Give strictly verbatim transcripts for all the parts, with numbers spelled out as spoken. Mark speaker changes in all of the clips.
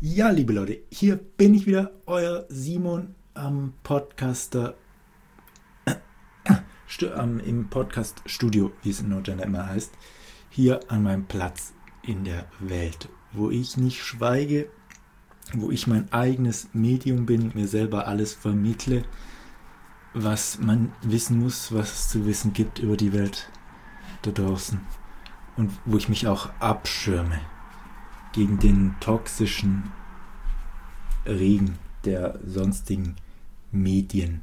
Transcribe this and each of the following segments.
Speaker 1: Ja, liebe Leute, hier bin ich wieder, euer Simon am Podcaster, stu, ähm, im Podcast-Studio, wie es in Nordgender immer heißt, hier an meinem Platz in der Welt, wo ich nicht schweige, wo ich mein eigenes Medium bin, mir selber alles vermittle, was man wissen muss, was es zu wissen gibt über die Welt da draußen und wo ich mich auch abschirme gegen den toxischen Regen der sonstigen Medien,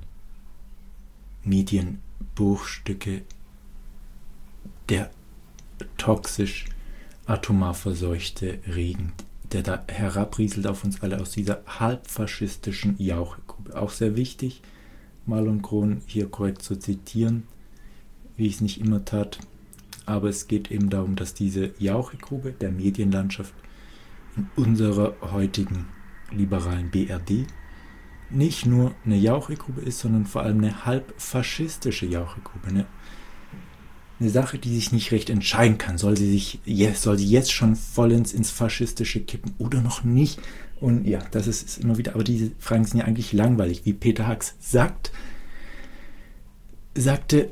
Speaker 1: Medienbruchstücke, der toxisch atomar verseuchte Regen, der da herabrieselt auf uns alle aus dieser halbfaschistischen Jauchegrube. Auch sehr wichtig, Marlon Kron hier korrekt zu zitieren, wie ich es nicht immer tat, aber es geht eben darum, dass diese Jauchegrube der Medienlandschaft in unserer heutigen liberalen B R D nicht nur eine Jauchegrube ist, sondern vor allem eine halbfaschistische Jauchegrube. Eine, eine Sache, die sich nicht recht entscheiden kann. Soll sie sich yes, soll sie jetzt schon vollends ins Faschistische kippen oder noch nicht? Und ja, das ist, ist immer wieder, aber diese Fragen sind ja eigentlich langweilig. Wie Peter Hacks sagt, sagte,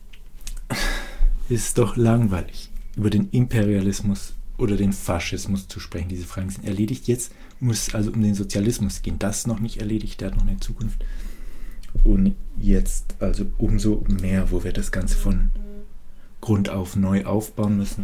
Speaker 1: ist doch langweilig, über den Imperialismus oder den Faschismus zu sprechen. Diese Fragen sind erledigt. Jetzt muss es also um den Sozialismus gehen. Das ist noch nicht erledigt, der hat noch eine Zukunft. Und jetzt also umso mehr, wo wir das Ganze von Grund auf neu aufbauen müssen.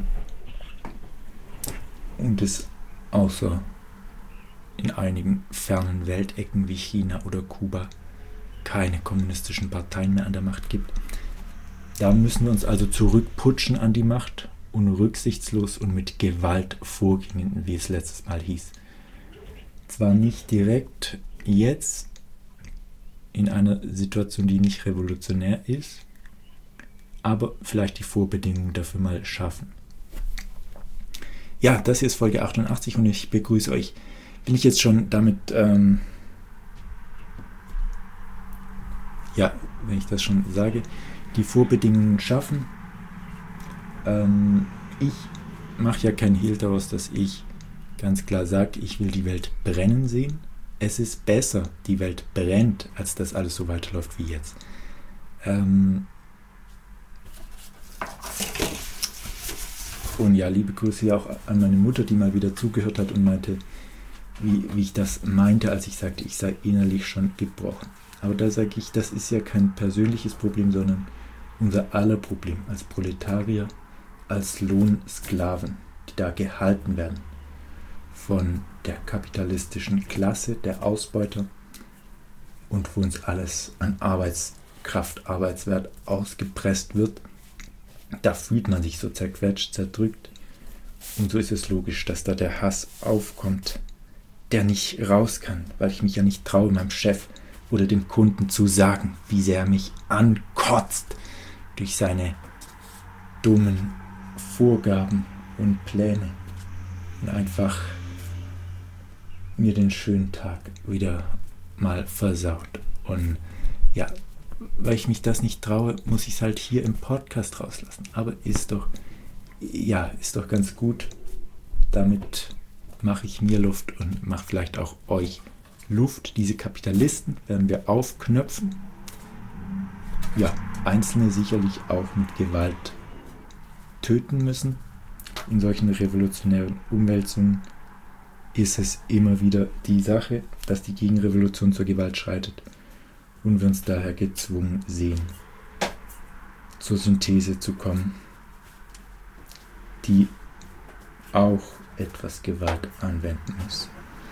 Speaker 1: Und es außer in einigen fernen Weltecken wie China oder Kuba keine kommunistischen Parteien mehr an der Macht gibt. Da müssen wir uns also zurückputschen an die Macht und rücksichtslos und mit Gewalt vorgehen, wie es letztes Mal hieß. Zwar nicht direkt jetzt in einer Situation, die nicht revolutionär ist, aber vielleicht die Vorbedingungen dafür mal schaffen. Ja, das hier ist Folge achtundachtzig und ich begrüße euch. Bin ich jetzt schon damit, ähm, ja, wenn ich das schon sage, die Vorbedingungen schaffen. Ähm, ich mache ja keinen Hehl daraus, dass ich ganz klar sage, ich will die Welt brennen sehen. Es ist besser, die Welt brennt, als dass alles so weiterläuft wie jetzt. Ähm und ja, liebe Grüße ja auch an meine Mutter, die mal wieder zugehört hat und meinte, wie, wie ich das meinte, als ich sagte, ich sei innerlich schon gebrochen. Aber da sage ich, das ist ja kein persönliches Problem, sondern unser aller Problem als Proletarier, als Lohnsklaven, die da gehalten werden von der kapitalistischen Klasse, der Ausbeuter und wo uns alles an Arbeitskraft, Arbeitswert ausgepresst wird. Da fühlt man sich so zerquetscht, zerdrückt und so ist es logisch, dass da der Hass aufkommt, der nicht raus kann, weil ich mich ja nicht traue, meinem Chef oder dem Kunden zu sagen, wie sehr er mich ankotzt durch seine dummen Vorgaben und Pläne und einfach mir den schönen Tag wieder mal versaut. Und ja, weil ich mich das nicht traue, muss ich es halt hier im Podcast rauslassen. Aber ist doch, ja, ist doch ganz gut. Damit mache ich mir Luft und mache vielleicht auch euch Luft. Diese Kapitalisten werden wir aufknöpfen. Ja, Einzelne sicherlich auch mit Gewalt töten müssen. In solchen revolutionären Umwälzungen ist es immer wieder die Sache, dass die Gegenrevolution zur Gewalt schreitet und wir uns daher gezwungen sehen, zur Synthese zu kommen, die auch etwas Gewalt anwenden muss.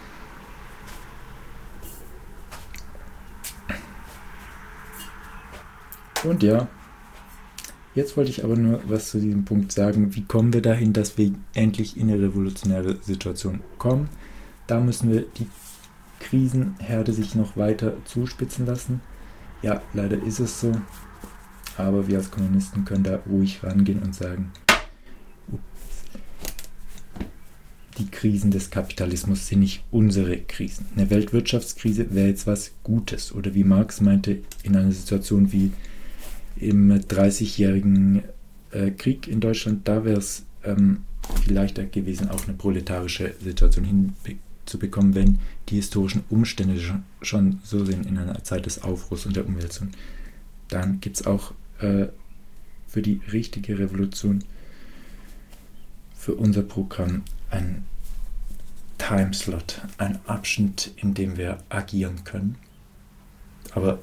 Speaker 1: Und ja, jetzt wollte ich aber nur was zu diesem Punkt sagen. Wie kommen wir dahin, dass wir endlich in eine revolutionäre Situation kommen? Da müssen wir die Krisenherde sich noch weiter zuspitzen lassen. Ja, leider ist es so. Aber wir als Kommunisten können da ruhig rangehen und sagen, die Krisen des Kapitalismus sind nicht unsere Krisen. Eine Weltwirtschaftskrise wäre jetzt was Gutes. Oder wie Marx meinte, in einer Situation wie im dreißigjährigen äh, Krieg in Deutschland, da wäre es ähm, viel leichter gewesen, auch eine proletarische Situation zu bekommen, wenn die historischen Umstände schon, schon so sind in einer Zeit des Aufruhrs und der Umwälzung. Dann gibt es auch äh, für die richtige Revolution, für unser Programm, einen Timeslot, einen Abschnitt, in dem wir agieren können. Aber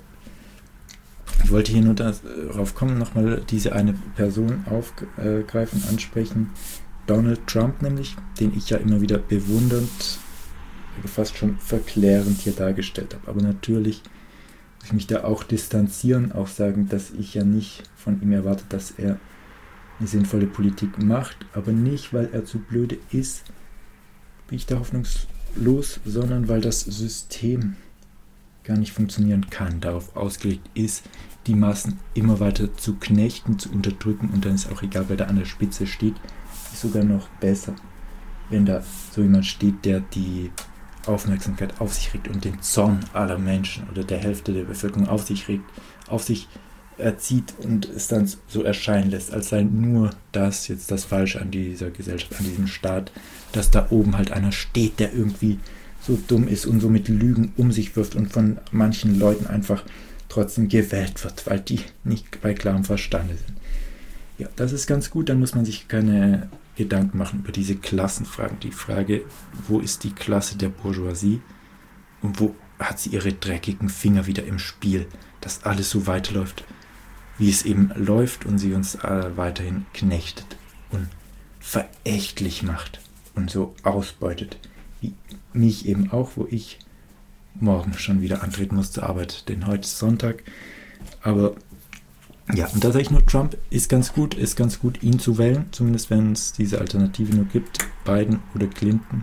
Speaker 1: ich wollte hier nur darauf kommen, nochmal diese eine Person aufgreifen, ansprechen. Donald Trump nämlich, den ich ja immer wieder bewundernd, fast schon verklärend hier dargestellt habe. Aber natürlich muss ich mich da auch distanzieren, auch sagen, dass ich ja nicht von ihm erwarte, dass er eine sinnvolle Politik macht, aber nicht, weil er zu blöde ist, bin ich da hoffnungslos, sondern weil das System gar nicht funktionieren kann, darauf ausgelegt ist, die Massen immer weiter zu knechten, zu unterdrücken, und dann ist auch egal, wer da an der Spitze steht, ist sogar noch besser, wenn da so jemand steht, der die Aufmerksamkeit auf sich regt und den Zorn aller Menschen oder der Hälfte der Bevölkerung auf sich regt, auf sich erzieht und es dann so erscheinen lässt, als sei nur das jetzt das Falsche an dieser Gesellschaft, an diesem Staat, dass da oben halt einer steht, der irgendwie so dumm ist und so mit Lügen um sich wirft und von manchen Leuten einfach trotzdem gewählt wird, weil die nicht bei klarem Verstande sind. Ja, das ist ganz gut, dann muss man sich keine Gedanken machen über diese Klassenfragen. Die Frage, wo ist die Klasse der Bourgeoisie und wo hat sie ihre dreckigen Finger wieder im Spiel, dass alles so weiterläuft, wie es eben läuft und sie uns äh, weiterhin knechtet und verächtlich macht und so ausbeutet, wie mich eben auch, wo ich morgen schon wieder antreten muss zur Arbeit, denn heute ist Sonntag. Aber ja, und da sage ich nur, Trump ist ganz gut, ist ganz gut, ihn zu wählen, zumindest wenn es diese Alternative nur gibt, Biden oder Clinton,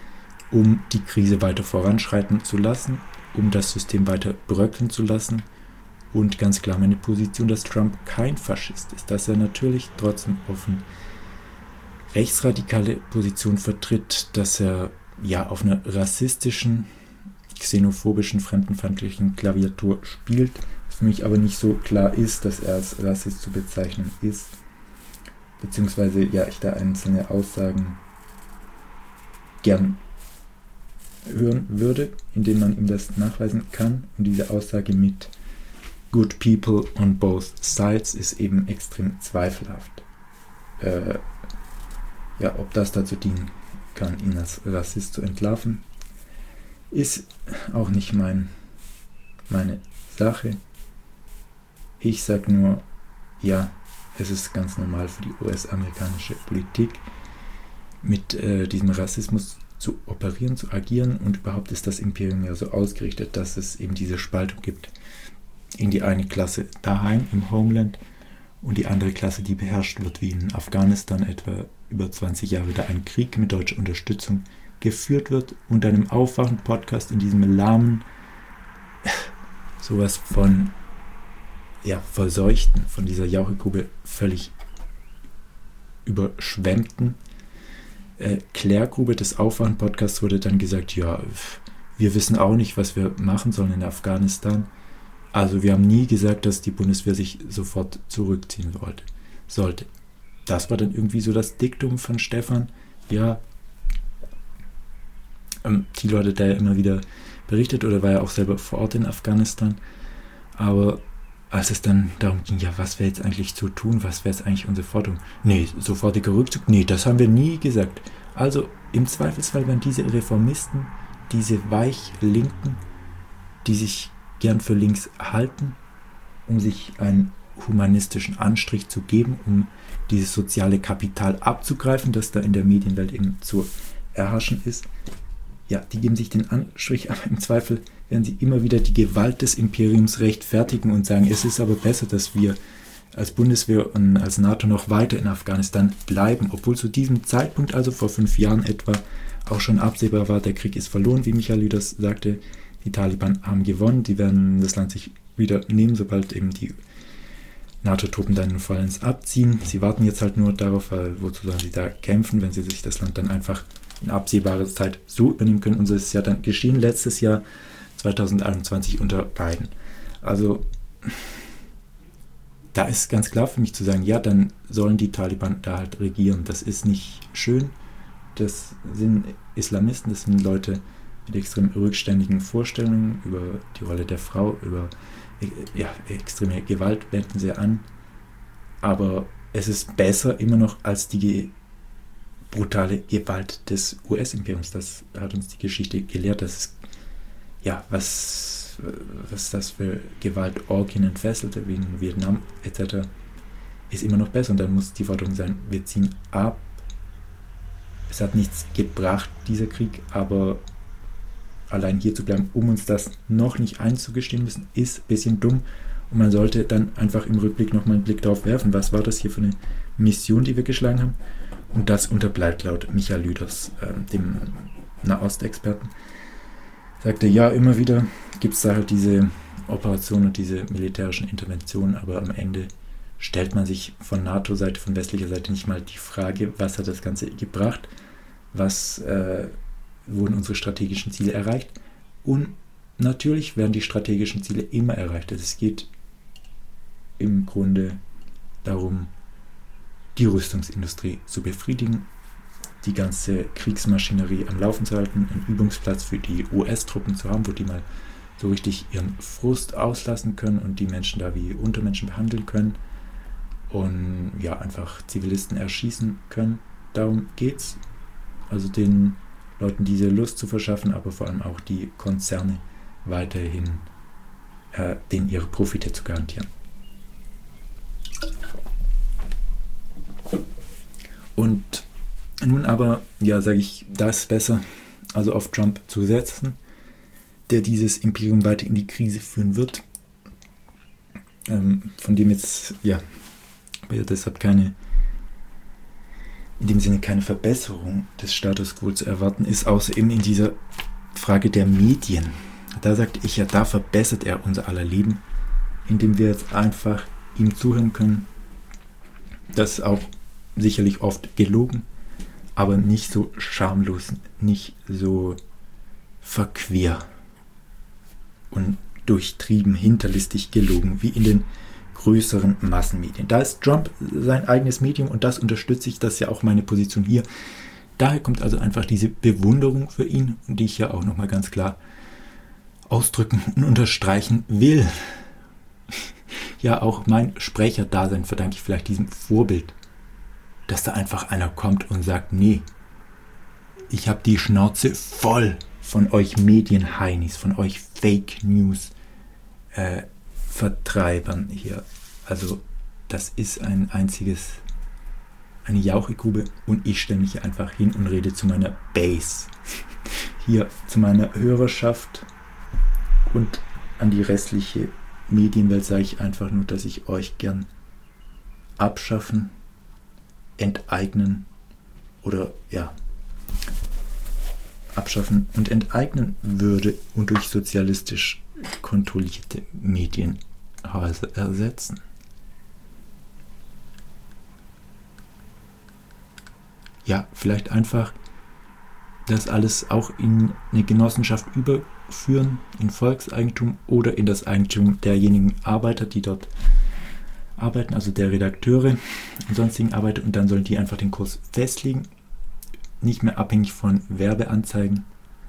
Speaker 1: um die Krise weiter voranschreiten zu lassen, um das System weiter bröckeln zu lassen. Und ganz klar meine Position, dass Trump kein Faschist ist, dass er natürlich trotzdem offen rechtsradikale Position vertritt, dass er ja auf einer rassistischen, xenophobischen, fremdenfeindlichen Klaviatur spielt, was für mich aber nicht so klar ist, dass er als Rassist zu bezeichnen ist, beziehungsweise ja, ich da einzelne Aussagen gern hören würde, indem man ihm das nachweisen kann, und diese Aussage mit good people on both sides ist eben extrem zweifelhaft. Äh, ja, ob das dazu dienen kann, ihn als Rassist zu entlarven, ist auch nicht mein, meine Sache. Ich sage nur, ja, es ist ganz normal für die U S-amerikanische Politik, mit äh, diesem Rassismus zu operieren, zu agieren, und überhaupt ist das Imperium ja so ausgerichtet, dass es eben diese Spaltung gibt in die eine Klasse daheim im Homeland und die andere Klasse, die beherrscht wird, wie in Afghanistan etwa über zwanzig Jahre da ein Krieg mit deutscher Unterstützung geführt wird, und einem Aufwachen-Podcast in diesem lahmen, sowas von ja, verseuchten, von dieser Jauchegrube völlig überschwemmten äh, Klärgrube des Aufwachen-Podcasts wurde dann gesagt, ja, wir wissen auch nicht, was wir machen sollen in Afghanistan. Also wir haben nie gesagt, dass die Bundeswehr sich sofort zurückziehen wollte, sollte. Das war dann irgendwie so das Diktum von Stefan. Ja, ähm, Thilo hatte da ja immer wieder berichtet oder war ja auch selber vor Ort in Afghanistan. Aber als es dann darum ging, ja, was wäre jetzt eigentlich zu tun, was wäre jetzt eigentlich unsere Forderung? Nee, sofortiger Rückzug, nee, das haben wir nie gesagt. Also im Zweifelsfall werden diese Reformisten, diese Weichlinken, die sich gern für links halten, um sich einen humanistischen Anstrich zu geben, um dieses soziale Kapital abzugreifen, das da in der Medienwelt eben zu erhaschen ist. Ja, die geben sich den Anstrich, aber im Zweifel werden sie immer wieder die Gewalt des Imperiums rechtfertigen und sagen, es ist aber besser, dass wir als Bundeswehr und als NATO noch weiter in Afghanistan bleiben, obwohl zu diesem Zeitpunkt, also vor fünf Jahren etwa, auch schon absehbar war, der Krieg ist verloren, wie Michael Lüders sagte. Die Taliban haben gewonnen, die werden das Land sich wieder nehmen, sobald eben die NATO-Truppen dann vollends abziehen. Sie warten jetzt halt nur darauf, weil wozu sollen sie da kämpfen, wenn sie sich das Land dann einfach in absehbarer Zeit so übernehmen können. Und das ist ja dann geschehen letztes Jahr zwanzig einundzwanzig unter Biden. Also da ist ganz klar für mich zu sagen, ja, dann sollen die Taliban da halt regieren. Das ist nicht schön das sind Islamisten, das sind Leute mit extrem rückständigen Vorstellungen über die Rolle der Frau, über ja, extreme Gewalt wenden sie an. Aber es ist besser immer noch als die brutale Gewalt des U S-Imperiums. Das hat uns die Geschichte gelehrt, dass es, ja, was, was das für Gewaltorgien entfesselte, wie in Vietnam et cetera, ist immer noch besser. Und dann muss die Forderung sein, wir ziehen ab. Es hat nichts gebracht, dieser Krieg, aber allein hier zu bleiben, um uns das noch nicht einzugestehen müssen, ist ein bisschen dumm. Und man sollte dann einfach im Rückblick nochmal einen Blick darauf werfen, was war das hier für eine Mission, die wir geschlagen haben. Und das unterbleibt laut Michael Lüders, äh, dem Nahostexperten. Sagte, ja, immer wieder gibt es da halt diese Operationen und diese militärischen Interventionen, aber am Ende stellt man sich von NATO-Seite, von westlicher Seite nicht mal die Frage, was hat das Ganze gebracht, was äh, wurden unsere strategischen Ziele erreicht. Und natürlich werden die strategischen Ziele immer erreicht. Also es geht im Grunde darum, die Rüstungsindustrie zu befriedigen, die ganze Kriegsmaschinerie am Laufen zu halten, einen Übungsplatz für die U S-Truppen zu haben, wo die mal so richtig ihren Frust auslassen können und die Menschen da wie Untermenschen behandeln können und ja, einfach Zivilisten erschießen können. Darum geht's. Also den Leuten diese Lust zu verschaffen, aber vor allem auch die Konzerne weiterhin äh, denen ihre Profite zu garantieren. Und nun aber, ja, sage ich, da ist besser, also auf Trump zu setzen, der dieses Imperium weiter in die Krise führen wird, ähm, von dem jetzt, ja, deshalb keine, in dem Sinne keine Verbesserung des Status quo zu erwarten ist, außer eben in dieser Frage der Medien. Da sagte ich ja, da verbessert er unser aller Leben, indem wir jetzt einfach ihm zuhören können. Das ist auch sicherlich oft gelogen, aber nicht so schamlos, nicht so verquer und durchtrieben, hinterlistig gelogen, wie in den größeren Massenmedien. Da ist Trump sein eigenes Medium und das unterstütze ich, das ist ja auch meine Position hier. Daher kommt also einfach diese Bewunderung für ihn, die ich ja auch nochmal ganz klar ausdrücken und unterstreichen will. Ja, auch mein Sprecherdasein verdanke ich vielleicht diesem Vorbild, dass da einfach einer kommt und sagt, nee, ich habe die Schnauze voll von euch Medienheinis, von euch Fake News äh, Vertreibern hier. Also das ist ein einziges, eine Jauchegrube und ich stelle mich hier einfach hin und rede zu meiner Base. Hier zu meiner Hörerschaft und an die restliche Medienwelt sage ich einfach nur, dass ich euch gern abschaffen, enteignen oder ja, abschaffen und enteignen würde und durch sozialistisch kontrollierte Medienhäuser ersetzen. Ja, vielleicht einfach das alles auch in eine Genossenschaft überführen, in Volkseigentum oder in das Eigentum derjenigen Arbeiter, die dort arbeiten, also der Redakteure und sonstigen Arbeiter, und dann sollen die einfach den Kurs festlegen, nicht mehr abhängig von Werbeanzeigen,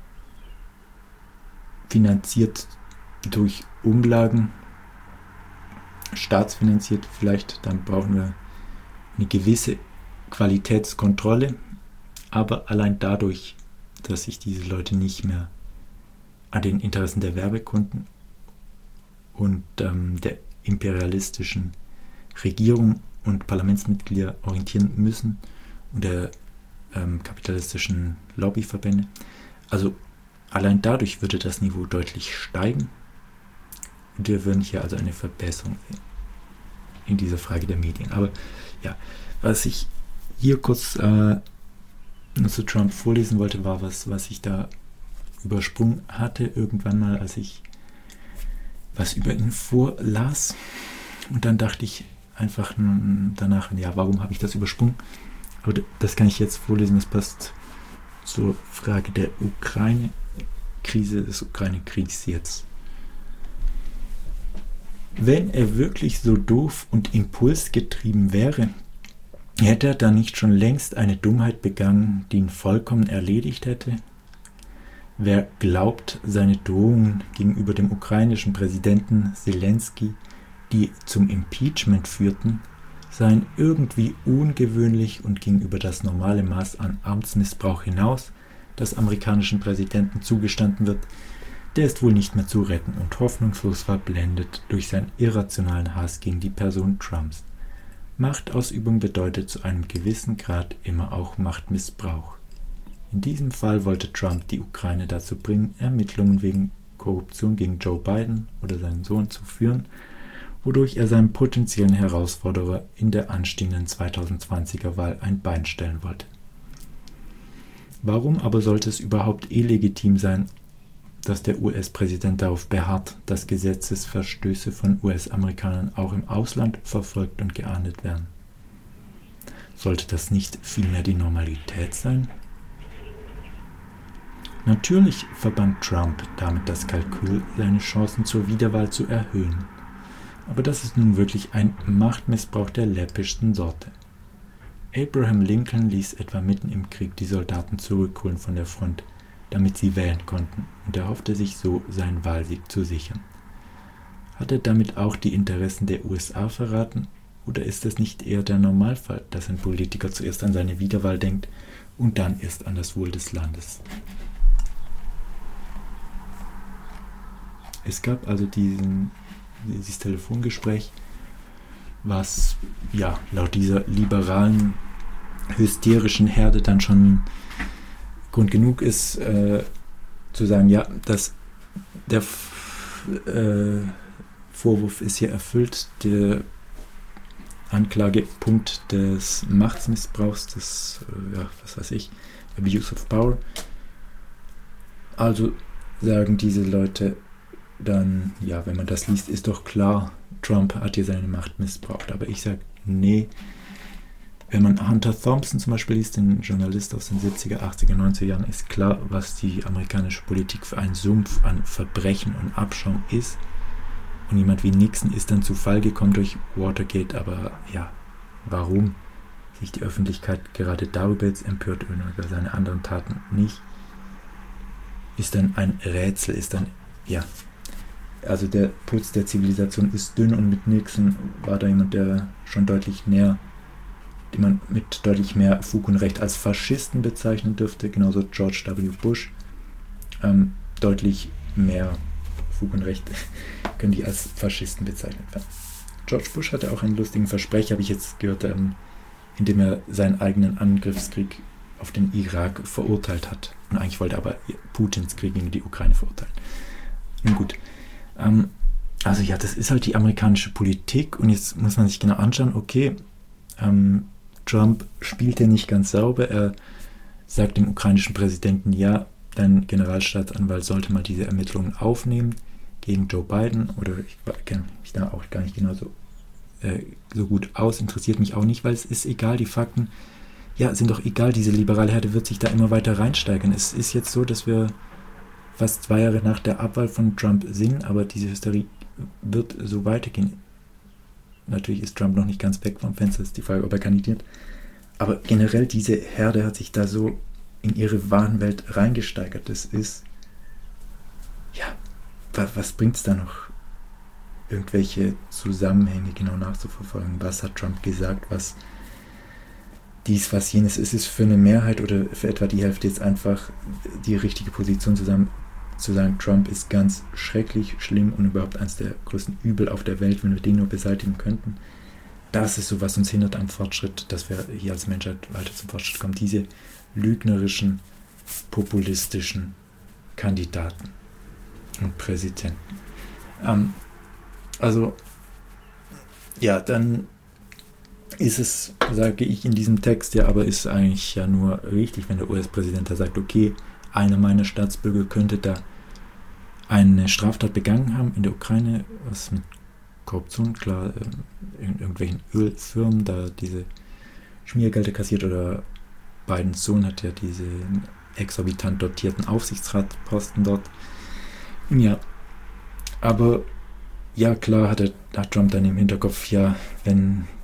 Speaker 1: finanziert durch Umlagen, staatsfinanziert vielleicht, dann brauchen wir eine gewisse Qualitätskontrolle, aber allein dadurch, dass sich diese Leute nicht mehr an den Interessen der Werbekunden und ähm, der imperialistischen Regierung und Parlamentsmitglieder orientieren müssen und der ähm, kapitalistischen Lobbyverbände. Also allein dadurch würde das Niveau deutlich steigen und wir würden hier also eine Verbesserung sehen in dieser Frage der Medien. Aber ja, was ich hier kurz äh, zu Trump vorlesen wollte, war was, was ich da übersprungen hatte irgendwann mal, als ich was über ihn vorlas. Und dann dachte ich einfach danach, ja, warum habe ich das übersprungen? Aber das kann ich jetzt vorlesen, das passt zur Frage der Ukraine-Krise, des Ukraine-Kriegs jetzt. Wenn er wirklich so doof und impulsgetrieben wäre, Hätte er da nicht schon längst eine Dummheit begangen, die ihn vollkommen erledigt hätte? Wer glaubt, seine Drohungen gegenüber dem ukrainischen Präsidenten Zelensky, die zum Impeachment führten, seien irgendwie ungewöhnlich und gingen über das normale Maß an Amtsmissbrauch hinaus, das amerikanischen Präsidenten zugestanden wird, der ist wohl nicht mehr zu retten und hoffnungslos verblendet durch seinen irrationalen Hass gegen die Person Trumps. Machtausübung bedeutet zu einem gewissen Grad immer auch Machtmissbrauch. In diesem Fall wollte Trump die Ukraine dazu bringen, Ermittlungen wegen Korruption gegen Joe Biden oder seinen Sohn zu führen, wodurch er seinem potenziellen Herausforderer in der anstehenden zweitausendzwanziger Wahl ein Bein stellen wollte. Warum aber sollte es überhaupt illegitim sein, dass der U S-Präsident darauf beharrt, dass Gesetzesverstöße von U S-Amerikanern auch im Ausland verfolgt und geahndet werden? Sollte das nicht vielmehr die Normalität sein? Natürlich verband Trump damit das Kalkül, seine Chancen zur Wiederwahl zu erhöhen. Aber das ist nun wirklich ein Machtmissbrauch der läppischsten Sorte. Abraham Lincoln ließ etwa mitten im Krieg die Soldaten zurückholen von der Front, damit sie wählen konnten, und er hoffte sich so, seinen Wahlsieg zu sichern. Hat er damit auch die Interessen der U S A verraten, oder ist es nicht eher der Normalfall, dass ein Politiker zuerst an seine Wiederwahl denkt und dann erst an das Wohl des Landes? Es gab also diesen, dieses Telefongespräch, was ja laut dieser liberalen, hysterischen Herde dann schon Grund genug ist, äh, zu sagen, ja, dass der F- äh, Vorwurf ist hier erfüllt, der Anklagepunkt des Machtmissbrauchs, des, äh, ja, was weiß ich, Abuse of Power. Also sagen diese Leute dann, ja, wenn man das liest, ist doch klar, Trump hat hier seine Macht missbraucht. Aber ich sage, nee. Wenn man Hunter Thompson zum Beispiel liest, den Journalist aus den siebziger, achtziger, neunziger Jahren, ist klar, was die amerikanische Politik für ein Sumpf an Verbrechen und Abschaum ist. Und jemand wie Nixon ist dann zu Fall gekommen durch Watergate, aber ja, warum sich die Öffentlichkeit gerade darüber jetzt empört und über seine anderen Taten nicht, ist dann ein Rätsel, ist dann, ja, also der Putz der Zivilisation ist dünn und mit Nixon war da jemand, der schon deutlich näher, den man mit deutlich mehr Fug und Recht als Faschisten bezeichnen dürfte, genauso George W. Bush, ähm, deutlich mehr Fug und Recht können die als Faschisten bezeichnet werden. George Bush hatte auch einen lustigen Versprecher, habe ich jetzt gehört, ähm, indem er seinen eigenen Angriffskrieg auf den Irak verurteilt hat. Und eigentlich wollte er aber Putins Krieg gegen die Ukraine verurteilen. Nun gut. Ähm, also ja, das ist halt die amerikanische Politik und jetzt muss man sich genau anschauen, okay, ähm, Trump spielt ja nicht ganz sauber, er sagt dem ukrainischen Präsidenten, ja, dein Generalstaatsanwalt sollte mal diese Ermittlungen aufnehmen gegen Joe Biden, oder ich kenne mich da auch gar nicht genau so, äh, so gut aus, interessiert mich auch nicht, weil es ist egal, die Fakten, ja, sind doch egal, diese liberale Herde wird sich da immer weiter reinsteigern. Es ist jetzt so, dass wir fast zwei Jahre nach der Abwahl von Trump sind, aber diese Hysterie wird so weitergehen. Natürlich ist Trump noch nicht ganz weg vom Fenster, ist die Frage, ob er kandidiert. Aber generell, diese Herde hat sich da so in ihre Wahnwelt reingesteigert. Das ist, ja, was, was bringt es da noch, irgendwelche Zusammenhänge genau nachzuverfolgen? Was hat Trump gesagt, was dies, was jenes? Ist es für eine Mehrheit oder für etwa die Hälfte jetzt einfach die richtige Position zusammen zu sagen, Trump ist ganz schrecklich, schlimm und überhaupt eines der größten Übel auf der Welt, wenn wir den nur beseitigen könnten? Das ist so, was uns hindert am Fortschritt, dass wir hier als Menschheit weiter zum Fortschritt kommen. Diese lügnerischen, populistischen Kandidaten und Präsidenten. Ähm, also, ja, dann ist es, sage ich in diesem Text, ja, aber ist eigentlich ja nur richtig, wenn der U S-Präsident da sagt, okay, einer meiner Staatsbürger könnte da eine Straftat begangen haben in der Ukraine, was mit Korruption, klar, in irgendwelchen Ölfirmen, da diese Schmiergelder kassiert, oder Bidens Sohn hat ja diese exorbitant dotierten Aufsichtsratposten dort. Ja, aber ja, klar hat, er, hat Trump dann im Hinterkopf, ja, wenn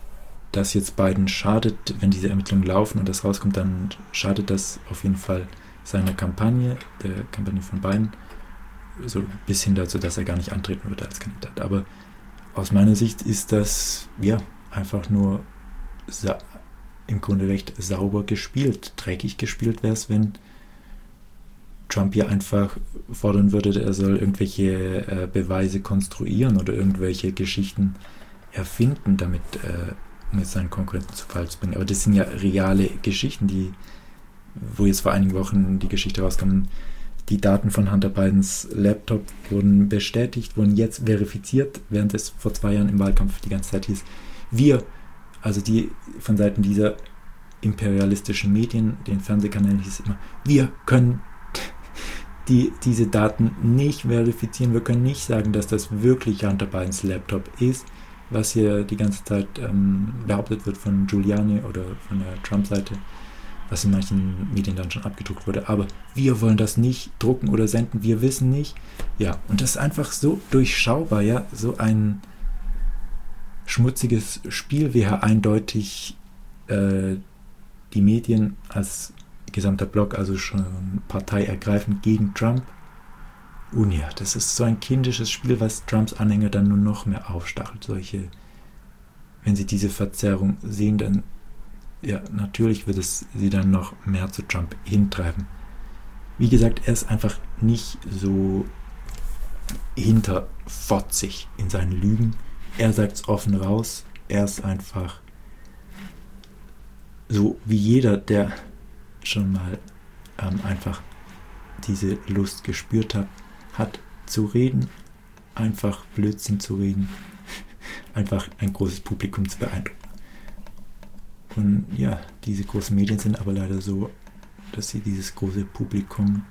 Speaker 1: dass jetzt Biden schadet, wenn diese Ermittlungen laufen und das rauskommt, dann schadet das auf jeden Fall seiner Kampagne, der Kampagne von Biden, so bis hin dazu, dass er gar nicht antreten würde als Kandidat. Aber aus meiner Sicht ist das ja einfach nur sa- im Grunde recht sauber gespielt. Dreckig gespielt wäre es, wenn Trump hier einfach fordern würde, er soll irgendwelche äh, Beweise konstruieren oder irgendwelche Geschichten erfinden, damit äh, um jetzt seinen Konkurrenten zu Fall zu bringen. Aber das sind ja reale Geschichten, die, wo jetzt vor einigen Wochen die Geschichte rauskam, die Daten von Hunter Bidens Laptop wurden bestätigt, wurden jetzt verifiziert, während es vor zwei Jahren im Wahlkampf die ganze Zeit hieß, wir, also die von Seiten dieser imperialistischen Medien, den Fernsehkanälen hieß es immer, wir können die, diese Daten nicht verifizieren, wir können nicht sagen, dass das wirklich Hunter Bidens Laptop ist, was hier die ganze Zeit ähm, behauptet wird von Giuliani oder von der Trump-Seite, was in manchen Medien dann schon abgedruckt wurde. Aber wir wollen das nicht drucken oder senden, wir wissen nicht. Ja, und das ist einfach so durchschaubar, ja, so ein schmutziges Spiel, wie er eindeutig äh, die Medien als gesamter Block, also schon parteiergreifend gegen Trump. Und ja, das ist so ein kindisches Spiel, was Trumps Anhänger dann nur noch mehr aufstachelt. Solche, wenn sie diese Verzerrung sehen, dann ja, natürlich wird es sie dann noch mehr zu Trump hintreiben. Wie gesagt, er ist einfach nicht so hinterfotzig in seinen Lügen. Er sagt es offen raus. Er ist einfach so wie jeder, der schon mal ähm, einfach diese Lust gespürt hat, hat zu reden, einfach Blödsinn zu reden, einfach ein großes Publikum zu beeindrucken. Und ja, diese großen Medien sind aber leider so, dass sie dieses große Publikum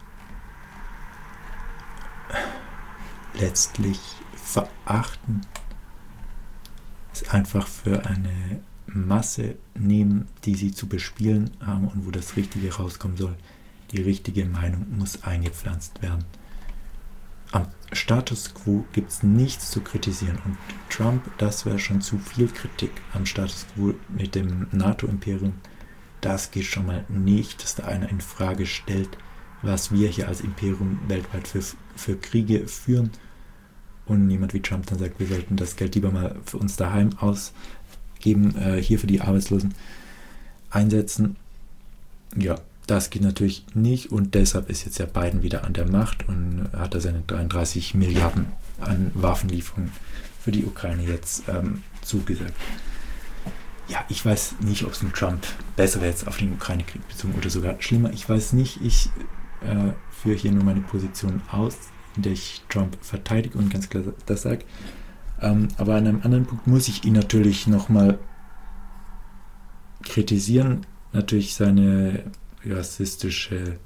Speaker 1: letztlich verachten, es einfach für eine Masse nehmen, die sie zu bespielen haben und wo das Richtige rauskommen soll. Die richtige Meinung muss eingepflanzt werden. Am Status quo gibt es nichts zu kritisieren und Trump, das wäre schon zu viel Kritik am Status quo mit dem NATO-Imperium. Das geht schon mal nicht, dass da einer in Frage stellt, was wir hier als Imperium weltweit für, für Kriege führen und jemand wie Trump dann sagt, wir sollten das Geld lieber mal für uns daheim ausgeben, äh, hier für die Arbeitslosen einsetzen. Ja, das geht natürlich nicht und deshalb ist jetzt ja Biden wieder an der Macht und hat er seine dreiunddreißig Milliarden an Waffenlieferungen für die Ukraine jetzt ähm, zugesagt. Ja, ich weiß nicht, ob es mit Trump besser wäre jetzt auf den Ukraine-Krieg bezogen oder sogar schlimmer. Ich weiß nicht, ich äh, führe hier nur meine Position aus, in der ich Trump verteidige und ganz klar das sage. Ähm, aber an einem anderen Punkt muss ich ihn natürlich nochmal kritisieren. Natürlich seine rassistische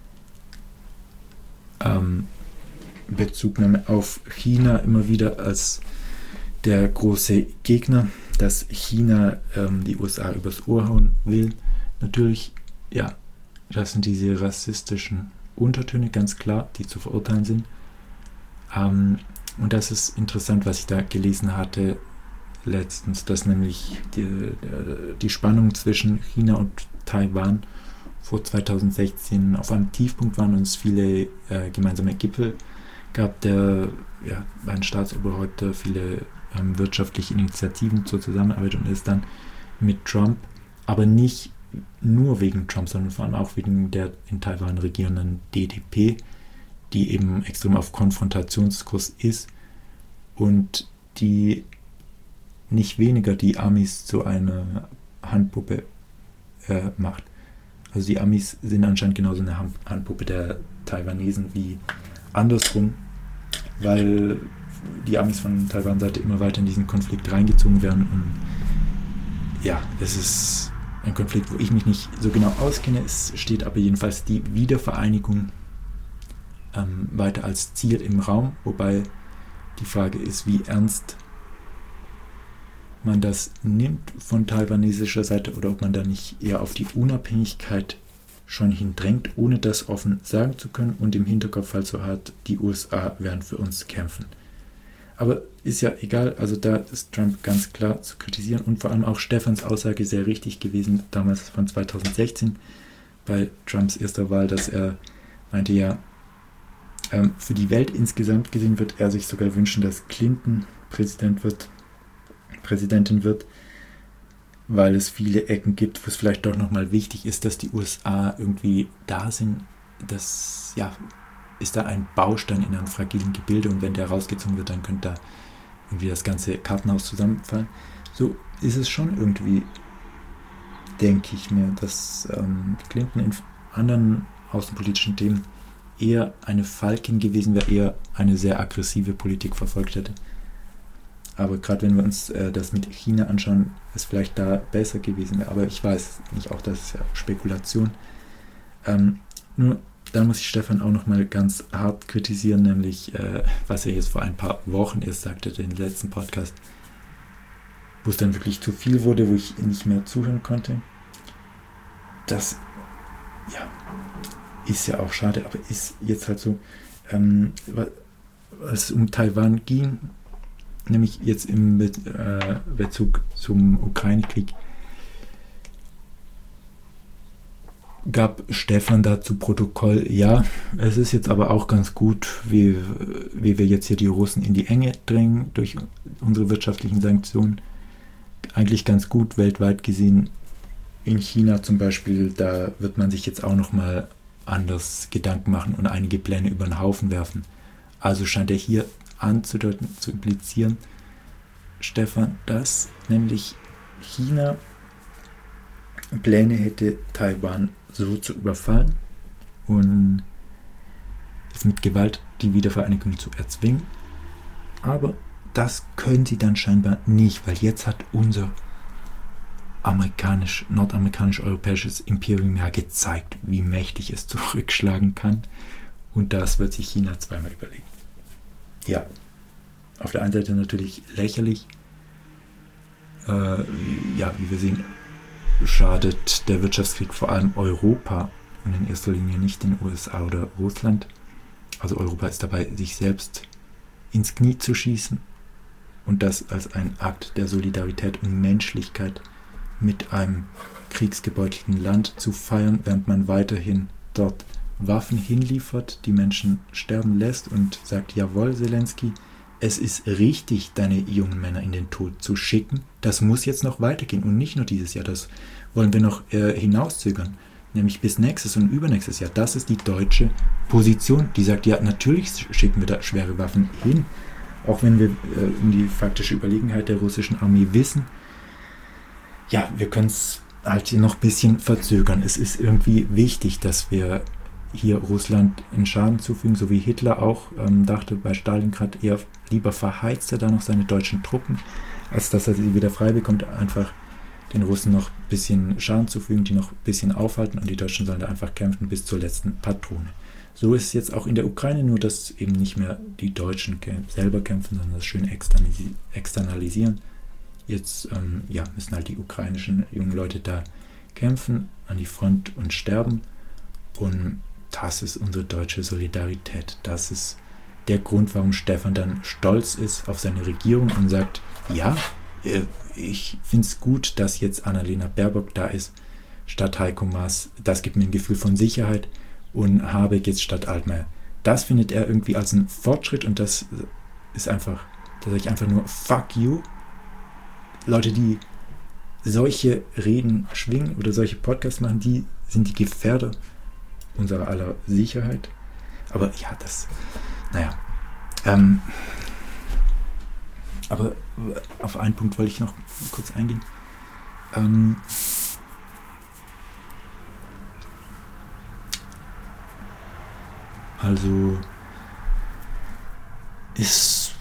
Speaker 1: ähm, Bezugnahme auf China immer wieder als der große Gegner, dass China ähm, die U S A übers Ohr hauen will. Natürlich, ja, das sind diese rassistischen Untertöne, ganz klar, die zu verurteilen sind. Ähm, und das ist interessant, was ich da gelesen hatte letztens, dass nämlich die, die Spannung zwischen China und Taiwan vor zweitausendsechzehn auf einem Tiefpunkt waren und es viele äh, gemeinsame Gipfel gab, der ja, beiden Staatsoberhäupter viele ähm, wirtschaftliche Initiativen zur Zusammenarbeit und ist dann mit Trump, aber nicht nur wegen Trump, sondern vor allem auch wegen der in Taiwan regierenden D D P, die eben extrem auf Konfrontationskurs ist und die nicht weniger die Amis zu einer Handpuppe äh, macht. Also die Amis sind anscheinend genauso eine Handpuppe der Taiwanesen wie andersrum, weil die Amis von Taiwan-Seite immer weiter in diesen Konflikt reingezogen werden und ja, es ist ein Konflikt, wo ich mich nicht so genau auskenne. Es steht aber jedenfalls die Wiedervereinigung ähm, weiter als Ziel im Raum, wobei die Frage ist, wie ernst man das nimmt von taiwanesischer Seite oder ob man da nicht eher auf die Unabhängigkeit schon hindrängt, ohne das offen sagen zu können und im Hinterkopf halt so hat, die U S A werden für uns kämpfen. aber ist ja egal, also da ist Trump ganz klar zu kritisieren und vor allem auch Stefans Aussage sehr richtig gewesen, damals von zweitausendsechzehn, bei Trumps erster Wahl, dass er meinte, ja, ähm, für die Welt insgesamt gesehen wird er sich sogar wünschen, dass Clinton Präsident wird, Präsidentin wird, weil es viele Ecken gibt, wo es vielleicht doch nochmal wichtig ist, dass die U S A irgendwie da sind. Das, ja, ist da ein Baustein in einem fragilen Gebilde und wenn der rausgezogen wird, dann könnte da irgendwie das ganze Kartenhaus zusammenfallen. So ist es schon irgendwie, denke ich mir, dass ähm, Clinton in anderen außenpolitischen Themen eher eine Falkin gewesen wäre, eher eine sehr aggressive Politik verfolgt hätte. Aber gerade wenn wir uns äh, das mit China anschauen, es vielleicht da besser gewesen wäre. Aber ich weiß nicht, auch das ist ja Spekulation. Ähm, nur da muss ich Stefan auch nochmal ganz hart kritisieren, nämlich, äh, was er jetzt vor ein paar Wochen erst sagte, den letzten Podcast, wo es dann wirklich zu viel wurde, wo ich nicht mehr zuhören konnte. Das, ja, ist ja auch schade, aber ist jetzt halt so, ähm, was es um Taiwan ging, nämlich jetzt im Be- äh, Bezug zum Ukraine-Krieg, gab Stefan dazu Protokoll, ja, es ist jetzt aber auch ganz gut, wie, wie wir jetzt hier die Russen in die Enge drängen durch unsere wirtschaftlichen Sanktionen. Eigentlich ganz gut, weltweit gesehen. In China zum Beispiel, da wird man sich jetzt auch nochmal anders Gedanken machen und einige Pläne über den Haufen werfen. Also scheint er hier anzudeuten, zu implizieren, Stefan, dass nämlich China Pläne hätte, Taiwan so zu überfallen und mit Gewalt die Wiedervereinigung zu erzwingen. Aber das können sie dann scheinbar nicht, weil jetzt hat unser amerikanisch, nordamerikanisch-europäisches Imperium ja gezeigt, wie mächtig es zurückschlagen kann. Und das wird sich China zweimal überlegen. Ja, auf der einen Seite natürlich lächerlich. Äh, ja, wie wir sehen, schadet der Wirtschaftskrieg vor allem Europa und in erster Linie nicht den U S A oder Russland. Also Europa ist dabei, sich selbst ins Knie zu schießen und das als ein Akt der Solidarität und Menschlichkeit mit einem kriegsgebeutelten Land zu feiern, während man weiterhin dort Waffen hinliefert, die Menschen sterben lässt und sagt, jawohl, Zelensky, es ist richtig, deine jungen Männer in den Tod zu schicken. Das muss jetzt noch weitergehen und nicht nur dieses Jahr, das wollen wir noch äh, hinauszögern, nämlich bis nächstes und übernächstes Jahr. Das ist die deutsche Position, die sagt, ja, natürlich schicken wir da schwere Waffen hin, auch wenn wir äh, um die faktische Überlegenheit der russischen Armee wissen. Ja, wir können es halt hier noch ein bisschen verzögern. Es ist irgendwie wichtig, dass wir hier Russland einen Schaden zufügen, so wie Hitler auch ähm, dachte bei Stalingrad, eher lieber verheizt er da noch seine deutschen Truppen, als dass er sie wieder frei bekommt, einfach den Russen noch ein bisschen Schaden zufügen, die noch ein bisschen aufhalten und die Deutschen sollen da einfach kämpfen bis zur letzten Patrone. So ist es jetzt auch in der Ukraine, nur dass eben nicht mehr die Deutschen selber kämpfen, sondern das schön externalisieren. Jetzt ähm, ja, müssen halt die ukrainischen jungen Leute da kämpfen, an die Front und sterben. Und das ist unsere deutsche Solidarität. Das ist der Grund, warum Stefan dann stolz ist auf seine Regierung und sagt, ja, ich finde es gut, dass jetzt Annalena Baerbock da ist, statt Heiko Maas. Das gibt mir ein Gefühl von Sicherheit und Habeck jetzt statt Altmaier. Das findet er irgendwie als einen Fortschritt und das ist einfach, da sage ich einfach nur, fuck you. Leute, die solche Reden schwingen oder solche Podcasts machen, die sind die Gefährder unserer aller Sicherheit. Aber ja, das, naja. Ähm, aber auf einen Punkt wollte ich noch kurz eingehen. Ähm, also ist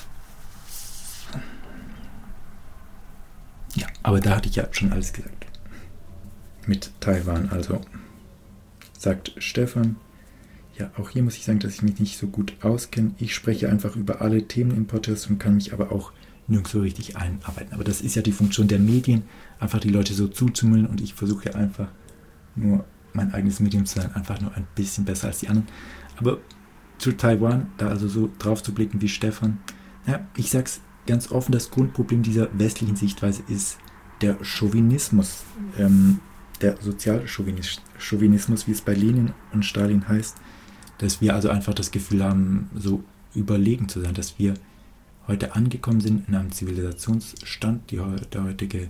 Speaker 1: ja, aber da hatte ich ja schon alles gesagt. Mit Taiwan, also sagt Stefan, ja, auch hier muss ich sagen, dass ich mich nicht so gut auskenne. Ich spreche einfach über alle Themen im Podcast und kann mich aber auch nirgendwo richtig einarbeiten. Aber das ist ja die Funktion der Medien, einfach die Leute so zuzumüllen und ich versuche ja einfach nur mein eigenes Medium zu sein, einfach nur ein bisschen besser als die anderen. Aber zu Taiwan, da also so drauf zu blicken wie Stefan, Ja, ich sag's ganz offen, das Grundproblem dieser westlichen Sichtweise ist der Chauvinismus, ähm, der Sozialchauvinismus, wie es bei Lenin und Stalin heißt, dass wir also einfach das Gefühl haben, so überlegen zu sein, dass wir heute angekommen sind in einem Zivilisationsstand, die, der heutige,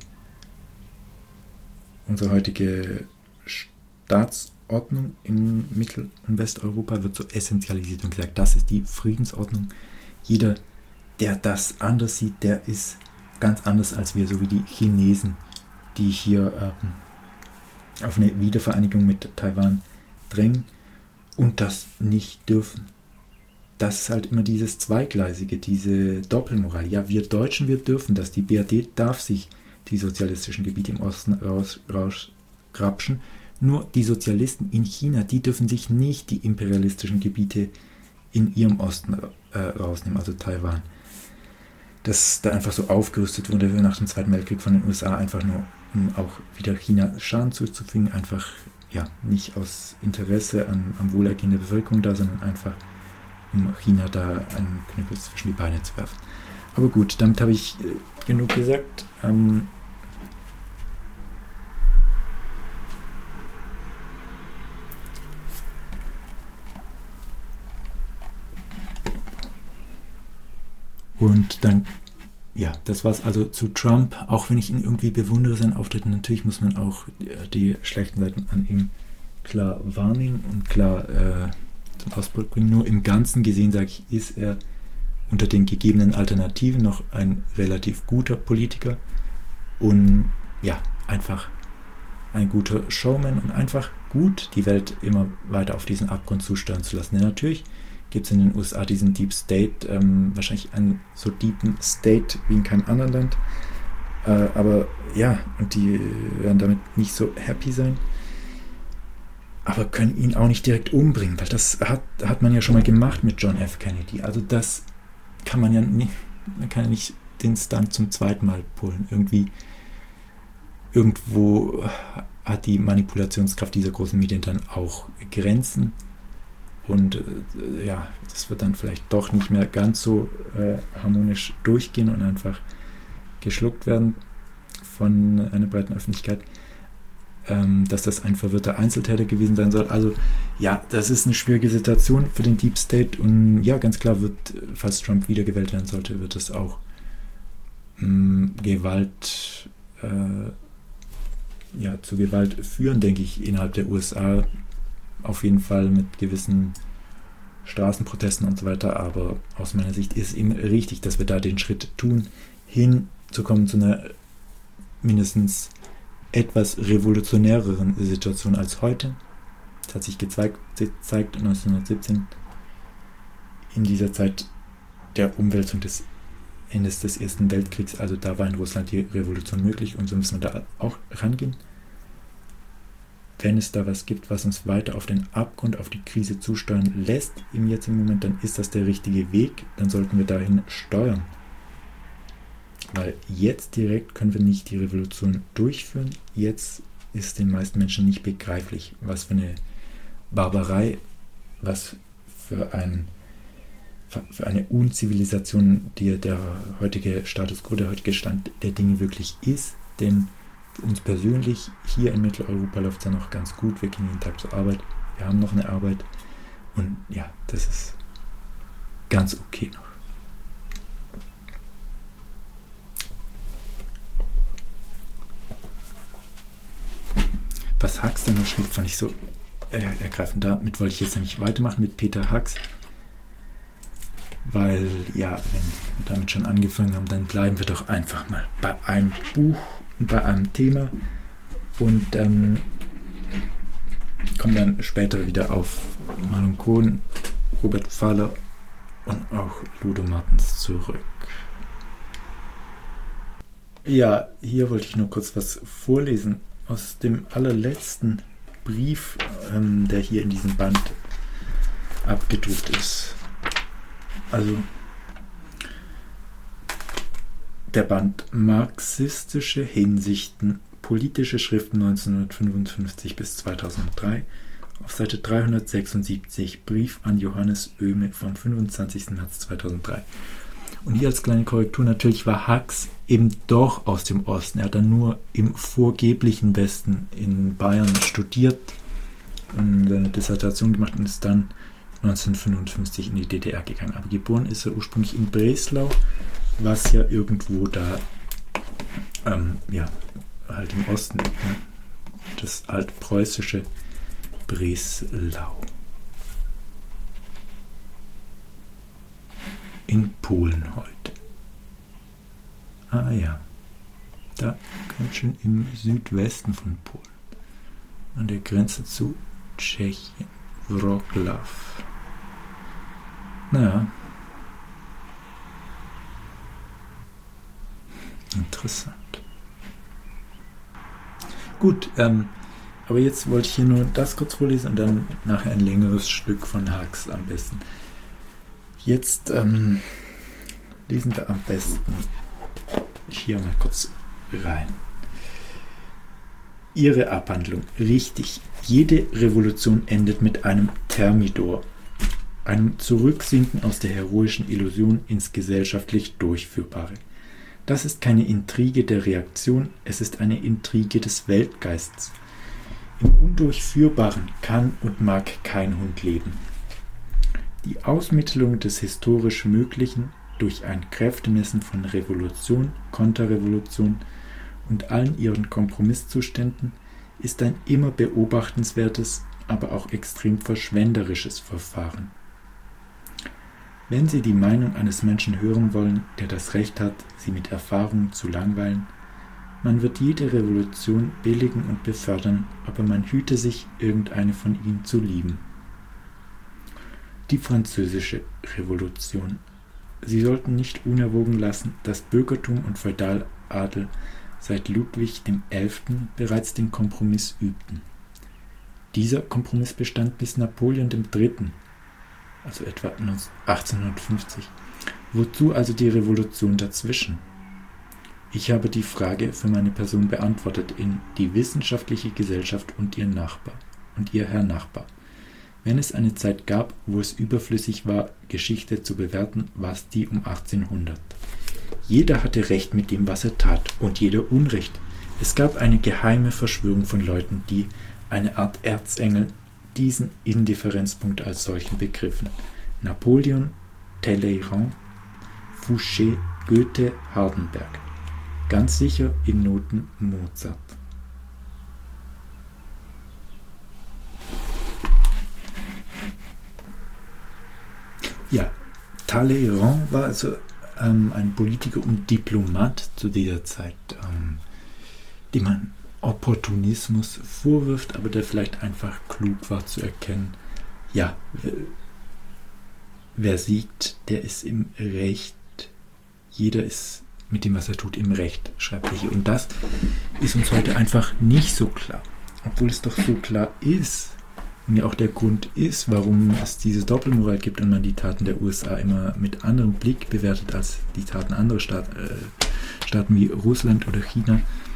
Speaker 1: unsere heutige Staatsordnung in Mittel- und Westeuropa wird so essentialisiert und gesagt, das ist die Friedensordnung. Jeder, der das anders sieht, der ist ganz anders als wir, so wie die Chinesen, die hier ähm, auf eine Wiedervereinigung mit Taiwan drängen und das nicht dürfen. Das ist halt immer dieses Zweigleisige, diese Doppelmoral. Ja, wir Deutschen, wir dürfen das. Die B R D darf sich die sozialistischen Gebiete im Osten raus, rausgrapschen. Nur die Sozialisten in China, die dürfen sich nicht die imperialistischen Gebiete in ihrem Osten äh, rausnehmen, also Taiwan. Dass da einfach so aufgerüstet wurde nach dem Zweiten Weltkrieg von den U S A, einfach nur, um auch wieder China Schaden zuzufügen, einfach ja nicht aus Interesse an, am Wohlergehen der Bevölkerung da, sondern einfach um China da einen Knüppel zwischen die Beine zu werfen. Aber gut, damit habe ich äh, genug gesagt. Ähm, Und dann, ja, das war's also zu Trump. Auch wenn ich ihn irgendwie bewundere, seinen Auftritt, natürlich muss man auch die schlechten Seiten an ihm klar wahrnehmen und klar äh, zum Ausdruck bringen. Nur im Ganzen gesehen, sage ich, ist er unter den gegebenen Alternativen noch ein relativ guter Politiker und ja, einfach ein guter Showman und einfach gut, die Welt immer weiter auf diesen Abgrund zusteuern zu lassen. Denn natürlich gibt es in den U S A diesen Deep State, ähm, wahrscheinlich einen so deepen State wie in keinem anderen Land. Äh, aber ja, und die werden damit nicht so happy sein. Aber können ihn auch nicht direkt umbringen, weil das hat, hat man ja schon mal gemacht mit John F. Kennedy. Also das kann man ja nicht, man kann ja nicht den Stunt zum zweiten Mal pullen. Irgendwie, irgendwo hat die Manipulationskraft dieser großen Medien dann auch Grenzen. Und äh, ja, das wird dann vielleicht doch nicht mehr ganz so äh, harmonisch durchgehen und einfach geschluckt werden von einer breiten Öffentlichkeit, ähm, dass das ein verwirrter Einzeltäter gewesen sein soll. Also ja, das ist eine schwierige Situation für den Deep State und ja, ganz klar wird, falls Trump wiedergewählt werden sollte, wird es auch mh, Gewalt, äh, ja, zu Gewalt führen, denke ich, innerhalb der U S A. Auf jeden Fall mit gewissen Straßenprotesten und so weiter, aber aus meiner Sicht ist es eben richtig, dass wir da den Schritt tun, hinzukommen zu einer mindestens etwas revolutionäreren Situation als heute. Das hat sich gezeigt, gezeigt neunzehnhundertsiebzehn, in dieser Zeit der Umwälzung des Endes des Ersten Weltkriegs, also da war in Russland die Revolution möglich und so müssen wir da auch rangehen. Wenn es da was gibt, was uns weiter auf den Abgrund, auf die Krise zusteuern lässt, im jetzigen Moment, dann ist das der richtige Weg, dann sollten wir dahin steuern. Weil jetzt direkt können wir nicht die Revolution durchführen, jetzt ist den meisten Menschen nicht begreiflich, was für eine Barbarei, was für, ein, für eine Unzivilisation die der heutige Status quo, der heutige Stand der Dinge wirklich ist, denn für uns persönlich, hier in Mitteleuropa läuft es ja noch ganz gut. Wir gehen jeden Tag zur Arbeit. Wir haben noch eine Arbeit. Und ja, das ist ganz okay noch. Was Hux dann noch schrieb, fand ich so äh, ergreifend. Damit wollte ich jetzt nämlich weitermachen mit Peter Hux. Weil, ja, wenn wir damit schon angefangen haben, dann bleiben wir doch einfach mal bei einem Buch bei einem Thema und ähm, kommen dann später wieder auf Marlon Cohn, Robert Fahler und auch Ludo Martens zurück. Ja, hier wollte ich nur kurz was vorlesen aus dem allerletzten Brief, ähm, der hier in diesem Band abgedruckt ist. Also der Band Marxistische Hinsichten, politische Schriften neunzehnhundertfünfundfünfzig bis zweitausenddrei, auf Seite dreihundertsechsundsiebzig, Brief an Johannes Oehme vom fünfundzwanzigsten März zweitausenddrei. Und hier als kleine Korrektur, natürlich war Hux eben doch aus dem Osten. Er hat dann nur im vorgeblichen Westen in Bayern studiert und seine Dissertation gemacht und ist dann neunzehnhundertfünfundfünfzig in die D D R gegangen. Aber geboren ist er ursprünglich in Breslau, was ja irgendwo da ähm, ja, halt im Osten liegt. Ne? Das altpreußische Breslau. In Polen heute. Ah ja, da ganz schön im Südwesten von Polen. An der Grenze zu Tschechien. Wroclaw. Naja. Interessant. Gut, ähm, aber jetzt wollte ich hier nur das kurz vorlesen und dann nachher ein längeres Stück von Hux am besten. Jetzt ähm, lesen wir am besten hier mal kurz rein. Ihre Abhandlung. Richtig. Jede Revolution endet mit einem Thermidor, einem Zurücksinken aus der heroischen Illusion ins gesellschaftlich Durchführbare. Das ist keine Intrige der Reaktion, es ist eine Intrige des Weltgeists. Im Undurchführbaren kann und mag kein Hund leben. Die Ausmittelung des historisch Möglichen durch ein Kräftemessen von Revolution, Konterrevolution und allen ihren Kompromisszuständen ist ein immer beobachtenswertes, aber auch extrem verschwenderisches Verfahren. Wenn Sie die Meinung eines Menschen hören wollen, der das Recht hat, Sie mit Erfahrungen zu langweilen, man wird jede Revolution billigen und befördern, aber man hüte sich, irgendeine von ihnen zu lieben. Die französische Revolution. Sie sollten nicht unerwogen lassen, dass Bürgertum und Feudaladel seit Ludwig dem Elften bereits den Kompromiss übten. Dieser Kompromiss bestand bis Napoleon dem Dritten, also etwa achtzehnhundertfünfzig. Wozu also die Revolution dazwischen? Ich habe die Frage für meine Person beantwortet in Die wissenschaftliche Gesellschaft und ihr Nachbar und ihr Herr Nachbar. Wenn es eine Zeit gab, wo es überflüssig war, Geschichte zu bewerten, war es die um achtzehnhundert. Jeder hatte Recht mit dem, was er tat, und jeder Unrecht. Es gab eine geheime Verschwörung von Leuten, die, eine Art Erzengel, diesen Indifferenzpunkt als solchen begriffen. Napoleon, Talleyrand, Fouché, Goethe, Hardenberg. Ganz sicher in Noten Mozart. Ja, Talleyrand war also ähm, ein Politiker und Diplomat zu dieser Zeit, ähm, dem man Opportunismus vorwirft, aber der vielleicht einfach klug war zu erkennen, ja, wer siegt, der ist im Recht. Jeder ist mit dem, was er tut, im Recht, schreibt er hier. Und das ist uns heute einfach nicht so klar. Obwohl es doch so klar ist und ja auch der Grund ist, warum es diese Doppelmoral gibt und man die Taten der U S A immer mit anderem Blick bewertet als die Taten anderer Staat, äh, Staaten wie Russland oder China.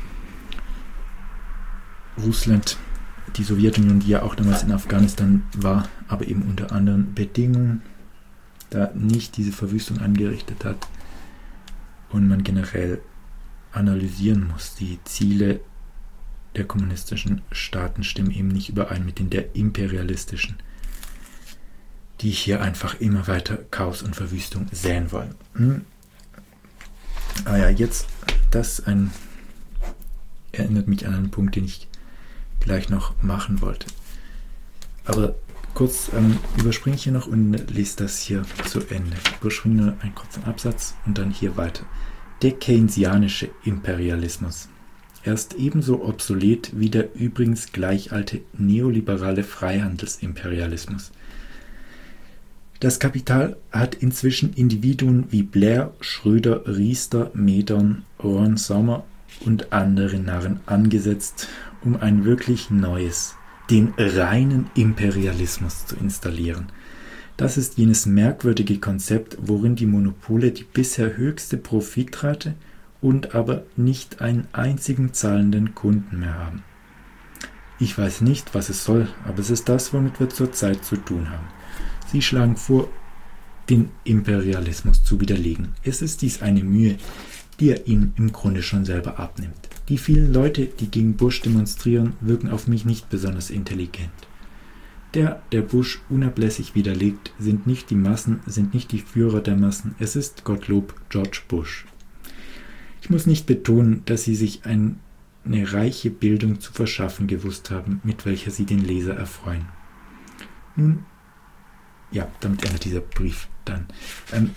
Speaker 1: Russland, die Sowjetunion, die ja auch damals in Afghanistan war, aber eben unter anderen Bedingungen, da nicht diese Verwüstung angerichtet hat und man generell analysieren muss. Die Ziele der kommunistischen Staaten stimmen eben nicht überein mit den der imperialistischen, die hier einfach immer weiter Chaos und Verwüstung säen wollen. Hm. Ah ja, jetzt, das ein, erinnert mich an einen Punkt, den ich gleich noch machen wollte. Aber kurz ähm, überspringe ich hier noch und lese das hier zu Ende. Ich überspringe nur einen kurzen Absatz und dann hier weiter. Der keynesianische Imperialismus. Er ist ebenso obsolet wie der übrigens gleich alte neoliberale Freihandelsimperialismus. Das Kapital hat inzwischen Individuen wie Blair, Schröder, Riester, Medon, Ron Sommer und andere Narren angesetzt, um ein wirklich neues, den reinen Imperialismus zu installieren. Das ist jenes merkwürdige Konzept, worin die Monopole die bisher höchste Profitrate und aber nicht einen einzigen zahlenden Kunden mehr haben. Ich weiß nicht, was es soll, aber es ist das, womit wir zurzeit zu tun haben. Sie schlagen vor, den Imperialismus zu widerlegen. Es ist dies eine Mühe, die er ihnen im Grunde schon selber abnimmt. Die vielen Leute, die gegen Bush demonstrieren, wirken auf mich nicht besonders intelligent. Der, der Bush unablässig widerlegt, sind nicht die Massen, sind nicht die Führer der Massen, es ist Gottlob George Bush. Ich muss nicht betonen, dass sie sich ein, eine reiche Bildung zu verschaffen gewusst haben, mit welcher sie den Leser erfreuen. Nun, ja, damit endet dieser Brief dann. Ähm,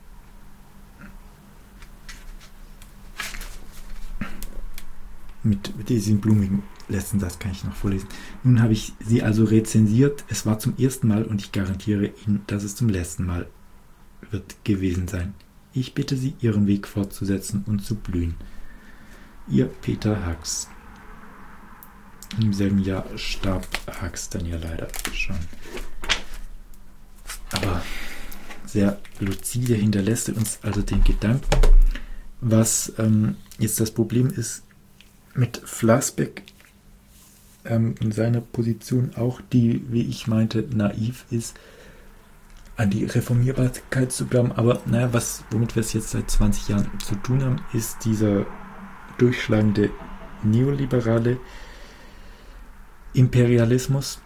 Speaker 1: mit diesem blumigen letzten Satz kann ich noch vorlesen. Nun habe ich sie also rezensiert. Es war zum ersten Mal und ich garantiere Ihnen, dass es zum letzten Mal wird gewesen sein. Ich bitte Sie, Ihren Weg fortzusetzen und zu blühen. Ihr Peter Hux. Im selben Jahr starb Hux dann ja leider schon. Aber sehr luzide hinterlässt er uns also den Gedanken, was ähm, jetzt das Problem ist mit Flassbeck ähm, in seiner Position auch, die, wie ich meinte, naiv ist, an die Reformierbarkeit zu glauben. Aber naja, was, womit wir es jetzt seit zwanzig Jahren zu tun haben, ist dieser durchschlagende neoliberale Imperialismus.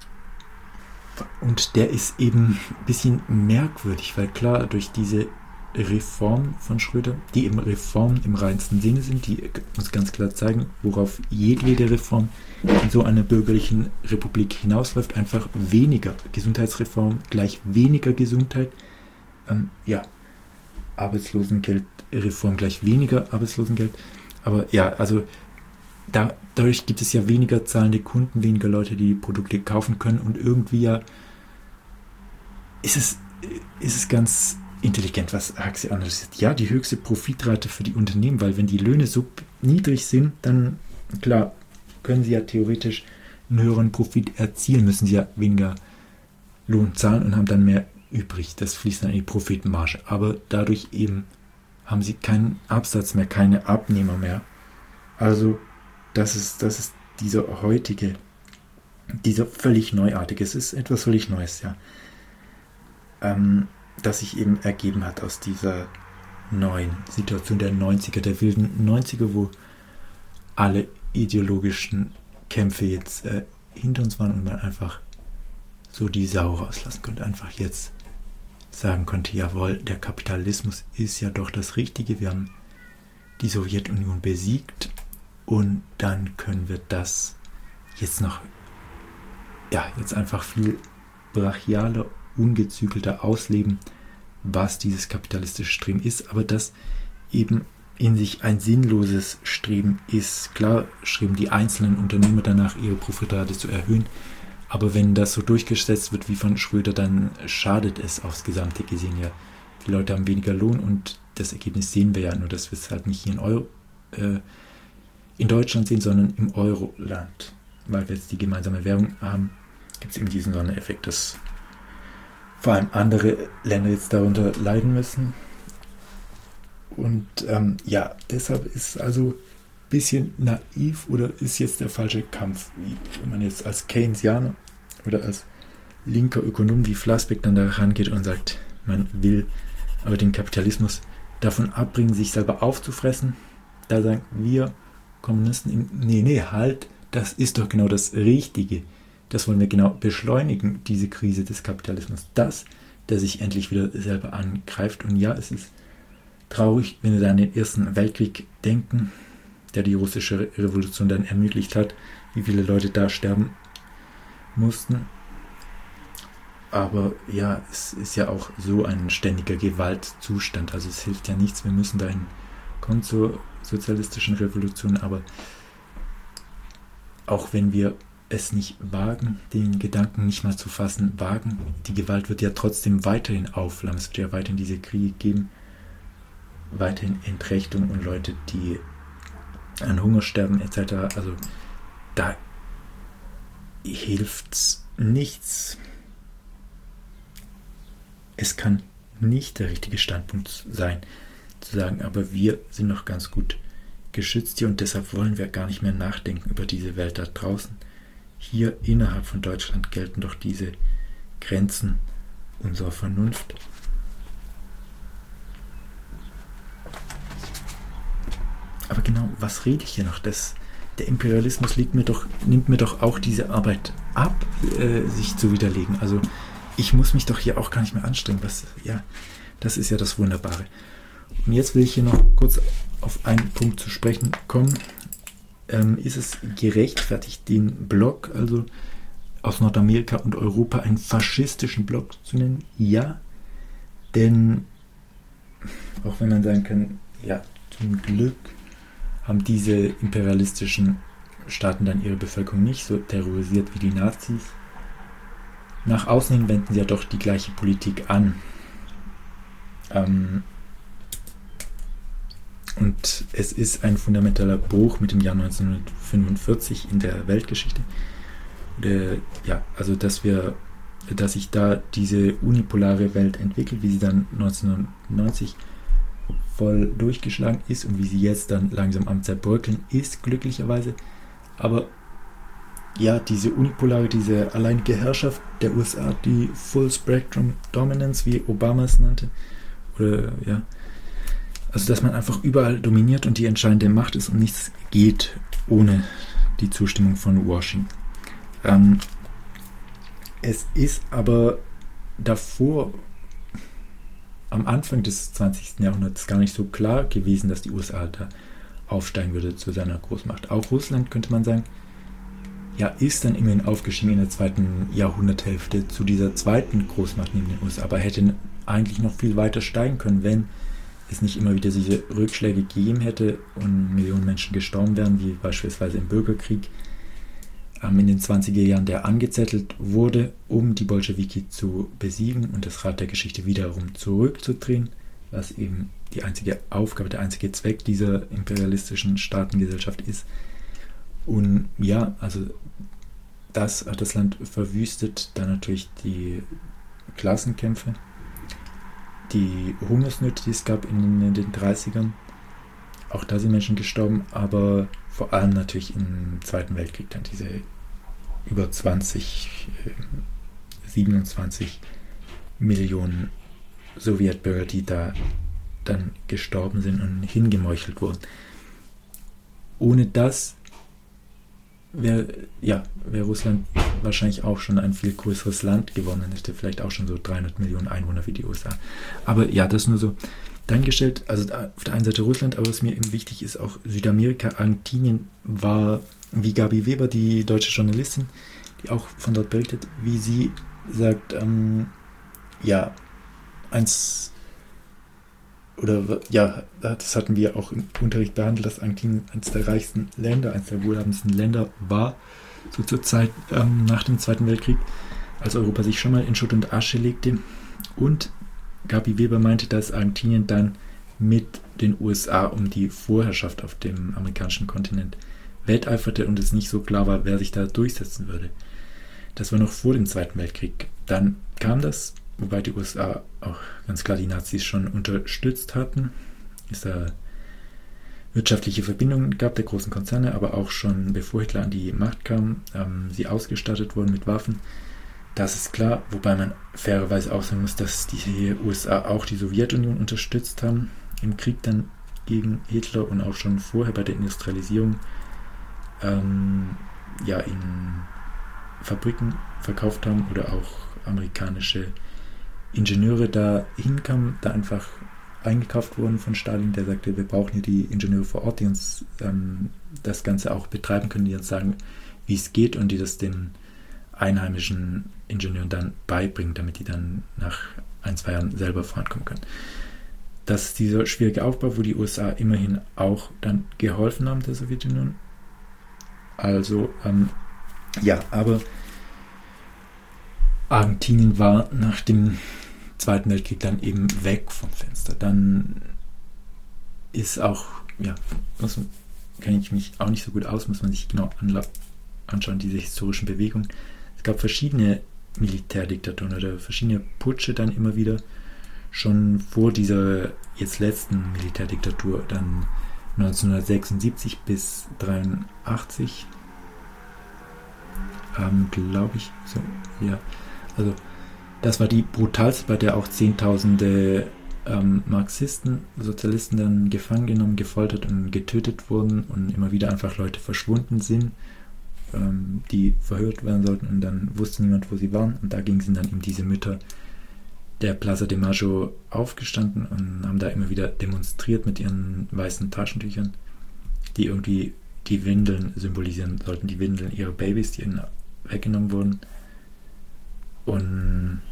Speaker 1: Und der ist eben ein bisschen merkwürdig, weil klar, durch diese Reformen von Schröder, die eben Reformen im reinsten Sinne sind, die uns ganz klar zeigen, worauf jedwede Reform in so einer bürgerlichen Republik hinausläuft, einfach weniger Gesundheitsreform gleich weniger Gesundheit, ähm, ja, Arbeitslosengeldreform gleich weniger Arbeitslosengeld, aber ja, also da, dadurch gibt es ja weniger zahlende Kunden, weniger Leute, die die Produkte kaufen können und irgendwie ja ist es, ist es ganz intelligent, was Huxley analysiert. Ja, die höchste Profitrate für die Unternehmen, weil wenn die Löhne so niedrig sind, dann, klar, können sie ja theoretisch einen höheren Profit erzielen, müssen sie ja weniger Lohn zahlen und haben dann mehr übrig. Das fließt dann in die Profitmarge. Aber dadurch eben haben sie keinen Absatz mehr, keine Abnehmer mehr. Also das ist, das ist dieser heutige, dieser völlig neuartige, es ist etwas völlig Neues, ja. Ähm, das sich eben ergeben hat aus dieser neuen Situation der neunziger, der wilden neunziger, wo alle ideologischen Kämpfe jetzt äh, hinter uns waren und man einfach so die Sau rauslassen konnte. Einfach jetzt sagen konnte, jawohl, der Kapitalismus ist ja doch das Richtige. Wir haben die Sowjetunion besiegt und dann können wir das jetzt noch, ja, jetzt einfach viel brachialer, ungezügelter ausleben, was dieses kapitalistische Streben ist, aber das eben in sich ein sinnloses Streben ist. Klar streben die einzelnen Unternehmer danach, ihre Profitrate zu erhöhen, aber wenn das so durchgesetzt wird wie von Schröder, dann schadet es aufs Gesamte gesehen ja. Die Leute haben weniger Lohn und das Ergebnis sehen wir ja, nur dass wir es halt nicht hier in, Euro, äh, in Deutschland sehen, sondern im Euroland. Weil wir jetzt die gemeinsame Währung haben, gibt es eben diesen Sondereffekt, dass vor allem andere Länder jetzt darunter leiden müssen. Und ähm, ja, deshalb ist also ein bisschen naiv oder ist jetzt der falsche Kampf, wie wenn man jetzt als Keynesianer oder als linker Ökonom wie Flassbeck dann da rangeht und sagt, man will aber den Kapitalismus davon abbringen, sich selber aufzufressen. Da sagen wir Kommunisten, nee, nee, halt, das ist doch genau das Richtige. Das wollen wir genau beschleunigen, diese Krise des Kapitalismus. Das, der sich endlich wieder selber angreift. Und ja, es ist traurig, wenn wir dann an den Ersten Weltkrieg denken, der die russische Revolution dann ermöglicht hat, wie viele Leute da sterben mussten. Aber ja, es ist ja auch so ein ständiger Gewaltzustand. Also es hilft ja nichts, wir müssen dahin kommen zur sozialistischen Revolution. Aber auch wenn wir es nicht wagen, den Gedanken nicht mal zu fassen, wagen, die Gewalt wird ja trotzdem weiterhin aufflammen. Es wird ja weiterhin diese Kriege geben, weiterhin Entrechtung und Leute, die an Hunger sterben et cetera. Also da hilft nichts. Es kann nicht der richtige Standpunkt sein, zu sagen, aber wir sind noch ganz gut geschützt hier und deshalb wollen wir gar nicht mehr nachdenken über diese Welt da draußen. Hier innerhalb von Deutschland gelten doch diese Grenzen unserer Vernunft was rede ich hier noch? Das, der Imperialismus liegt mir doch, nimmt mir doch auch diese Arbeit ab, äh, sich zu widerlegen. Also ich muss mich doch hier auch gar nicht mehr anstrengen. Was, ja, das ist ja das Wunderbare. Und jetzt will ich hier noch kurz auf einen Punkt zu sprechen kommen. Ähm, ist es gerechtfertigt, den Block, also aus Nordamerika und Europa, einen faschistischen Block zu nennen? Ja, denn auch wenn man sagen kann, ja, zum Glück haben diese imperialistischen Staaten dann ihre Bevölkerung nicht so terrorisiert wie die Nazis. Nach außen hin wenden sie ja doch die gleiche Politik an. Ähm, und es ist ein fundamentaler Bruch mit dem Jahr neunzehnhundertfünfundvierzig in der Weltgeschichte. Der, ja, also dass wir, dass sich da diese unipolare Welt entwickelt, wie sie dann neunzehnhundertneunzig voll durchgeschlagen ist und wie sie jetzt dann langsam am Zerbröckeln ist, glücklicherweise. Aber ja, diese unipolare, diese alleinige Herrschaft der U S A, die Full Spectrum Dominance, wie Obama es nannte, oder ja, also dass man einfach überall dominiert und die entscheidende Macht ist und nichts geht ohne die Zustimmung von Washington. Ähm, es ist aber davor, am Anfang des zwanzigsten Jahrhunderts, gar nicht so klar gewesen, dass die U S A da aufsteigen würde zu seiner Großmacht. Auch Russland, könnte man sagen, ja, ist dann immerhin aufgestiegen in der zweiten Jahrhunderthälfte zu dieser zweiten Großmacht neben den U S A, aber hätte eigentlich noch viel weiter steigen können, wenn es nicht immer wieder diese Rückschläge gegeben hätte und Millionen Menschen gestorben wären, wie beispielsweise im Bürgerkrieg ähm, in den zwanziger Jahren, der angezettelt wurde, um die Bolschewiki zu besiegen und das Rad der Geschichte wiederum zurückzudrehen, was eben die einzige Aufgabe, der einzige Zweck dieser imperialistischen Staatengesellschaft ist. Und ja, also das hat das Land verwüstet, dann natürlich die Klassenkämpfe, die Hungersnöte, die es gab in, in den dreißigern, auch da sind Menschen gestorben, aber vor allem natürlich im Zweiten Weltkrieg dann diese über zwanzig, siebenundzwanzig Millionen Sowjetbürger, die da dann gestorben sind und hingemeuchelt wurden. Ohne das wäre ja, wär Russland wahrscheinlich auch schon ein viel größeres Land geworden, dann hätte vielleicht auch schon so dreihundert Millionen Einwohner wie die U S A. Aber ja, das nur so dahingestellt. Also auf der einen Seite Russland, aber was mir eben wichtig ist, auch Südamerika, Argentinien war, wie Gabi Weber, die deutsche Journalistin, die auch von dort berichtet, wie sie sagt, ähm, ja, eins oder ja, das hatten wir auch im Unterricht behandelt, dass Argentinien eines der reichsten Länder, eines der wohlhabendsten Länder war, so zur Zeit ähm, nach dem Zweiten Weltkrieg, als Europa sich schon mal in Schutt und Asche legte. Und Gabi Weber meinte, dass Argentinien dann mit den U S A um die Vorherrschaft auf dem amerikanischen Kontinent wetteiferte und es nicht so klar war, wer sich da durchsetzen würde. Das war noch vor dem Zweiten Weltkrieg. Dann kam das, wobei die U S A auch ganz klar die Nazis schon unterstützt hatten. Es da wirtschaftliche Verbindungen gab der großen Konzerne, aber auch schon bevor Hitler an die Macht kam, ähm, sie ausgestattet wurden mit Waffen. Das ist klar, wobei man fairerweise auch sagen muss, dass die U S A auch die Sowjetunion unterstützt haben im Krieg dann gegen Hitler und auch schon vorher bei der Industrialisierung ähm, ja in Fabriken verkauft haben oder auch amerikanische Ingenieure da hinkamen, da einfach eingekauft wurden von Stalin, der sagte, wir brauchen hier die Ingenieure vor Ort, die uns ähm, das Ganze auch betreiben können, die uns sagen, wie es geht und die das den einheimischen Ingenieuren dann beibringen, damit die dann nach ein, zwei Jahren selber vorankommen können. Das ist dieser schwierige Aufbau, wo die U S A immerhin auch dann geholfen haben, der Sowjetunion. Also, ähm, ja, aber Argentinien war nach dem Zweiten Weltkrieg dann eben weg vom Fenster. Dann ist auch, ja, muss, kenne ich mich auch nicht so gut aus, muss man sich genau anla- anschauen, diese historischen Bewegungen. Es gab verschiedene Militärdiktaturen oder verschiedene Putsche dann immer wieder, schon vor dieser jetzt letzten Militärdiktatur, dann neunzehnhundertsechsundsiebzig bis dreiundachtzig, ähm, glaube ich, so, ja, also das war die brutalste, bei der auch Zehntausende ähm, Marxisten, Sozialisten dann gefangen genommen, gefoltert und getötet wurden und immer wieder einfach Leute verschwunden sind, ähm, die verhört werden sollten und dann wusste niemand, wo sie waren. Und dagegen sind dann eben diese Mütter der Plaza de Mayo aufgestanden und haben da immer wieder demonstriert mit ihren weißen Taschentüchern, die irgendwie die Windeln symbolisieren sollten, die Windeln ihrer Babys, die ihnen weggenommen wurden. Und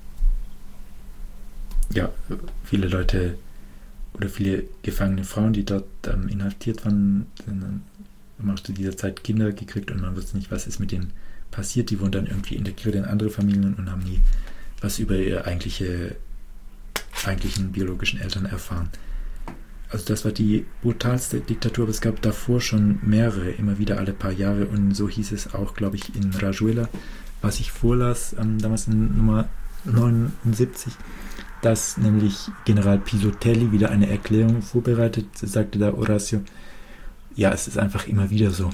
Speaker 1: ja, viele Leute oder viele gefangene Frauen, die dort ähm, inhaftiert waren, sind, haben auch zu dieser Zeit Kinder gekriegt und man wusste nicht, was ist mit denen passiert. Die wurden dann irgendwie integriert in andere Familien und haben nie was über ihre eigentliche, eigentlichen biologischen Eltern erfahren. Also das war die brutalste Diktatur, aber es gab davor schon mehrere, immer wieder alle paar Jahre und so hieß es auch, glaube ich, in Rayuela, was ich vorlas, ähm, damals in Nummer neunundsiebzig, dass nämlich General Pisotelli wieder eine Erklärung vorbereitet, sagte da Horacio, ja, es ist einfach immer wieder so,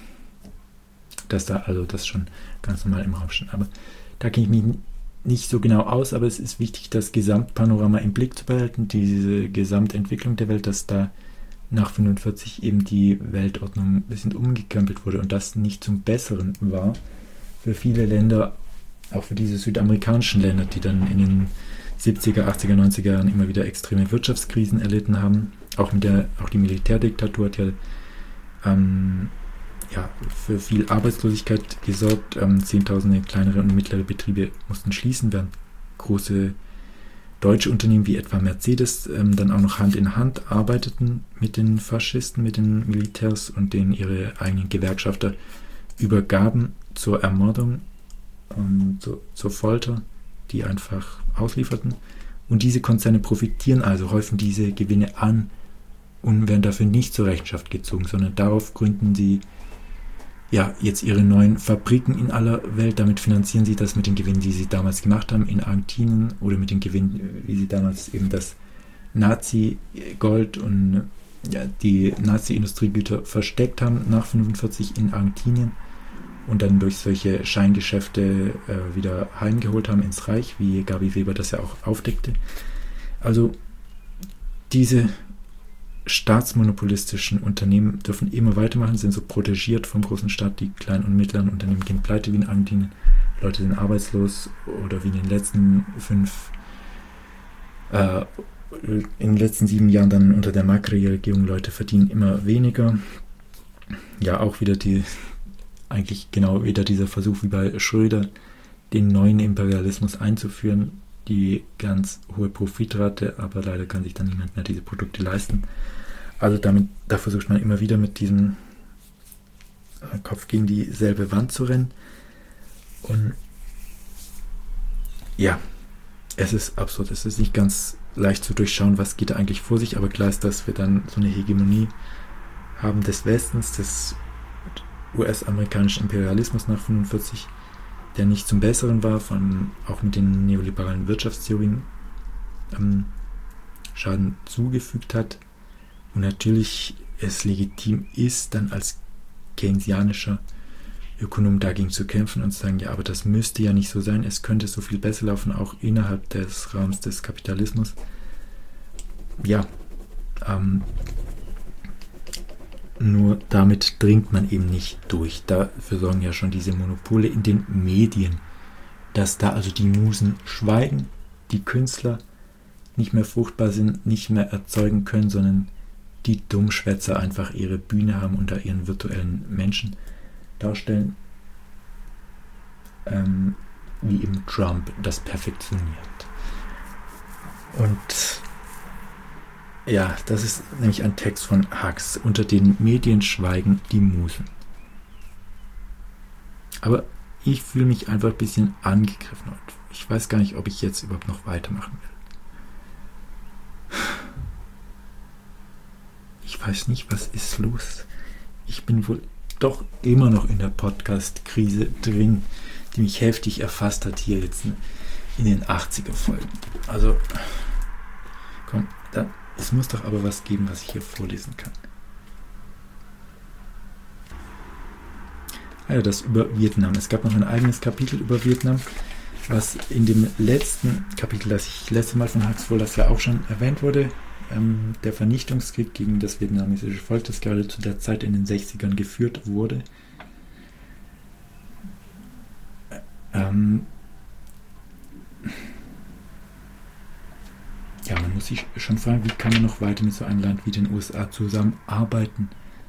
Speaker 1: dass da, also das schon ganz normal im Raum stand. Aber da kenne ich mich nicht so genau aus, aber es ist wichtig, das Gesamtpanorama im Blick zu behalten, diese Gesamtentwicklung der Welt, dass da nach fünfundvierzig eben die Weltordnung ein bisschen umgekrempelt wurde und das nicht zum Besseren war für viele Länder, auch für diese südamerikanischen Länder, die dann in den siebziger, achtziger, neunziger Jahren immer wieder extreme Wirtschaftskrisen erlitten haben. Auch mit der, auch die Militärdiktatur hat ja, ähm, ja für viel Arbeitslosigkeit gesorgt. Ähm, Zehntausende kleinere und mittlere Betriebe mussten schließen, während große deutsche Unternehmen wie etwa Mercedes ähm, dann auch noch Hand in Hand arbeiteten mit den Faschisten, mit den Militärs und denen ihre eigenen Gewerkschafter übergaben zur Ermordung, ähm, zu, zur Folter, die einfach auslieferten. Und diese Konzerne profitieren also, häufen diese Gewinne an und werden dafür nicht zur Rechenschaft gezogen, sondern darauf gründen sie ja jetzt ihre neuen Fabriken in aller Welt. Damit finanzieren sie das mit den Gewinnen, die sie damals gemacht haben in Argentinien oder mit den Gewinnen, wie sie damals eben das Nazi-Gold und ja, die Nazi-Industriegüter versteckt haben nach fünfundvierzig in Argentinien und dann durch solche Scheingeschäfte äh, wieder heimgeholt haben ins Reich, wie Gabi Weber das ja auch aufdeckte. Also diese staatsmonopolistischen Unternehmen dürfen immer weitermachen, sind so protegiert vom großen Staat. Die kleinen und mittleren Unternehmen gehen pleite wie in Argentinien. Leute sind arbeitslos oder wie in den letzten fünf, äh, in den letzten sieben Jahren dann unter der Macri-Regierung, Leute verdienen immer weniger. Ja, auch wieder die, eigentlich genau wieder dieser Versuch wie bei Schröder, den neuen Imperialismus einzuführen, die ganz hohe Profitrate, aber leider kann sich dann niemand mehr diese Produkte leisten. Also damit, da versucht man immer wieder mit diesem Kopf gegen dieselbe Wand zu rennen. Und ja, es ist absurd, es ist nicht ganz leicht zu durchschauen, was geht da eigentlich vor sich, aber klar ist, dass wir dann so eine Hegemonie haben des Westens, des U S-amerikanischen Imperialismus nach fünfundvierzig, der nicht zum Besseren war, von, auch mit den neoliberalen Wirtschaftstheorien ähm, Schaden zugefügt hat und natürlich es legitim ist, dann als keynesianischer Ökonom dagegen zu kämpfen und zu sagen, ja, aber das müsste ja nicht so sein, es könnte so viel besser laufen, auch innerhalb des Rahmens des Kapitalismus. Ja, ähm, nur damit dringt man eben nicht durch. Dafür sorgen ja schon diese Monopole in den Medien, dass da also die Musen schweigen, die Künstler nicht mehr fruchtbar sind, nicht mehr erzeugen können, sondern die Dummschwätzer einfach ihre Bühne haben und da ihren virtuellen Menschen darstellen, ähm, wie eben Trump das perfektioniert. Und ja, das ist nämlich ein Text von Hux. Unter den Medien schweigen die Musen. Aber ich fühle mich einfach ein bisschen angegriffen heute. Ich weiß gar nicht, ob ich jetzt überhaupt noch weitermachen will. Ich weiß nicht, was ist los. Ich bin wohl doch immer noch in der Podcast-Krise drin, die mich heftig erfasst hat hier jetzt in den achtziger-Folgen. Also, komm, da, es muss doch aber was geben, was ich hier vorlesen kann. Also das über Vietnam. Es gab noch ein eigenes Kapitel über Vietnam. was in dem letzten Kapitel, das ich letzte Mal von Huxley, das ja auch schon erwähnt wurde, ähm, der Vernichtungskrieg gegen das vietnamesische Volk, das gerade zu der Zeit in den sechzigern geführt wurde. Ähm, ja, man muss sich schon fragen, wie kann man noch weiter mit so einem Land wie den U S A zusammenarbeiten,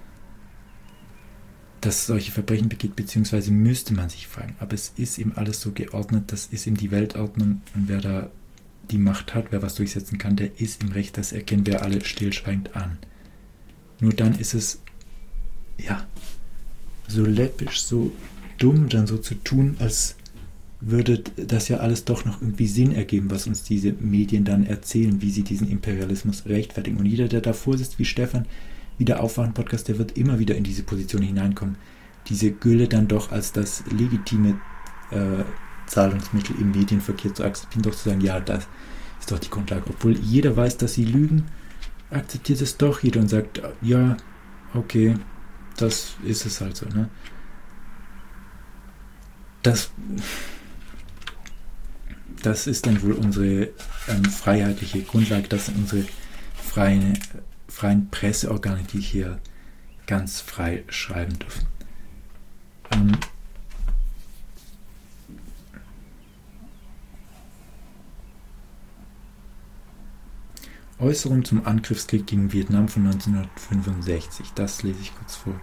Speaker 1: das solche Verbrechen begeht, beziehungsweise müsste man sich fragen. Aber es ist eben alles so geordnet, das ist eben die Weltordnung, und wer da die Macht hat, wer was durchsetzen kann, der ist im Recht, das erkennen wir alle stillschweigend an. Nur dann ist es, ja, so läppisch, so dumm, dann so zu tun, als würde das ja alles doch noch irgendwie Sinn ergeben, was uns diese Medien dann erzählen, wie sie diesen Imperialismus rechtfertigen. Und jeder, der davor sitzt, wie Stefan, wie der Aufwachen-Podcast, der wird immer wieder in diese Position hineinkommen, diese Gülle dann doch als das legitime äh, Zahlungsmittel im Medienverkehr zu akzeptieren, doch zu sagen, ja, das ist doch die Grundlage. Obwohl jeder weiß, dass sie lügen, akzeptiert es doch jeder und sagt, ja, okay, das ist es halt so. Ne? Das, das ist dann wohl unsere ähm, freiheitliche Grundlage, das sind unsere freien, freien Presseorgane, die hier ganz frei schreiben dürfen. Ähm, Äußerung zum Angriffskrieg gegen Vietnam von neunzehnhundertfünfundsechzig. Das lese ich kurz vor.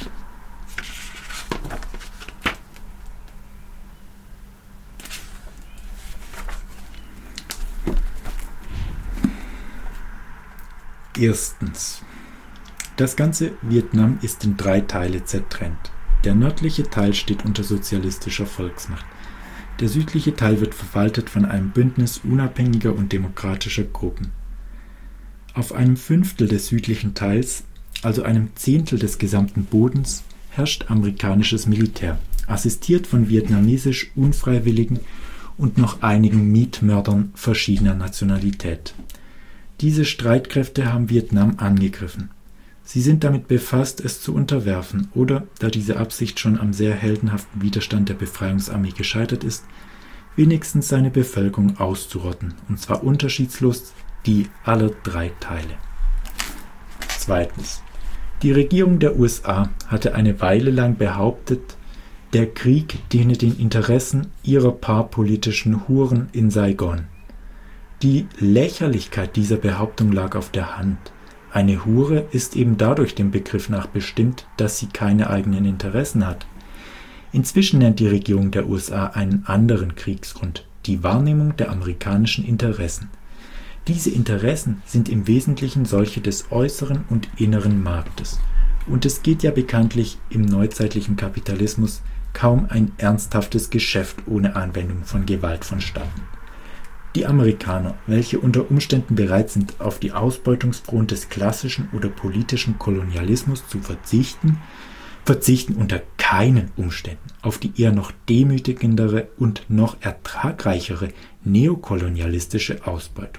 Speaker 1: Erstens. Das ganze Vietnam ist in drei Teile zertrennt. Der nördliche Teil steht unter sozialistischer Volksmacht. Der südliche Teil wird verwaltet von einem Bündnis unabhängiger und demokratischer Gruppen. Auf einem Fünftel des südlichen Teils, also einem Zehntel des gesamten Bodens, herrscht amerikanisches Militär, assistiert von vietnamesisch Unfreiwilligen und noch einigen Mietmördern verschiedener Nationalität. Diese Streitkräfte haben Vietnam angegriffen. Sie sind damit befasst, es zu unterwerfen oder, da diese Absicht schon am sehr heldenhaften Widerstand der Befreiungsarmee gescheitert ist, wenigstens seine Bevölkerung auszurotten, und zwar unterschiedslos die aller drei Teile. Zweitens. Die Regierung der U S A hatte eine Weile lang behauptet, der Krieg diene den Interessen ihrer paar politischen Huren in Saigon. Die Lächerlichkeit dieser Behauptung lag auf der Hand. Eine Hure ist eben dadurch dem Begriff nach bestimmt, dass sie keine eigenen Interessen hat. Inzwischen nennt die Regierung der U S A einen anderen Kriegsgrund, die Wahrnehmung der amerikanischen Interessen. Diese Interessen sind im Wesentlichen solche des äußeren und inneren Marktes. Und es geht ja bekanntlich im neuzeitlichen Kapitalismus kaum ein ernsthaftes Geschäft ohne Anwendung von Gewalt vonstatten. Die Amerikaner, welche unter Umständen bereit sind, auf die Ausbeutungsfrohen des klassischen oder politischen Kolonialismus zu verzichten, verzichten unter keinen Umständen auf die eher noch demütigendere und noch ertragreichere neokolonialistische Ausbeutung.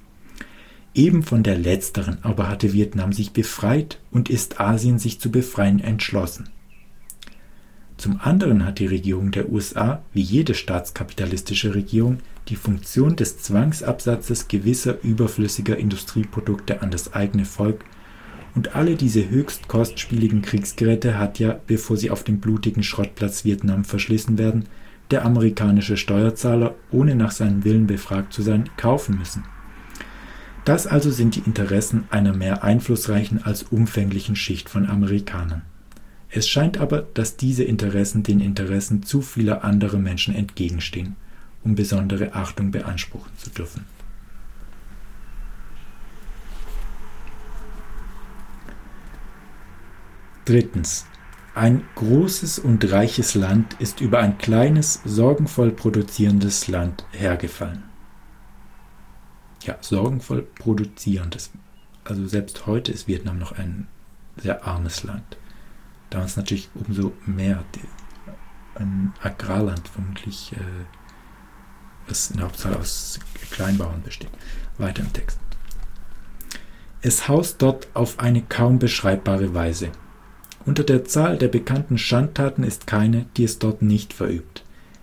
Speaker 1: Eben von der letzteren aber hatte Vietnam sich befreit und ist Asien sich zu befreien entschlossen. Zum anderen hat die Regierung der U S A, wie jede staatskapitalistische Regierung, die Funktion des Zwangsabsatzes gewisser überflüssiger Industrieprodukte an das eigene Volk, und alle diese höchst kostspieligen Kriegsgeräte hat ja, bevor sie auf dem blutigen Schrottplatz Vietnam verschlissen werden, der amerikanische Steuerzahler, ohne nach seinem Willen befragt zu sein, kaufen müssen. Das also sind die Interessen einer mehr einflussreichen als umfänglichen Schicht von Amerikanern. Es scheint aber, dass diese Interessen den Interessen zu vieler anderer Menschen entgegenstehen, um besondere Achtung beanspruchen zu dürfen. Drittens. Ein großes und reiches Land ist über ein kleines, sorgenvoll produzierendes Land hergefallen. Ja, sorgenvoll produzierendes. Also selbst heute ist Vietnam noch ein sehr armes Land. Damals natürlich umso mehr. Ein Agrarland vermutlich, äh, das in der Hauptzahl aus Kleinbauern besteht. Weiter im Text. Es haust dort auf eine kaum beschreibbare Weise. Unter der Zahl der bekannten Schandtaten ist keine, die es dort nicht verübt.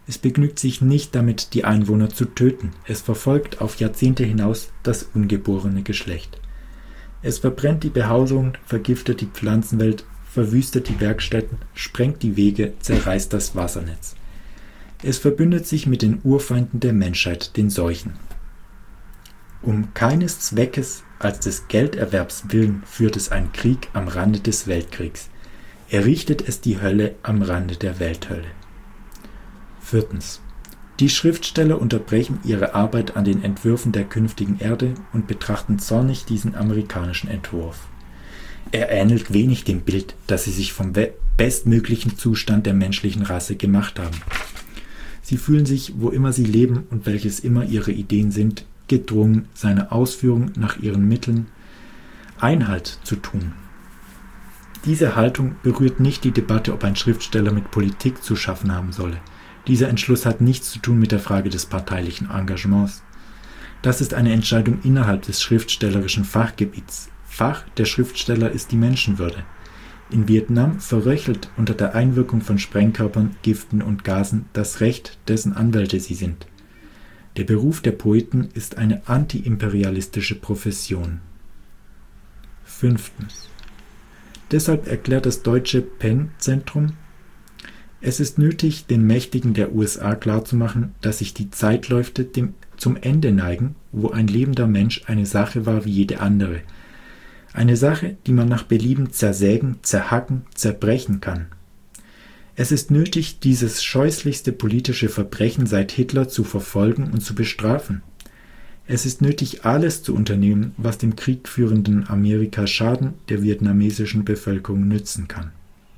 Speaker 1: Es begnügt sich nicht damit, die Einwohner zu töten. Es verfolgt auf Jahrzehnte hinaus das ungeborene Geschlecht. Es verbrennt die Behausung, vergiftet die Pflanzenwelt, verwüstet die Werkstätten, sprengt die Wege, zerreißt das Wassernetz. Es verbündet sich mit den Urfeinden der Menschheit, den Seuchen. Um keines Zweckes als des Gelderwerbs willen führt es einen Krieg am Rande des Weltkriegs. Errichtet es die Hölle am Rande der Welthölle. Viertens. Die Schriftsteller unterbrechen ihre Arbeit an den Entwürfen der künftigen Erde und betrachten zornig diesen amerikanischen Entwurf. Er ähnelt wenig dem Bild, das sie sich vom bestmöglichen Zustand der menschlichen Rasse gemacht haben. Sie fühlen sich, wo immer sie leben und welches immer ihre Ideen sind, gedrungen, seiner Ausführung nach ihren Mitteln Einhalt zu tun. Diese Haltung berührt nicht die Debatte, ob ein Schriftsteller mit Politik zu schaffen haben solle. Dieser Entschluss hat nichts zu tun mit der Frage des parteilichen Engagements. Das ist eine Entscheidung innerhalb des schriftstellerischen Fachgebiets. Fach der Schriftsteller ist die Menschenwürde. In Vietnam verröchelt unter der Einwirkung von Sprengkörpern, Giften und Gasen das Recht, dessen Anwälte sie sind. Der Beruf der Poeten ist eine antiimperialistische Profession. Fünftens. Deshalb erklärt das deutsche Penn-Zentrum: Es ist nötig, den Mächtigen der U S A klarzumachen, dass sich die Zeitläufe dem, zum Ende neigen, wo ein lebender Mensch eine Sache war wie jede andere. Eine Sache, die man nach Belieben zersägen, zerhacken, zerbrechen kann. Es ist nötig, dieses scheußlichste politische Verbrechen seit Hitler zu verfolgen und zu bestrafen. Es ist nötig, alles zu unternehmen, was dem kriegführenden Amerika Schaden der vietnamesischen Bevölkerung nützen kann.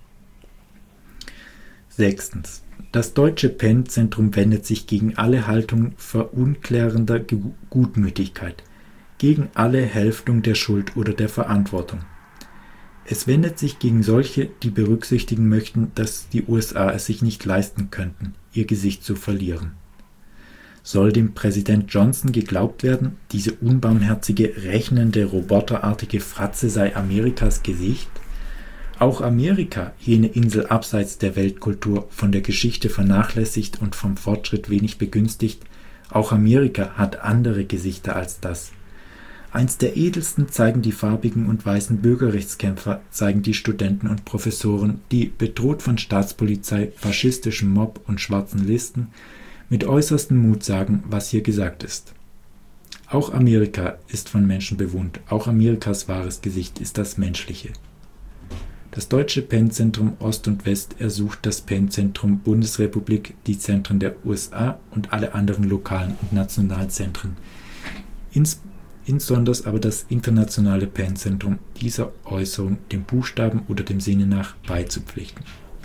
Speaker 1: Sechstens. Das deutsche Penn-Zentrum wendet sich gegen alle Haltungen verunklärender Gutmütigkeit, gegen alle Hälftung der Schuld oder der Verantwortung. Es wendet sich gegen solche, die berücksichtigen möchten, dass die U S A es sich nicht leisten könnten, ihr Gesicht zu verlieren. Soll dem Präsident Johnson geglaubt werden, diese unbarmherzige, rechnende, roboterartige Fratze sei Amerikas Gesicht? Auch Amerika, jene Insel abseits der Weltkultur, von der Geschichte vernachlässigt und vom Fortschritt wenig begünstigt, auch Amerika hat andere Gesichter als das. Eins der edelsten zeigen die farbigen und weißen Bürgerrechtskämpfer, zeigen die Studenten und Professoren, die, bedroht von Staatspolizei, faschistischem Mob und schwarzen Listen, mit äußerstem Mut sagen, was hier gesagt ist. Auch Amerika ist von Menschen bewohnt, auch Amerikas wahres Gesicht ist das menschliche. Das deutsche Penn-Zentrum Ost und West ersucht das Penn-Zentrum Bundesrepublik, die Zentren der U S A und alle anderen lokalen und nationalen Zentren, ins insonders aber das internationale Penn-Zentrum, dieser Äußerung dem Buchstaben oder dem Sinne nach beizupflichten.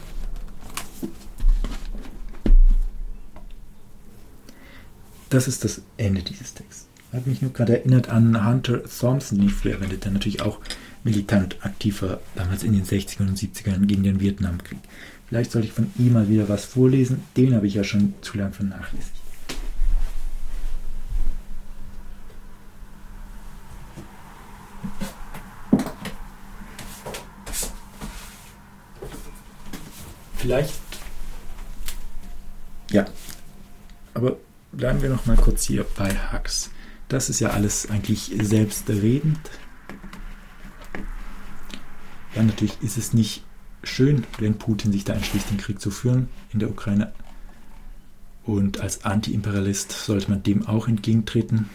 Speaker 1: Das ist das Ende dieses Texts. Hat mich nur gerade erinnert an Hunter Thompson, den ich früher erwähnte, der natürlich auch militant aktiv war, damals in den sechzigern und siebzigern gegen den Vietnamkrieg. Vielleicht sollte ich von ihm mal wieder was vorlesen, den habe ich ja schon zu lange vernachlässigt. Vielleicht, ja, aber bleiben wir noch mal kurz hier bei Hux. Das ist ja alles eigentlich selbstredend. Ja, natürlich ist es nicht schön, wenn Putin sich da entschließt, den Krieg zu führen in der Ukraine. Und als Anti-Imperialist sollte man dem auch entgegentreten.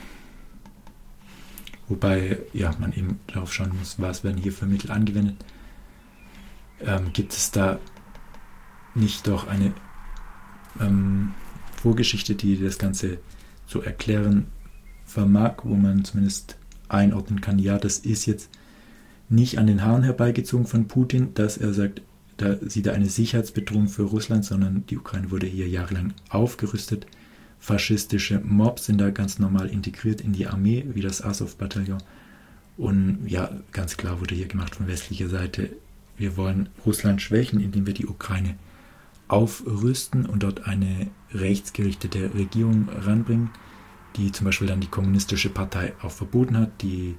Speaker 1: Wobei, ja, man eben darauf schauen muss, was werden hier für Mittel angewendet. Ähm, gibt es da nicht doch eine ähm, Vorgeschichte, die das Ganze zu erklären vermag, wo man zumindest einordnen kann, ja, das ist jetzt nicht an den Haaren herbeigezogen von Putin, dass er sagt, da sieht er eine Sicherheitsbedrohung für Russland, sondern die Ukraine wurde hier jahrelang aufgerüstet. Faschistische Mobs sind da ganz normal integriert in die Armee, wie das Azov-Bataillon. Und ja, ganz klar wurde hier gemacht von westlicher Seite, wir wollen Russland schwächen, indem wir die Ukraine aufrüsten und dort eine rechtsgerichtete Regierung ranbringen, die zum Beispiel dann die kommunistische Partei auch verboten hat, die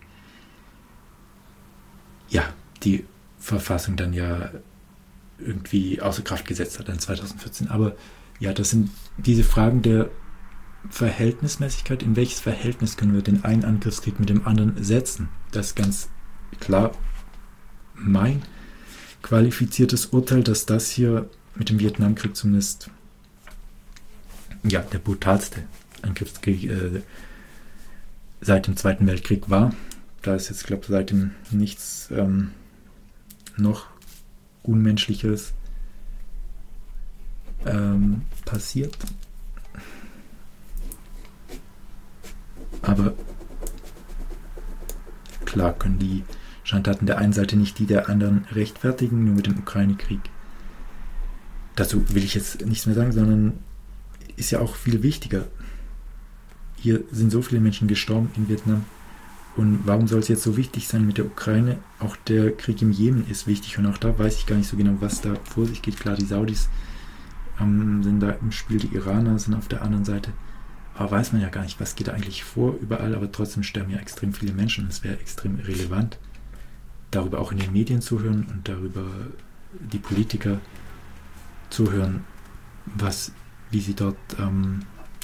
Speaker 1: ja, die Verfassung dann ja irgendwie außer Kraft gesetzt hat in zweitausendvierzehn. Aber ja, das sind diese Fragen der Verhältnismäßigkeit. In welches Verhältnis können wir den einen Angriffskrieg mit dem anderen setzen? Das ist ganz klar mein qualifiziertes Urteil, dass das hier mit dem Vietnamkrieg zumindest ja, der brutalste Angriffskrieg äh, seit dem Zweiten Weltkrieg war. Da ist jetzt, glaube ich, seitdem nichts ähm, noch Unmenschliches ähm, passiert. Aber klar können die Schandtaten der einen Seite nicht die der anderen rechtfertigen, nur mit dem Ukraine-Krieg. Dazu will ich jetzt nichts mehr sagen, sondern ist ja auch viel wichtiger. Hier sind so viele Menschen gestorben in Vietnam. Und warum soll es jetzt so wichtig sein mit der Ukraine? Auch der Krieg im Jemen ist wichtig und auch da weiß ich gar nicht so genau, was da vor sich geht. Klar, die Saudis ähm, sind da im Spiel, die Iraner sind auf der anderen Seite. Aber weiß man ja gar nicht, was geht da eigentlich vor überall, aber trotzdem sterben ja extrem viele Menschen und es wäre extrem relevant, darüber auch in den Medien zu hören und darüber die Politiker zu hören, was, wie sie dort ähm,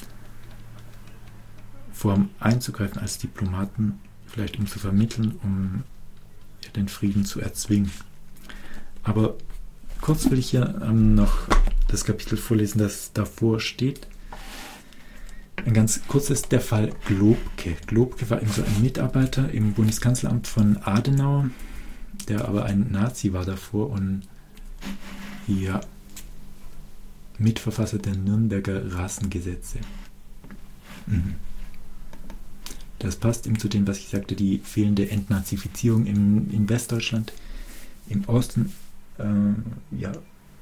Speaker 1: vorhaben einzugreifen als Diplomaten, vielleicht um zu vermitteln, um ja, den Frieden zu erzwingen. Aber kurz will ich hier ähm, noch das Kapitel vorlesen, das davor steht. Ein ganz kurzes, der Fall Globke. Globke war eben so ein Mitarbeiter im Bundeskanzleramt von Adenauer, der aber ein Nazi war davor und ja, Mitverfasser der Nürnberger Rassengesetze. Mhm. Das passt eben zu dem, was ich sagte, die fehlende Entnazifizierung im, in Westdeutschland. Im Osten, äh, ja,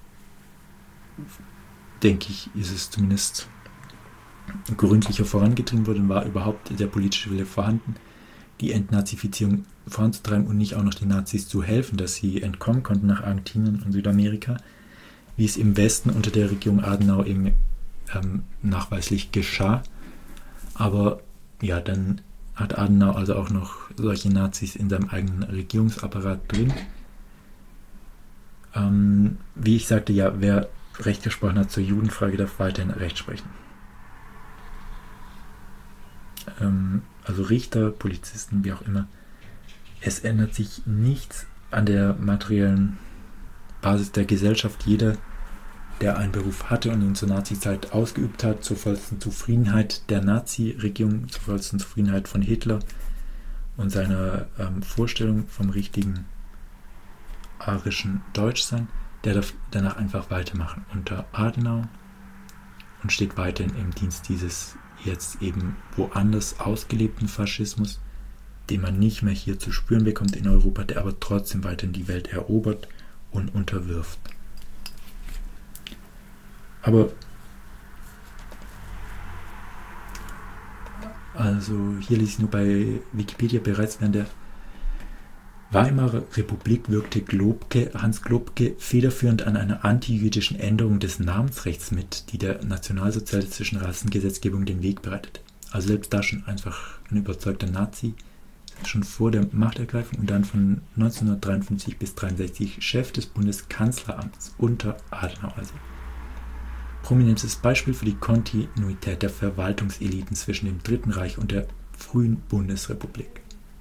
Speaker 1: denke ich, ist es zumindest gründlicher vorangetrieben worden, war überhaupt der politische Wille vorhanden, die Entnazifizierung voranzutreiben und nicht auch noch den Nazis zu helfen, dass sie entkommen konnten nach Argentinien und Südamerika, wie es im Westen unter der Regierung Adenauer eben ähm, nachweislich geschah. Aber ja, dann hat Adenauer also auch noch solche Nazis in seinem eigenen Regierungsapparat drin. Ähm, wie ich sagte, ja, wer Recht gesprochen hat zur Judenfrage, darf weiterhin Recht sprechen. Also Richter, Polizisten, wie auch immer. Es ändert sich nichts an der materiellen Basis der Gesellschaft. Jeder, der einen Beruf hatte und ihn zur Nazizeit ausgeübt hat, zur vollsten Zufriedenheit der Nazi-Regierung, zur vollsten Zufriedenheit von Hitler und seiner ähm, Vorstellung vom richtigen arischen Deutschsein, der darf danach einfach weitermachen unter Adenauer und steht weiterhin im Dienst dieses jetzt eben woanders ausgelebten Faschismus, den man nicht mehr hier zu spüren bekommt in Europa, der aber trotzdem weiterhin die Welt erobert und unterwirft. Aber also hier lese ich nur bei Wikipedia, bereits während der Weimarer Republik wirkte Globke, Hans Globke federführend an einer antijüdischen Änderung des Namensrechts mit, die der nationalsozialistischen Rassengesetzgebung den Weg bereitet. Also selbst da schon einfach ein überzeugter Nazi, schon vor der Machtergreifung und dann von neunzehnhundertdreiundfünfzig bis neunzehnhundertdreiundsechzig Chef des Bundeskanzleramts unter Adenauer. Also prominentes Beispiel für die Kontinuität der Verwaltungseliten zwischen dem Dritten Reich und der frühen Bundesrepublik.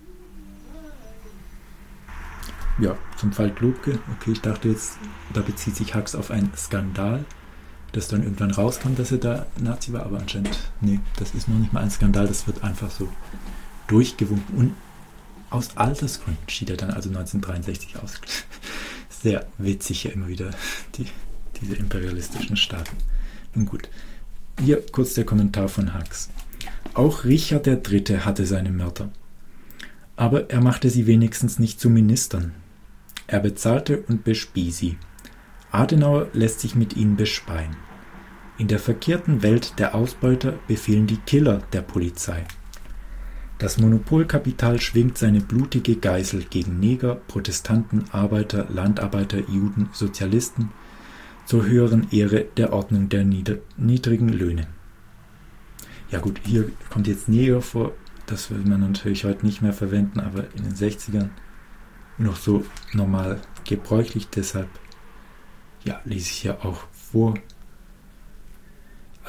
Speaker 1: Ja, zum Fall Globke. Okay, ich dachte jetzt, da bezieht sich Hux auf einen Skandal, dass dann irgendwann rauskam, dass er da Nazi war, aber anscheinend, nee, das ist noch nicht mal ein Skandal, das wird einfach so durchgewunken und aus Altersgründen schied er dann also neunzehnhundertdreiundsechzig aus. Sehr witzig ja immer wieder, die, diese imperialistischen Staaten. Nun gut, hier kurz der Kommentar von Hux. Auch Richard der Dritte hatte seine Mörder, aber er machte sie wenigstens nicht zu Ministern. Er bezahlte und bespie sie. Adenauer lässt sich mit ihnen bespeien. In der verkehrten Welt der Ausbeuter befehlen die Killer der Polizei. Das Monopolkapital schwingt seine blutige Geißel gegen Neger, Protestanten, Arbeiter, Landarbeiter, Juden, Sozialisten zur höheren Ehre der Ordnung der nieder- niedrigen Löhne. Ja gut, hier kommt jetzt Neger vor, das will man natürlich heute nicht mehr verwenden, aber in den sechzigern noch so normal gebräuchlich, deshalb ja, lese ich ja auch vor.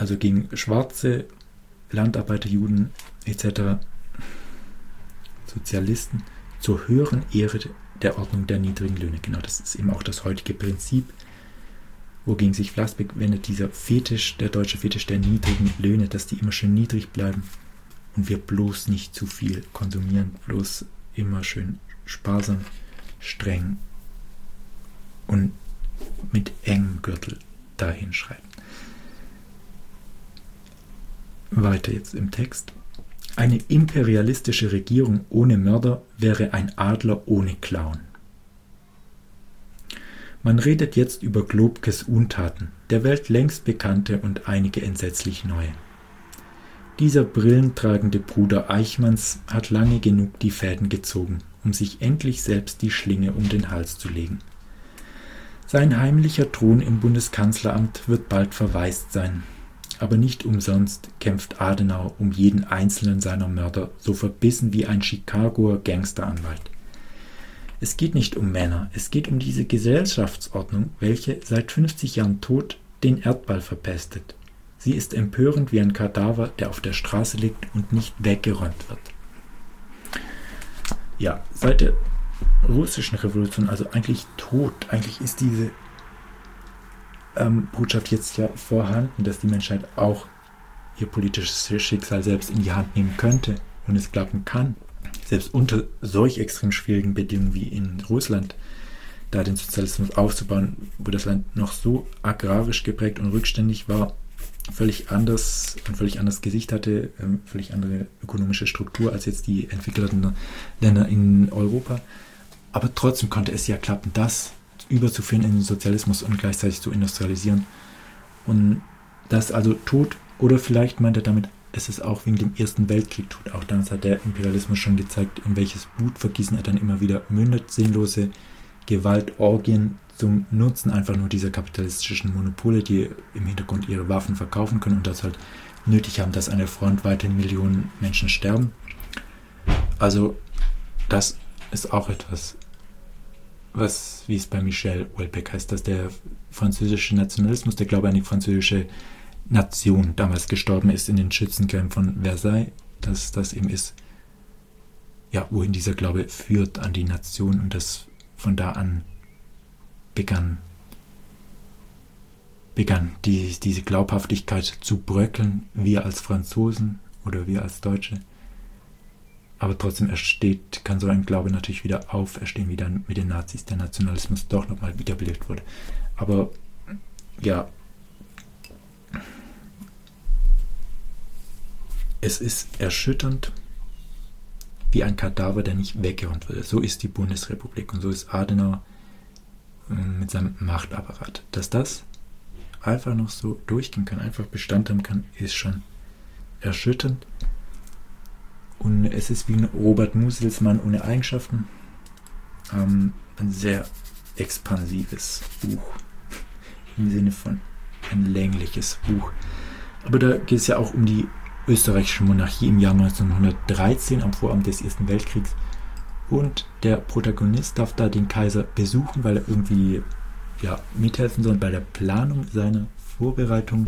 Speaker 1: also gegen Schwarze, Landarbeiter, Juden et cetera, Sozialisten, zur höheren Ehre der Ordnung der niedrigen Löhne. Genau, das ist eben auch das heutige Prinzip, wogegen sich Flassbeck wendet, dieser Fetisch, der deutsche Fetisch der niedrigen Löhne, dass die immer schön niedrig bleiben und wir bloß nicht zu viel konsumieren, bloß immer schön sparsam, streng und mit engem Gürtel dahin schreiben. Weiter jetzt im Text. Eine imperialistische Regierung ohne Mörder wäre ein Adler ohne Klauen. Man redet jetzt über Globkes Untaten, der Welt längst bekannte und einige entsetzlich neue. Dieser brillentragende Bruder Eichmanns hat lange genug die Fäden gezogen, um sich endlich selbst die Schlinge um den Hals zu legen. Sein heimlicher Thron im Bundeskanzleramt wird bald verwaist sein, aber nicht umsonst kämpft Adenauer um jeden einzelnen seiner Mörder so verbissen wie ein Chicagoer Gangsteranwalt. Es geht nicht um Männer, es geht um diese Gesellschaftsordnung, welche seit fünfzig Jahren tot den Erdball verpestet. Sie ist empörend wie ein Kadaver, der auf der Straße liegt und nicht weggeräumt wird. Ja, seit der russischen Revolution, also eigentlich tot, eigentlich ist diese ähm, Botschaft jetzt ja vorhanden, dass die Menschheit auch ihr politisches Schicksal selbst in die Hand nehmen könnte und es klappen kann. Selbst unter solch extrem schwierigen Bedingungen wie in Russland, da den Sozialismus aufzubauen, wo das Land noch so agrarisch geprägt und rückständig war, völlig anders, ein völlig anderes Gesicht hatte, ähm, völlig andere ökonomische Struktur als jetzt die entwickelten Länder in Europa. Aber trotzdem konnte es ja klappen, das überzuführen in den Sozialismus und gleichzeitig zu industrialisieren. Und das also tot, oder vielleicht meint er damit, es ist auch wegen dem Ersten Weltkrieg tut. Auch damals hat der Imperialismus schon gezeigt, in welches Blutvergießen er dann immer wieder mündet. Sinnlose Gewaltorgien zum Nutzen einfach nur dieser kapitalistischen Monopole, die im Hintergrund ihre Waffen verkaufen können und das halt nötig haben, dass an der Front weiterhin Millionen Menschen sterben. Also das ist auch etwas, was, wie es bei Michel Houellebecq heißt, dass der französische Nationalismus, der Glaube an die französische Nation damals gestorben ist in den Schützengräben von Versailles, dass das eben ist, ja, wohin dieser Glaube führt an die Nation und das von da an begann, begann die, diese Glaubhaftigkeit zu bröckeln, wir als Franzosen oder wir als Deutsche. Aber trotzdem ersteht, kann so ein Glaube natürlich wieder auferstehen, wie dann mit den Nazis der Nationalismus doch nochmal wiederbelebt wurde. Aber ja, es ist erschütternd, wie ein Kadaver, der nicht weggeräumt wurde. So ist die Bundesrepublik und so ist Adenauer mit seinem Machtapparat. Dass das einfach noch so durchgehen kann, einfach Bestand haben kann, ist schon erschütternd. Und es ist wie ein Robert Musilsmann ohne Eigenschaften. Ähm, ein sehr expansives Buch. Im Sinne von ein längliches Buch. Aber da geht es ja auch um die österreichische Monarchie im Jahr neunzehnhundertdreizehn, am Vorabend des Ersten Weltkriegs. Und der Protagonist darf da den Kaiser besuchen, weil er irgendwie ja, mithelfen soll bei der Planung seiner Vorbereitung,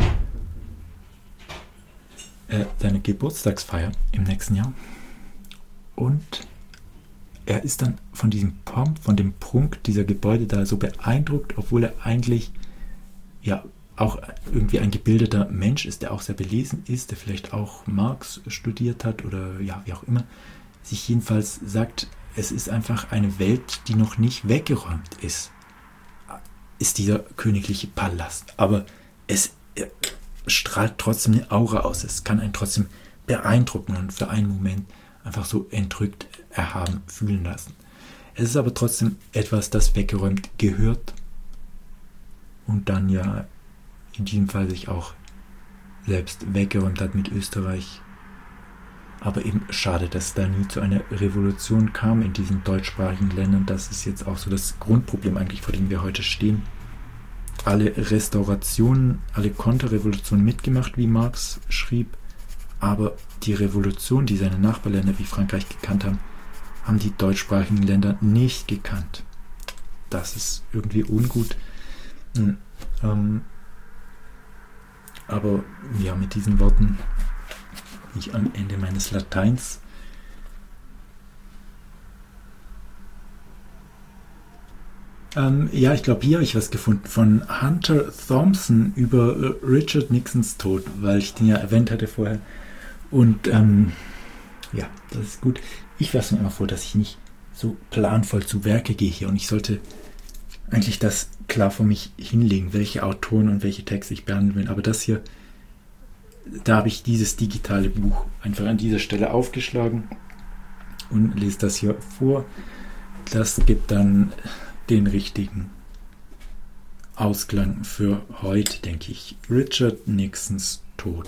Speaker 1: äh, seiner Geburtstagsfeier im nächsten Jahr. Und er ist dann von diesem Pomp, von dem Prunk dieser Gebäude da so beeindruckt, obwohl er eigentlich ja auch irgendwie ein gebildeter Mensch ist, der auch sehr belesen ist, der vielleicht auch Marx studiert hat oder ja, wie auch immer, sich jedenfalls sagt, es ist einfach eine Welt, die noch nicht weggeräumt ist, ist dieser königliche Palast. Aber es strahlt trotzdem eine Aura aus. Es kann einen trotzdem beeindrucken und für einen Moment einfach so entrückt, erhaben fühlen lassen. Es ist aber trotzdem etwas, das weggeräumt gehört und dann ja in diesem Fall sich auch selbst weggeräumt hat mit Österreich. Aber eben schade, dass da nie zu einer Revolution kam in diesen deutschsprachigen Ländern. Das ist jetzt auch so das Grundproblem eigentlich, vor dem wir heute stehen. Alle Restaurationen, alle Konterrevolutionen mitgemacht, wie Marx schrieb, aber die Revolution, die seine Nachbarländer wie Frankreich gekannt haben, haben die deutschsprachigen Länder nicht gekannt. Das ist irgendwie ungut. Hm, ähm, Aber ja, mit diesen Worten bin ich am Ende meines Lateins. Ähm, ja, ich glaube, hier habe ich was gefunden von Hunter Thompson über äh, Richard Nixons Tod, weil ich den ja erwähnt hatte vorher. Und ähm, ja, das ist gut. Ich lasse mir immer vor, dass ich nicht so planvoll zu Werke gehe hier, und ich sollte eigentlich das klar vor mich hinlegen, welche Autoren und welche Texte ich behandeln will. Aber das hier, da habe ich dieses digitale Buch einfach an dieser Stelle aufgeschlagen und lese das hier vor. Das gibt dann den richtigen Ausklang für heute, denke ich. Richard Nixons Tod.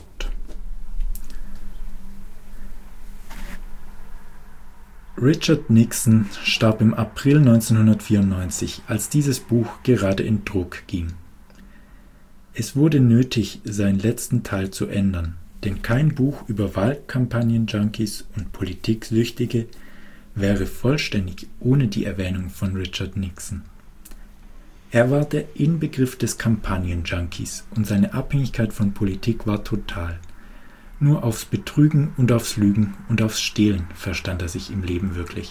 Speaker 1: Richard Nixon starb im April neunzehnhundertvierundneunzig, als dieses Buch gerade in Druck ging. Es wurde nötig, seinen letzten Teil zu ändern, denn kein Buch über Wahlkampagnen-Junkies und Politiksüchtige wäre vollständig ohne die Erwähnung von Richard Nixon. Er war der Inbegriff des Kampagnen-Junkies und seine Abhängigkeit von Politik war total. Nur aufs Betrügen und aufs Lügen und aufs Stehlen verstand er sich im Leben wirklich.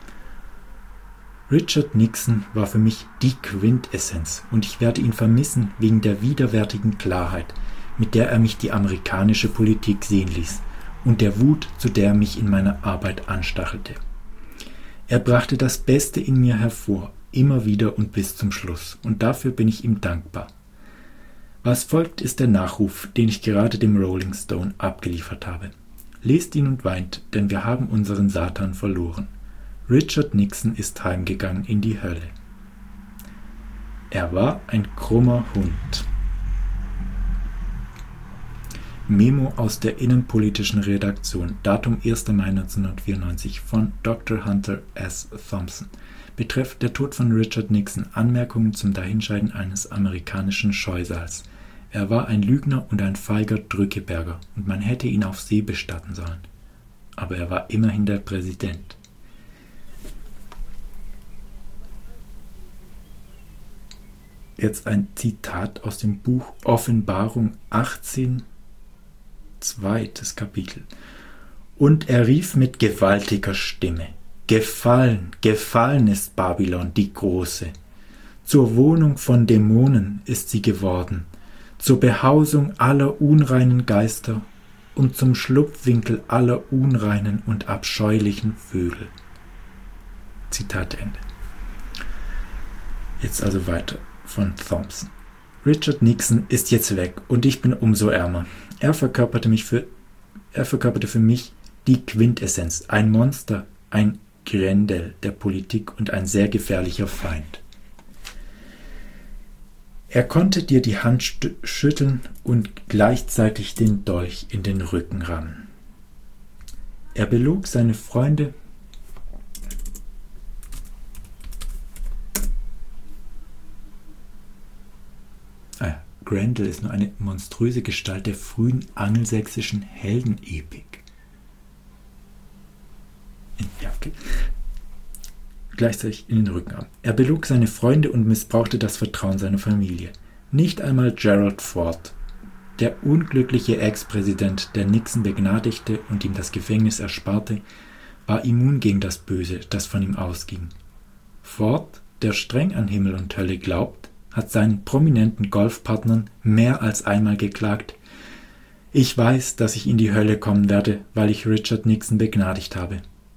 Speaker 1: Richard Nixon war für mich die Quintessenz, und ich werde ihn vermissen wegen der widerwärtigen Klarheit, mit der er mich die amerikanische Politik sehen ließ, und der Wut, zu der er mich in meiner Arbeit anstachelte. Er brachte das Beste in mir hervor, immer wieder und bis zum Schluss, und dafür bin ich ihm dankbar. Was folgt, ist der Nachruf, den ich gerade dem Rolling Stone abgeliefert habe. Lest ihn und weint, denn wir haben unseren Satan verloren. Richard Nixon ist heimgegangen in die Hölle. Er war ein krummer Hund. Memo aus der innenpolitischen Redaktion, Datum erster Mai neunzehnhundertvierundneunzig von Doktor Hunter S. Thompson. Betreff der Tod von Richard Nixon, Anmerkungen zum Dahinscheiden eines amerikanischen Scheusals. Er war ein Lügner und ein feiger Drückeberger, und man hätte ihn auf See bestatten sollen. Aber er war immerhin der Präsident. Jetzt ein Zitat aus dem Buch Offenbarung achtzehn, zweites Kapitel. Und er rief mit gewaltiger Stimme: Gefallen, gefallen ist Babylon, die Große. Zur Wohnung von Dämonen ist sie geworden, zur Behausung aller unreinen Geister und zum Schlupfwinkel aller unreinen und abscheulichen Vögel. Zitat Ende. Jetzt also weiter von Thompson. Richard Nixon ist jetzt weg und ich bin umso ärmer. Er verkörperte mich für, er verkörperte für mich die Quintessenz, ein Monster, ein Grendel der Politik und ein sehr gefährlicher Feind. Er konnte dir die Hand schütteln und gleichzeitig den Dolch in den Rücken rammen. Er belog seine Freunde ah, Grendel ist nur eine monströse Gestalt der frühen angelsächsischen Heldenepik. Ja, okay. Gleichzeitig in den Rücken ab. Er belog seine Freunde und missbrauchte das Vertrauen seiner Familie. Nicht einmal Gerald Ford, der unglückliche Ex-Präsident, der Nixon begnadigte und ihm das Gefängnis ersparte, war immun gegen das Böse, das von ihm ausging. Ford, der streng an Himmel und Hölle glaubt, hat seinen prominenten Golfpartnern mehr als einmal geklagt: Ich weiß, dass ich in die Hölle kommen werde, weil ich Richard Nixon begnadigt habe.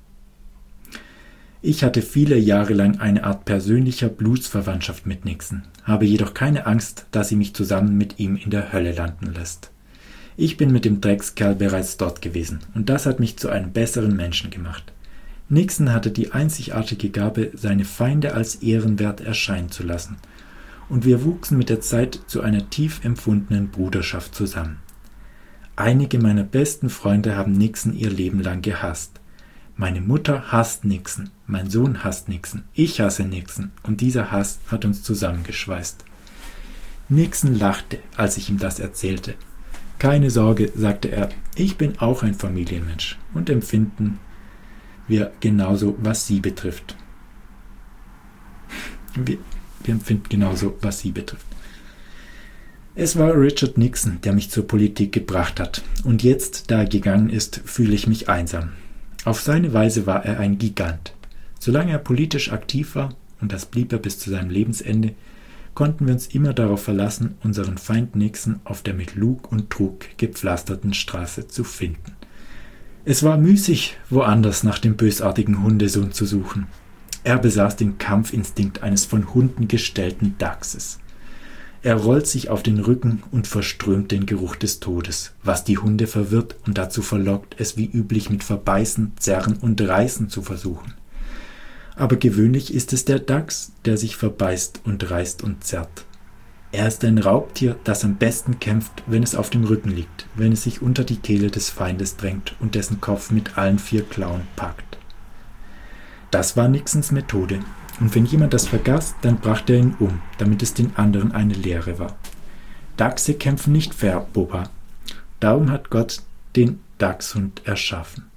Speaker 1: Ich hatte viele Jahre lang eine Art persönlicher Blutsverwandtschaft mit Nixon, habe jedoch keine Angst, dass sie mich zusammen mit ihm in der Hölle landen lässt. Ich bin mit dem Dreckskerl bereits dort gewesen, und das hat mich zu einem besseren Menschen gemacht. Nixon hatte die einzigartige Gabe, seine Feinde als ehrenwert erscheinen zu lassen, und wir wuchsen mit der Zeit zu einer tief empfundenen Bruderschaft zusammen. Einige meiner besten Freunde haben Nixon ihr Leben lang gehasst. Meine Mutter hasst Nixon, mein Sohn hasst Nixon, ich hasse Nixon, und dieser Hass hat uns zusammengeschweißt. Nixon lachte, als ich ihm das erzählte. Keine Sorge, sagte er, ich bin auch ein Familienmensch und empfinden wir genauso, was Sie betrifft. Wir, wir empfinden genauso, was Sie betrifft. Es war Richard Nixon, der mich zur Politik gebracht hat. Und jetzt, da er gegangen ist, fühle ich mich einsam. Auf seine Weise war er ein Gigant. Solange er politisch aktiv war, und das blieb er bis zu seinem Lebensende, konnten wir uns immer darauf verlassen, unseren Feind Nixon auf der mit Lug und Trug gepflasterten Straße zu finden. Es war müßig, woanders nach dem bösartigen Hundesohn zu suchen. Er besaß den Kampfinstinkt eines von Hunden gestellten Dachses. Er rollt sich auf den Rücken und verströmt den Geruch des Todes, was die Hunde verwirrt und dazu verlockt, es wie üblich mit Verbeißen, Zerren und Reißen zu versuchen. Aber gewöhnlich ist es der Dachs, der sich verbeißt und reißt und zerrt. Er ist ein Raubtier, das am besten kämpft, wenn es auf dem Rücken liegt, wenn es sich unter die Kehle des Feindes drängt und dessen Kopf mit allen vier Klauen packt. Das war Nixons Methode. Und wenn jemand das vergaß, dann brachte er ihn um, damit es den anderen eine Lehre war. Dachse kämpfen nicht fair, Boba. Darum hat Gott den Dachshund erschaffen.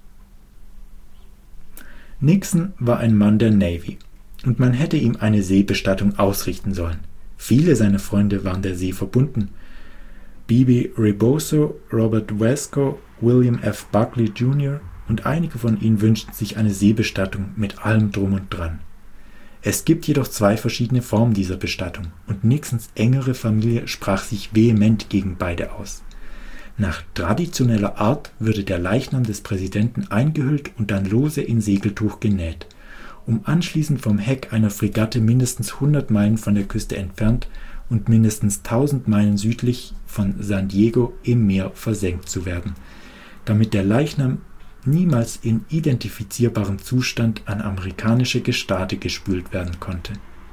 Speaker 1: Nixon war ein Mann der Navy, und man hätte ihm eine Seebestattung ausrichten sollen. Viele seiner Freunde waren der See verbunden. Bebe Rebozo, Robert Vesco, William F. Buckley Junior und einige von ihnen wünschten sich eine Seebestattung mit allem Drum und Dran. Es gibt jedoch zwei verschiedene Formen dieser Bestattung, und Nixons engere Familie sprach sich vehement gegen beide aus. Nach traditioneller Art würde der Leichnam des Präsidenten eingehüllt und dann lose in Segeltuch genäht, um anschließend vom Heck einer Fregatte mindestens hundert Meilen von der Küste entfernt und mindestens tausend Meilen südlich von San Diego im Meer versenkt zu werden, damit der Leichnam niemals in identifizierbarem Zustand an amerikanische Gestade gespült werden konnte.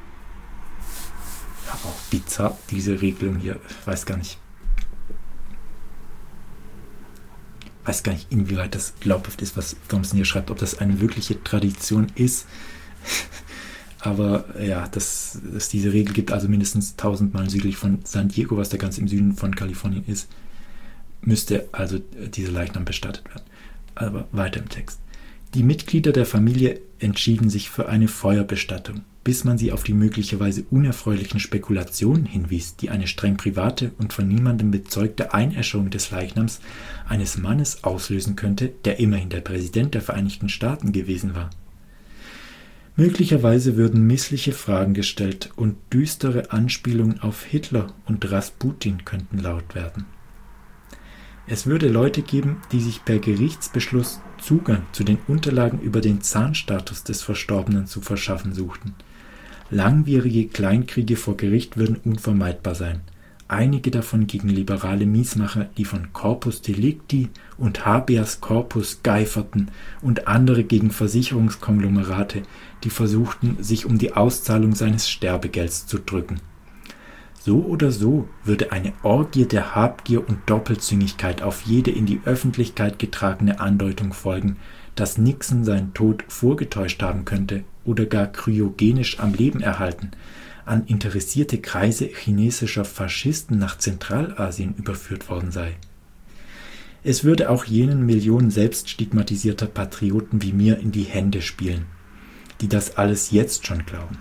Speaker 1: Ja, auch bizarr, diese Regelung hier. Ich weiß gar nicht, weiß gar nicht, inwieweit das glaubhaft ist, was Thompson hier schreibt, ob das eine wirkliche Tradition ist. Aber ja, dass es diese Regel gibt, also mindestens tausend Meilen südlich von San Diego, was da ganz im Süden von Kalifornien ist, müsste also dieser Leichnam bestattet werden. Aber weiter im Text. Die Mitglieder der Familie entschieden sich für eine Feuerbestattung, bis man sie auf die möglicherweise unerfreulichen Spekulationen hinwies, die eine streng private und von niemandem bezeugte Einäscherung des Leichnams eines Mannes auslösen könnte, der immerhin der Präsident der Vereinigten Staaten gewesen war. Möglicherweise würden missliche Fragen gestellt und düstere Anspielungen auf Hitler und Rasputin könnten laut werden. Es würde Leute geben, die sich per Gerichtsbeschluss Zugang zu den Unterlagen über den Zahnstatus des Verstorbenen zu verschaffen suchten. Langwierige Kleinkriege vor Gericht würden unvermeidbar sein. Einige davon gegen liberale Miesmacher, die von Corpus Delicti und Habeas Corpus geiferten, und andere gegen Versicherungskonglomerate, die versuchten, sich um die Auszahlung seines Sterbegelds zu drücken. So oder so würde eine Orgie der Habgier und Doppelzüngigkeit auf jede in die Öffentlichkeit getragene Andeutung folgen, dass Nixon seinen Tod vorgetäuscht haben könnte oder gar kryogenisch am Leben erhalten, an interessierte Kreise chinesischer Faschisten nach Zentralasien überführt worden sei. Es würde auch jenen Millionen selbst stigmatisierter Patrioten wie mir in die Hände spielen, die das alles jetzt schon glauben.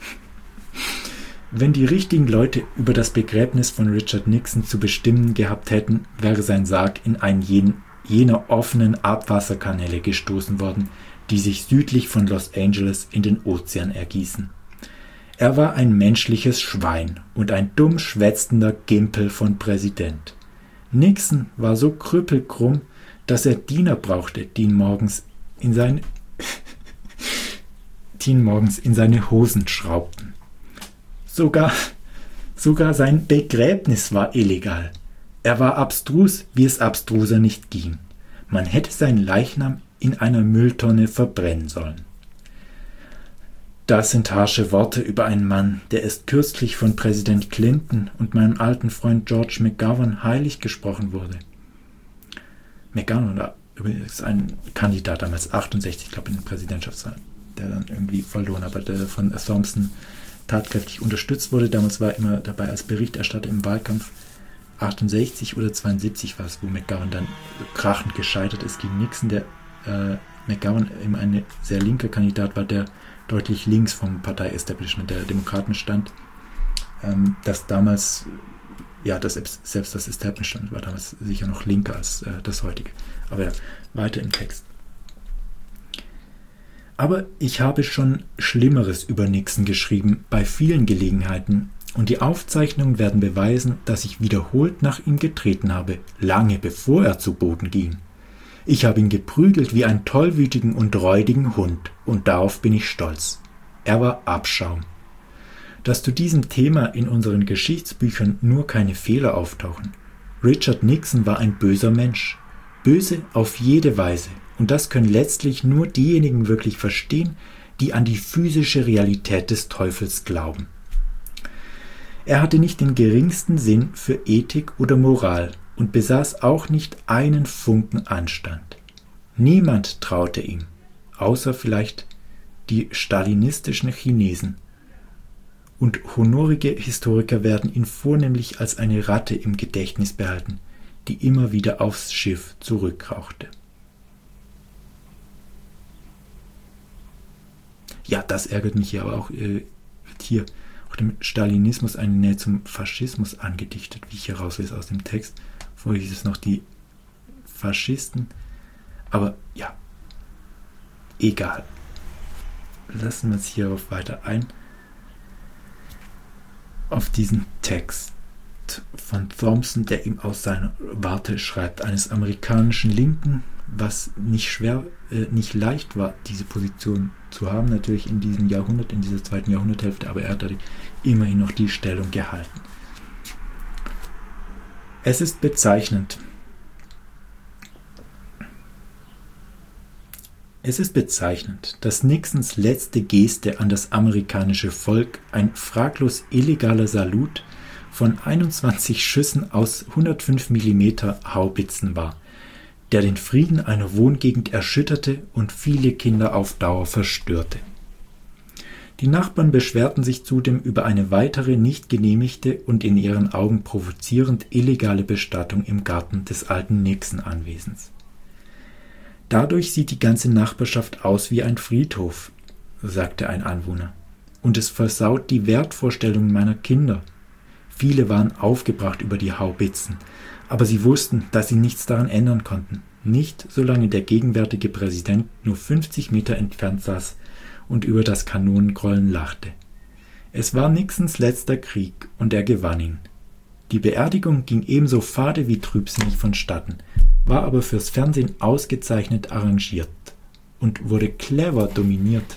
Speaker 1: Wenn die richtigen Leute über das Begräbnis von Richard Nixon zu bestimmen gehabt hätten, wäre sein Sarg in einen jen, jener offenen Abwasserkanäle gestoßen worden, die sich südlich von Los Angeles in den Ozean ergießen. Er war ein menschliches Schwein und ein dumm schwätzender Gimpel von Präsident. Nixon war so krüppelkrumm, dass er Diener brauchte, die ihn morgens in seine, die ihn morgens in seine Hosen schraubten. Sogar, sogar sein Begräbnis war illegal. Er war abstrus, wie es abstruser nicht ging. Man hätte seinen Leichnam in einer Mülltonne verbrennen sollen. Das sind harsche Worte über einen Mann, der erst kürzlich von Präsident Clinton und meinem alten Freund George McGovern heilig gesprochen wurde. McGovern war übrigens ein Kandidat damals, achtundsechzig, glaube ich, in der Präsidentschaftswahl, der dann irgendwie verloren, aber der von Thompson tatkräftig unterstützt wurde. Damals war er immer dabei als Berichterstatter im Wahlkampf. achtundsechzig oder zweiundsiebzig war es, wo McGovern dann krachend gescheitert ist gegen Nixon. Der äh, McGovern immer ein sehr linker Kandidat war, der deutlich links vom Partei-Establishment der Demokraten stand, ähm, das damals ja, das, selbst das Establishment war damals sicher noch linker als äh, das heutige. Aber ja, weiter im Text. Aber ich habe schon Schlimmeres über Nixon geschrieben, bei vielen Gelegenheiten, und die Aufzeichnungen werden beweisen, dass ich wiederholt nach ihm getreten habe, lange bevor er zu Boden ging. Ich habe ihn geprügelt wie einen tollwütigen und räudigen Hund, und darauf bin ich stolz. Er war Abschaum. Dass zu diesem Thema in unseren Geschichtsbüchern nur keine Fehler auftauchen. Richard Nixon war ein böser Mensch. Böse auf jede Weise. Und das können letztlich nur diejenigen wirklich verstehen, die an die physische Realität des Teufels glauben. Er hatte nicht den geringsten Sinn für Ethik oder Moral und besaß auch nicht einen Funken Anstand. Niemand traute ihm, außer vielleicht die stalinistischen Chinesen. Und honorige Historiker werden ihn vornehmlich als eine Ratte im Gedächtnis behalten, die immer wieder aufs Schiff zurückkrauchte. Ja, das ärgert mich hier, aber auch äh, wird hier auch dem Stalinismus eine Nähe zum Faschismus angedichtet, wie ich herauslese aus dem Text. Vorher hieß es noch die Faschisten. Aber ja, egal. Lassen wir uns hierauf weiter ein. Auf diesen Text von Thompson, der ihm aus seiner Warte schreibt, eines amerikanischen Linken, was nicht schwer, äh, nicht leicht war, diese Position zu haben, natürlich in diesem Jahrhundert, in dieser zweiten Jahrhunderthälfte, aber er hat immerhin noch die Stellung gehalten. Es ist bezeichnend. Es ist bezeichnend, dass Nixons letzte Geste an das amerikanische Volk ein fraglos illegaler Salut von einundzwanzig Schüssen aus hundertfünf Millimeter Haubitzen war, der den Frieden einer Wohngegend erschütterte und viele Kinder auf Dauer verstörte. Die Nachbarn beschwerten sich zudem über eine weitere nicht genehmigte und in ihren Augen provozierend illegale Bestattung im Garten des alten Nixon-Anwesens. Dadurch sieht die ganze Nachbarschaft aus wie ein Friedhof, sagte ein Anwohner, und es versaut die Wertvorstellungen meiner Kinder. Viele waren aufgebracht über die Haubitzen, aber sie wussten, dass sie nichts daran ändern konnten, nicht solange der gegenwärtige Präsident nur fünfzig Meter entfernt saß und über das Kanonengrollen lachte. Es war Nixons letzter Krieg und er gewann ihn. Die Beerdigung ging ebenso fade wie trübsinnig vonstatten, war aber fürs Fernsehen ausgezeichnet arrangiert und wurde clever dominiert.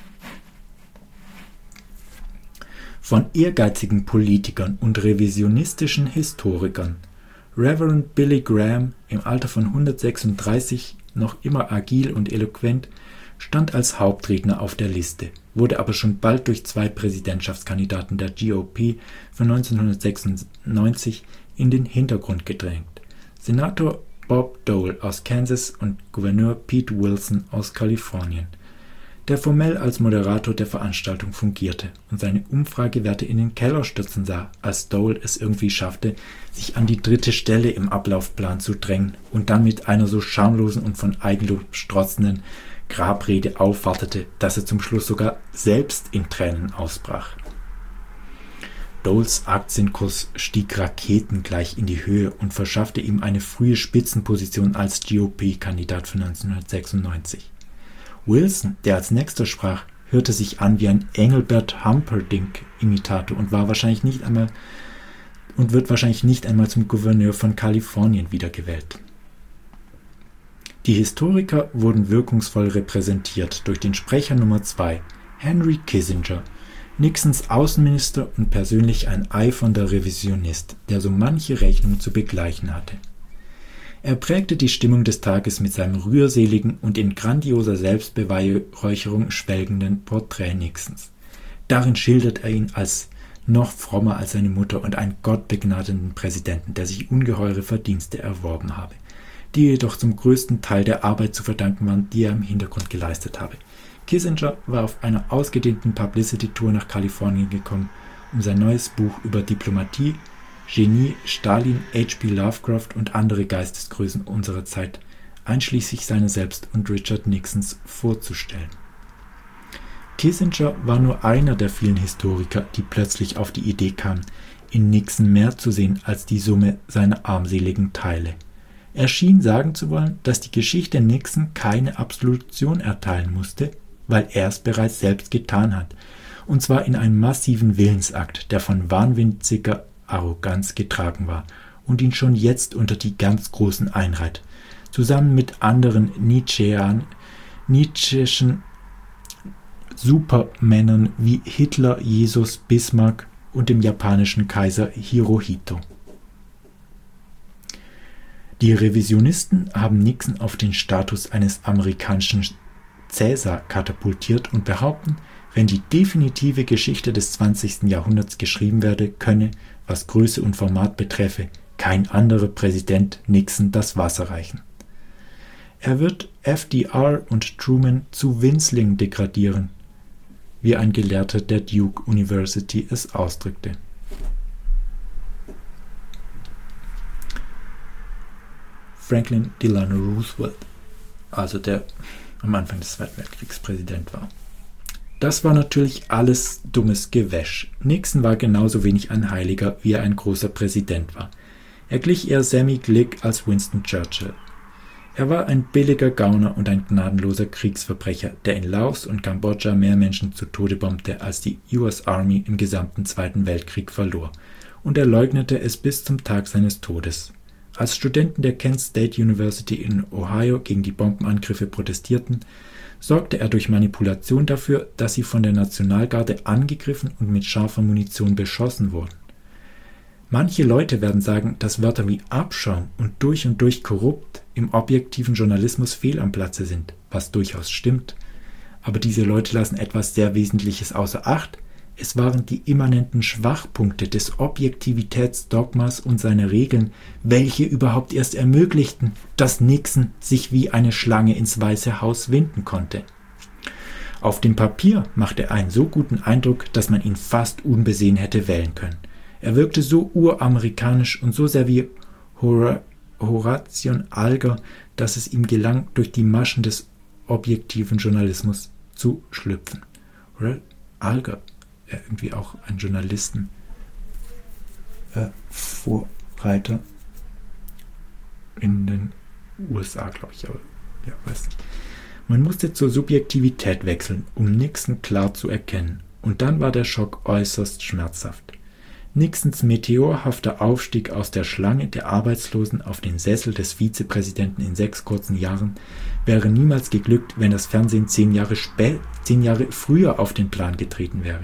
Speaker 1: Von ehrgeizigen Politikern und revisionistischen Historikern. Reverend Billy Graham, im Alter von hundertsechsunddreißig noch immer agil und eloquent, stand als Hauptredner auf der Liste, wurde aber schon bald durch zwei Präsidentschaftskandidaten der G O P von neunzehnhundertsechsundneunzig in den Hintergrund gedrängt. Senator Bob Dole aus Kansas und Gouverneur Pete Wilson aus Kalifornien, der formell als Moderator der Veranstaltung fungierte und seine Umfragewerte in den Keller stürzen sah, als Dole es irgendwie schaffte, sich an die dritte Stelle im Ablaufplan zu drängen und dann mit einer so schamlosen und von Eigenlob strotzenden Grabrede aufwartete, dass er zum Schluss sogar selbst in Tränen ausbrach. Doles Aktienkurs stieg raketengleich in die Höhe und verschaffte ihm eine frühe Spitzenposition als G O P-Kandidat für neunzehnhundertsechsundneunzig. Wilson, der als nächster sprach, hörte sich an wie ein Engelbert Humperdinck-Imitator und war wahrscheinlich nicht einmal und wird wahrscheinlich nicht einmal zum Gouverneur von Kalifornien wiedergewählt. Die Historiker wurden wirkungsvoll repräsentiert durch den Sprecher Nummer zwei, Henry Kissinger, Nixons Außenminister und persönlich ein eifernder Revisionist, der so manche Rechnung zu begleichen hatte. Er prägte die Stimmung des Tages mit seinem rührseligen und in grandioser Selbstbeweihräucherung schwelgenden Porträt Nixons. Darin schildert er ihn als noch frommer als seine Mutter und einen gottbegnadeten Präsidenten, der sich ungeheure Verdienste erworben habe, die jedoch zum größten Teil der Arbeit zu verdanken waren, die er im Hintergrund geleistet habe. Kissinger war auf einer ausgedehnten Publicity-Tour nach Kalifornien gekommen, um sein neues Buch über Diplomatie, Genie, Stalin, H P Lovecraft und andere Geistesgrößen unserer Zeit, einschließlich seiner selbst und Richard Nixons, vorzustellen. Kissinger war nur einer der vielen Historiker, die plötzlich auf die Idee kamen, in Nixon mehr zu sehen als die Summe seiner armseligen Teile. Er schien sagen zu wollen, dass die Geschichte Nixon keine Absolution erteilen musste, weil er es bereits selbst getan hat, und zwar in einem massiven Willensakt, der von wahnwitziger Arroganz getragen war und ihn schon jetzt unter die ganz Großen einreiht, zusammen mit anderen Nietzschean, Nietzscheschen Supermännern wie Hitler, Jesus, Bismarck und dem japanischen Kaiser Hirohito. Die Revisionisten haben Nixon auf den Status eines amerikanischen Cäsar katapultiert und behaupten, wenn die definitive Geschichte des zwanzigsten Jahrhunderts geschrieben werde, könne, was Größe und Format betreffe, kein anderer Präsident Nixon das Wasser reichen. Er wird F D R und Truman zu Winzlingen degradieren, wie ein Gelehrter der Duke University es ausdrückte. Franklin Delano Roosevelt, also der am Anfang des Zweiten Weltkriegs Präsident war. Das war natürlich alles dummes Gewäsch. Nixon war genauso wenig ein Heiliger, wie er ein großer Präsident war. Er glich eher Sammy Glick als Winston Churchill. Er war ein billiger Gauner und ein gnadenloser Kriegsverbrecher, der in Laos und Kambodscha mehr Menschen zu Tode bombte, als die U S Army im gesamten Zweiten Weltkrieg verlor. Und er leugnete es bis zum Tag seines Todes. Als Studenten der Kent State University in Ohio gegen die Bombenangriffe protestierten, sorgte er durch Manipulation dafür, dass sie von der Nationalgarde angegriffen und mit scharfer Munition beschossen wurden. Manche Leute werden sagen, dass Wörter wie Abschaum und durch und durch korrupt im objektiven Journalismus fehl am Platze sind, was durchaus stimmt. Aber diese Leute lassen etwas sehr Wesentliches außer Acht. Es waren die immanenten Schwachpunkte des Objektivitätsdogmas und seiner Regeln, welche überhaupt erst ermöglichten, dass Nixon sich wie eine Schlange ins Weiße Haus winden konnte. Auf dem Papier machte er einen so guten Eindruck, dass man ihn fast unbesehen hätte wählen können. Er wirkte so uramerikanisch und so sehr wie Hor- Horatio Alger, dass es ihm gelang, durch die Maschen des objektiven Journalismus zu schlüpfen. Oder Alger, irgendwie auch ein Journalisten, äh, Vorreiter in den U S A, glaube ich, aber ja, weiß nicht. Man musste zur Subjektivität wechseln, um Nixon klar zu erkennen, und dann war der Schock äußerst schmerzhaft. Nixons meteorhafter Aufstieg aus der Schlange der Arbeitslosen auf den Sessel des Vizepräsidenten in sechs kurzen Jahren wäre niemals geglückt, wenn das Fernsehen zehn Jahre spät, zehn Jahre früher auf den Plan getreten wäre.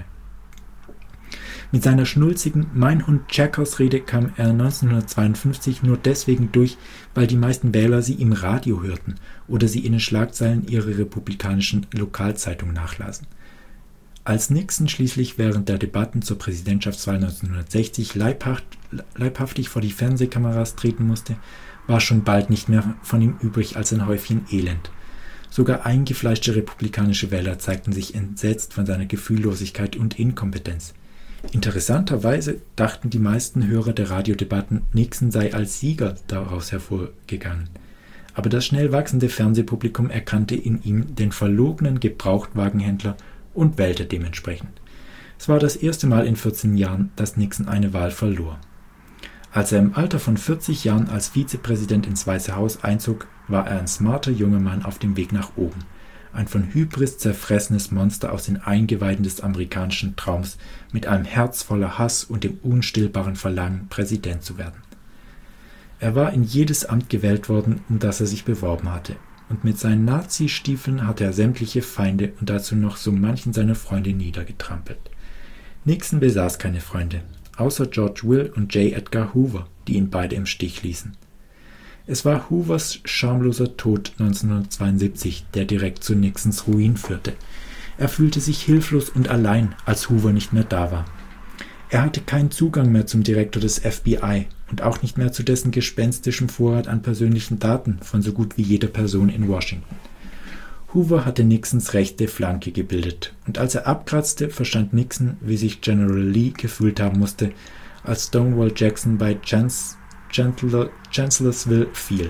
Speaker 1: Mit seiner schnulzigen Mein Hund Checkers Rede kam er neunzehnhundertzweiundfünfzig nur deswegen durch, weil die meisten Wähler sie im Radio hörten oder sie in den Schlagzeilen ihrer republikanischen Lokalzeitung nachlasen. Als Nixon schließlich während der Debatten zur Präsidentschaftswahl neunzehnhundertsechzig leibhaft, leibhaftig vor die Fernsehkameras treten musste, war schon bald nicht mehr von ihm übrig als ein Häufchen Elend. Sogar eingefleischte republikanische Wähler zeigten sich entsetzt von seiner Gefühllosigkeit und Inkompetenz. Interessanterweise dachten die meisten Hörer der Radiodebatten, Nixon sei als Sieger daraus hervorgegangen. Aber das schnell wachsende Fernsehpublikum erkannte in ihm den verlogenen Gebrauchtwagenhändler und wählte dementsprechend. Es war das erste Mal in vierzehn Jahren, dass Nixon eine Wahl verlor. Als er im Alter von vierzig Jahren als Vizepräsident ins Weiße Haus einzog, war er ein smarter junger Mann auf dem Weg nach oben. Ein von Hybris zerfressenes Monster aus den Eingeweiden des amerikanischen Traums mit einem Herz voller Hass und dem unstillbaren Verlangen, Präsident zu werden. Er war in jedes Amt gewählt worden, um das er sich beworben hatte. Und mit seinen Nazi-Stiefeln hatte er sämtliche Feinde und dazu noch so manchen seiner Freunde niedergetrampelt. Nixon besaß keine Freunde, außer George Will und J. Edgar Hoover, die ihn beide im Stich ließen. Es war Hoovers schamloser Tod neunzehnhundertzweiundsiebzig, der direkt zu Nixons Ruin führte. Er fühlte sich hilflos und allein, als Hoover nicht mehr da war. Er hatte keinen Zugang mehr zum Direktor des F B I und auch nicht mehr zu dessen gespenstischem Vorrat an persönlichen Daten von so gut wie jeder Person in Washington. Hoover hatte Nixons rechte Flanke gebildet, und als er abkratzte, verstand Nixon, wie sich General Lee gefühlt haben musste, als Stonewall Jackson bei Chans- Chancellor- Chancellorsville fiel.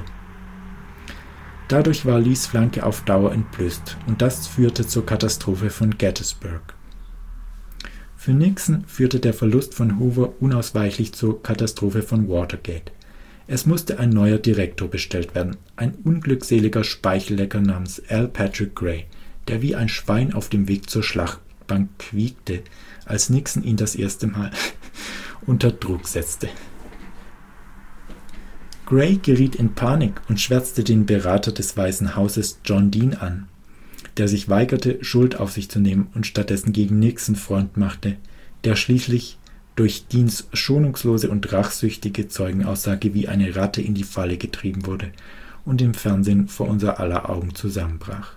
Speaker 1: Dadurch war Lees Flanke auf Dauer entblößt, und das führte zur Katastrophe von Gettysburg. Für Nixon führte der Verlust von Hoover unausweichlich zur Katastrophe von Watergate. Es musste ein neuer Direktor bestellt werden, ein unglückseliger Speichellecker namens L. Patrick Gray, der wie ein Schwein auf dem Weg zur Schlachtbank quiekte, als Nixon ihn das erste Mal unter Druck setzte. Gray geriet in Panik und schwärzte den Berater des Weißen Hauses John Dean an, der sich weigerte, Schuld auf sich zu nehmen und stattdessen gegen Nixon Front machte, der schließlich durch Deans schonungslose und rachsüchtige Zeugenaussage wie eine Ratte in die Falle getrieben wurde und im Fernsehen vor unser aller Augen zusammenbrach.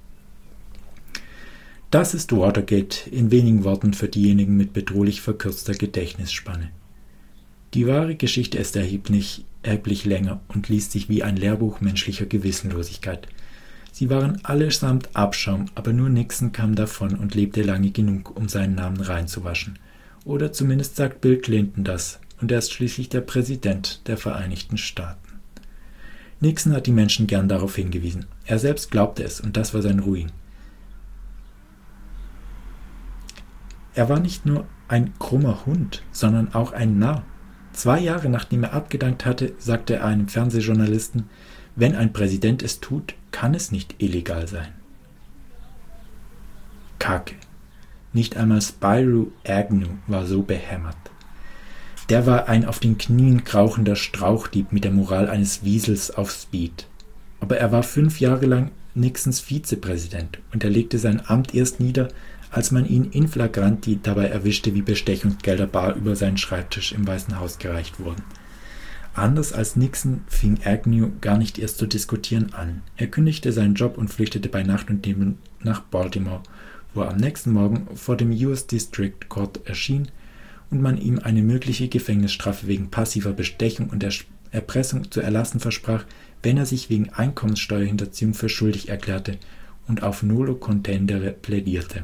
Speaker 1: Das ist Watergate in wenigen Worten für diejenigen mit bedrohlich verkürzter Gedächtnisspanne. Die wahre Geschichte ist erheblich, erheblich länger und liest sich wie ein Lehrbuch menschlicher Gewissenlosigkeit. Sie waren allesamt Abschaum, aber nur Nixon kam davon und lebte lange genug, um seinen Namen reinzuwaschen. Oder zumindest sagt Bill Clinton das, und er ist schließlich der Präsident der Vereinigten Staaten. Nixon hat die Menschen gern darauf hingewiesen. Er selbst glaubte es, und das war sein Ruin. Er war nicht nur ein krummer Hund, sondern auch ein Narr. Zwei Jahre nachdem er abgedankt hatte, sagte er einem Fernsehjournalisten, wenn ein Präsident es tut, kann es nicht illegal sein. Kacke. Nicht einmal Spyro Agnew war so behämmert. Der war ein auf den Knien krauchender Strauchdieb mit der Moral eines Wiesels auf Speed. Aber er war fünf Jahre lang Nixons Vizepräsident und er legte sein Amt erst nieder, als man ihn in flagranti dabei erwischte, wie Bestechungsgelder bar über seinen Schreibtisch im Weißen Haus gereicht wurden. Anders als Nixon fing Agnew gar nicht erst zu diskutieren an. Er kündigte seinen Job und flüchtete bei Nacht und Nebel nach Baltimore, wo er am nächsten Morgen vor dem U S District Court erschien und man ihm eine mögliche Gefängnisstrafe wegen passiver Bestechung und Erpressung zu erlassen versprach, wenn er sich wegen Einkommenssteuerhinterziehung für schuldig erklärte und auf nolo contendere plädierte.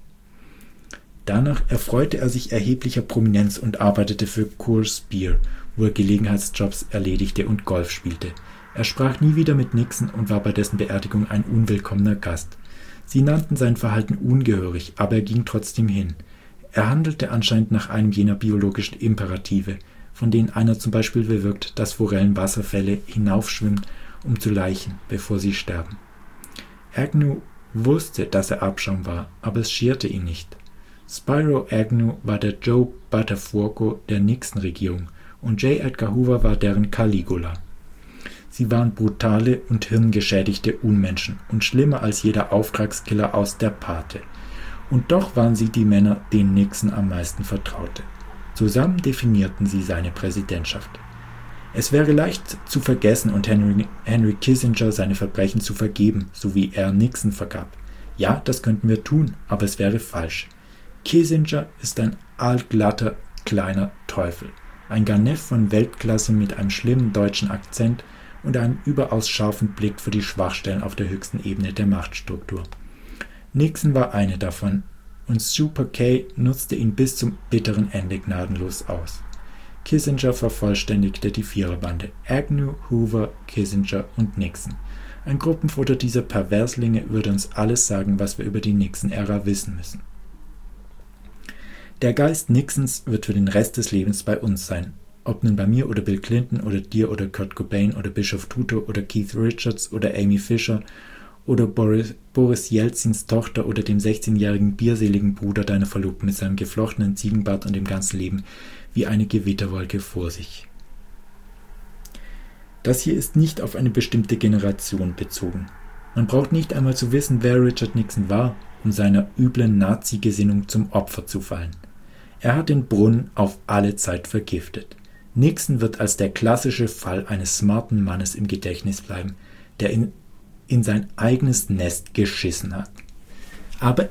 Speaker 1: Danach erfreute er sich erheblicher Prominenz und arbeitete für Coors Beer, wo er Gelegenheitsjobs erledigte und Golf spielte. Er sprach nie wieder mit Nixon und war bei dessen Beerdigung ein unwillkommener Gast. Sie nannten sein Verhalten ungehörig, aber er ging trotzdem hin. Er handelte anscheinend nach einem jener biologischen Imperative, von denen einer zum Beispiel bewirkt, dass Forellen Wasserfälle hinaufschwimmen, um zu laichen, bevor sie sterben. Agnew wusste, dass er Abschaum war, aber es scherte ihn nicht. Spyro Agnew war der Joe Buttafuoco der Nixon-Regierung und J. Edgar Hoover war deren Caligula. Sie waren brutale und hirngeschädigte Unmenschen und schlimmer als jeder Auftragskiller aus der Pate. Und doch waren sie die Männer, denen Nixon am meisten vertraute. Zusammen definierten sie seine Präsidentschaft. Es wäre leicht zu vergessen und Henry, Henry Kissinger seine Verbrechen zu vergeben, so wie er Nixon vergab. Ja, das könnten wir tun, aber es wäre falsch. Kissinger ist ein altglatter, kleiner Teufel. Ein Garneff von Weltklasse mit einem schlimmen deutschen Akzent und einem überaus scharfen Blick für die Schwachstellen auf der höchsten Ebene der Machtstruktur. Nixon war eine davon, und Super K nutzte ihn bis zum bitteren Ende gnadenlos aus. Kissinger vervollständigte die Viererbande: Agnew, Hoover, Kissinger und Nixon. Ein Gruppenfoto dieser Perverslinge würde uns alles sagen, was wir über die Nixon-Ära wissen müssen. Der Geist Nixons wird für den Rest des Lebens bei uns sein. Ob nun bei mir oder Bill Clinton oder dir oder Kurt Cobain oder Bischof Tutu oder Keith Richards oder Amy Fisher oder Boris, Boris Jelzins Tochter oder dem sechzehnjährigen bierseligen Bruder deiner Verlobten mit seinem geflochtenen Ziegenbart und dem ganzen Leben wie eine Gewitterwolke vor sich. Das hier ist nicht auf eine bestimmte Generation bezogen. Man braucht nicht einmal zu wissen, wer Richard Nixon war, um seiner üblen Nazi-Gesinnung zum Opfer zu fallen. Er hat den Brunnen auf alle Zeit vergiftet. Nixon wird als der klassische Fall eines smarten Mannes im Gedächtnis bleiben, der in, in sein eigenes Nest geschissen hat. Aber,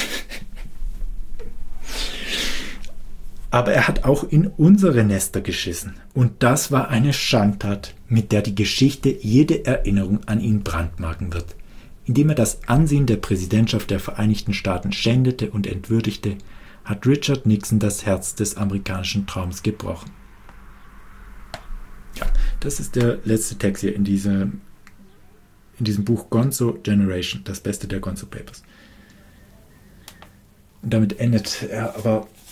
Speaker 1: aber er hat auch in unsere Nester geschissen. Und das war eine Schandtat, mit der die Geschichte jede Erinnerung an ihn brandmarken wird. Indem er das Ansehen der Präsidentschaft der Vereinigten Staaten schändete und entwürdigte, hat Richard Nixon das Herz des amerikanischen Traums gebrochen. Ja, das ist der letzte Text hier in, diese, in diesem Buch Gonzo Generation, das Beste der Gonzo Papers. Und damit endet er aber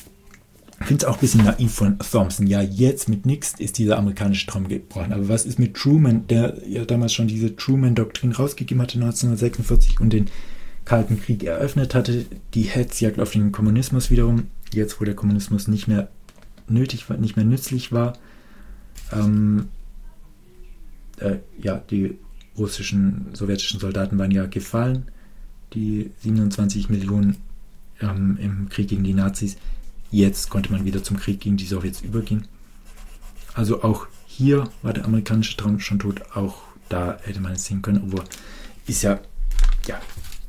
Speaker 1: Ich finde es auch ein bisschen naiv von Thompson. Ja, jetzt mit Nixon ist dieser amerikanische Traum gebrochen. Aber was ist mit Truman, der ja damals schon diese Truman-Doktrin rausgegeben hatte, neunzehnhundertsechsundvierzig, und den Kalten Krieg eröffnet hatte? Die Hetzjagd auf den Kommunismus wiederum, jetzt wo der Kommunismus nicht mehr nötig war, nicht mehr nützlich war. Ähm, äh, ja, die russischen, sowjetischen Soldaten waren ja gefallen. Die siebenundzwanzig Millionen ähm, im Krieg gegen die Nazis. Jetzt konnte man wieder zum Krieg gegen die Sowjets übergehen. Also auch hier war der amerikanische Traum schon tot. Auch da hätte man es sehen können. Obwohl, ist ja, ja,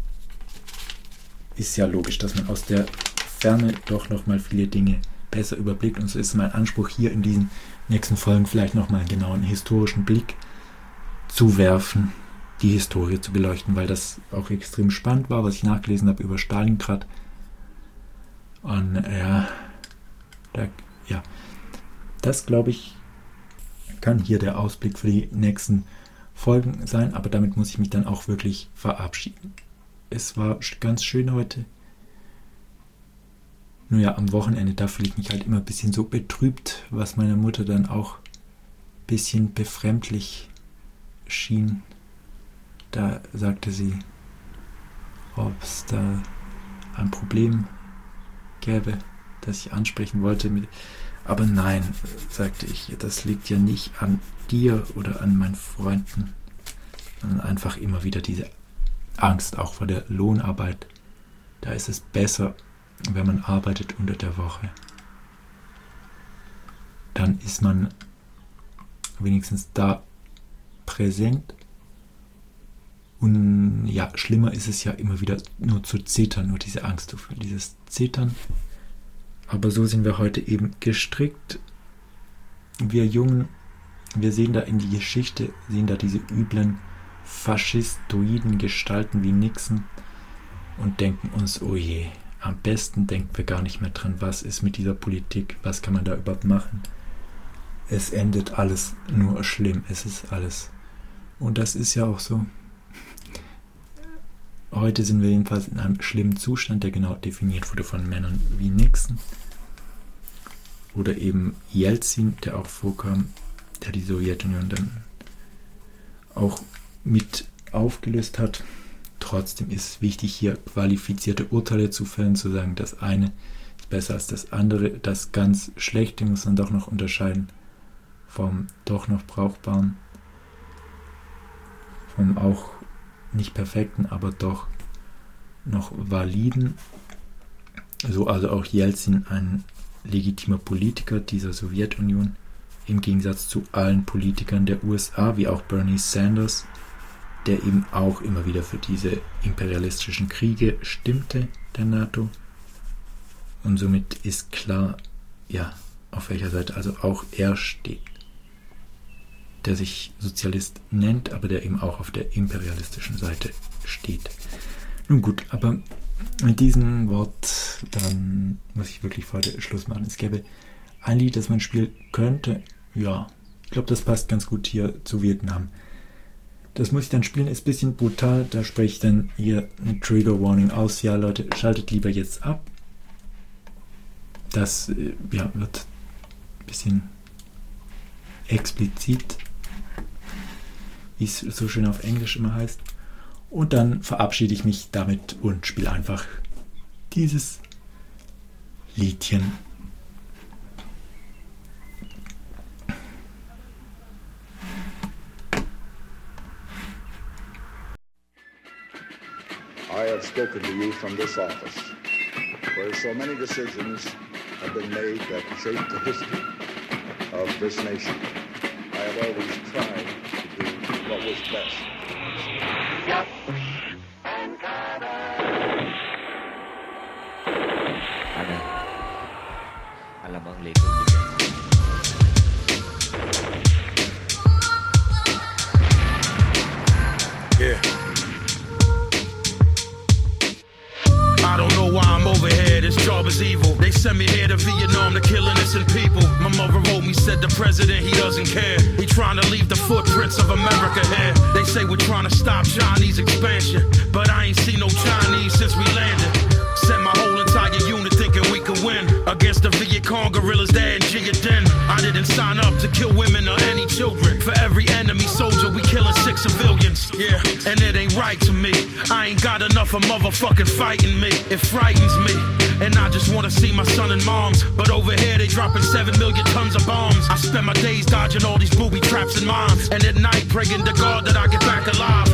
Speaker 1: ist ja logisch, dass man aus der Ferne doch nochmal viele Dinge besser überblickt. Und so ist mein Anspruch hier in diesen nächsten Folgen vielleicht nochmal genau einen historischen Blick zu werfen, die Historie zu beleuchten, weil das auch extrem spannend war, was ich nachgelesen habe über Stalingrad. Und ja, da, ja, das glaube ich, kann hier der Ausblick für die nächsten Folgen sein, aber damit muss ich mich dann auch wirklich verabschieden. Es war ganz schön heute. Nur ja, am Wochenende, da fühle ich mich halt immer ein bisschen so betrübt, was meiner Mutter dann auch ein bisschen befremdlich schien. Da sagte sie, ob es da ein Problem gäbe, das ich ansprechen wollte. Aber nein, sagte ich, das liegt ja nicht an dir oder an meinen Freunden, sondern einfach immer wieder diese Angst, auch vor der Lohnarbeit. Da ist es besser, wenn man arbeitet unter der Woche. Dann ist man wenigstens da präsent. Und ja, schlimmer ist es ja immer wieder nur zu zittern, nur diese Angst zu fühlen, dieses Zittern. Aber so sind wir heute eben gestrickt. Wir Jungen, wir sehen da in die Geschichte, sehen da diese üblen faschistoiden Gestalten wie Nixon und denken uns, oh je, am besten denken wir gar nicht mehr dran, was ist mit dieser Politik, was kann man da überhaupt machen. Es endet alles nur schlimm, es ist alles. Und das ist ja auch so. Heute sind wir jedenfalls in einem schlimmen Zustand, der genau definiert wurde von Männern wie Nixon. Oder eben Jelzin, der auch vorkam, der die Sowjetunion dann auch mit aufgelöst hat. Trotzdem ist es wichtig, hier qualifizierte Urteile zu fällen, zu sagen, das eine ist besser als das andere. Das ganz Schlechte muss man doch noch unterscheiden vom doch noch Brauchbaren, vom auch nicht perfekten, aber doch noch validen. So also auch Jelzin, ein legitimer Politiker dieser Sowjetunion, im Gegensatz zu allen Politikern der U S A, wie auch Bernie Sanders, der eben auch immer wieder für diese imperialistischen Kriege stimmte, der NATO. Und somit ist klar, ja, auf welcher Seite also auch er steht, der sich Sozialist nennt, aber der eben auch auf der imperialistischen Seite steht. Nun gut, aber mit diesem Wort, dann muss ich wirklich heute Schluss machen. Es gäbe ein Lied, das man spielen könnte. Ja, ich glaube, das passt ganz gut hier zu Vietnam. Das muss ich dann spielen, ist ein bisschen brutal. Da spreche ich dann hier eine Trigger Warning aus. Ja, Leute, schaltet lieber jetzt ab. Das ja, wird ein bisschen explizit, wie es so schön auf Englisch immer heißt. Und dann verabschiede ich mich damit und spiele einfach dieses Liedchen.
Speaker 2: I have spoken to you from this office, where so many decisions have been made that shape the history of this nation. I have always tried to do what was best. Yep.
Speaker 3: Ano? Alam mo ang likod dito.
Speaker 4: Yeah. I don't know why I'm over here, this job is evil. They sent me here to Vietnam to kill innocent people. My mother wrote me, said the president, he doesn't care. He trying to leave the footprints of America here. They say we're trying to stop Chinese expansion, but I ain't seen no Chinese since we landed. Sent my whole entire unit thinking we could win against against the Viet Cong guerrillas there in Jigaden. I didn't sign up to kill women or any children. For every enemy soldier, we killing six civilians. Yeah, and it ain't right to me. I ain't got enough of motherfucking fighting me. It frightens me. And I just wanna see my son and moms. But over here they dropping seven million tons of bombs. I spend my days dodging all these booby traps and mines. And at night praying to God that I get back alive.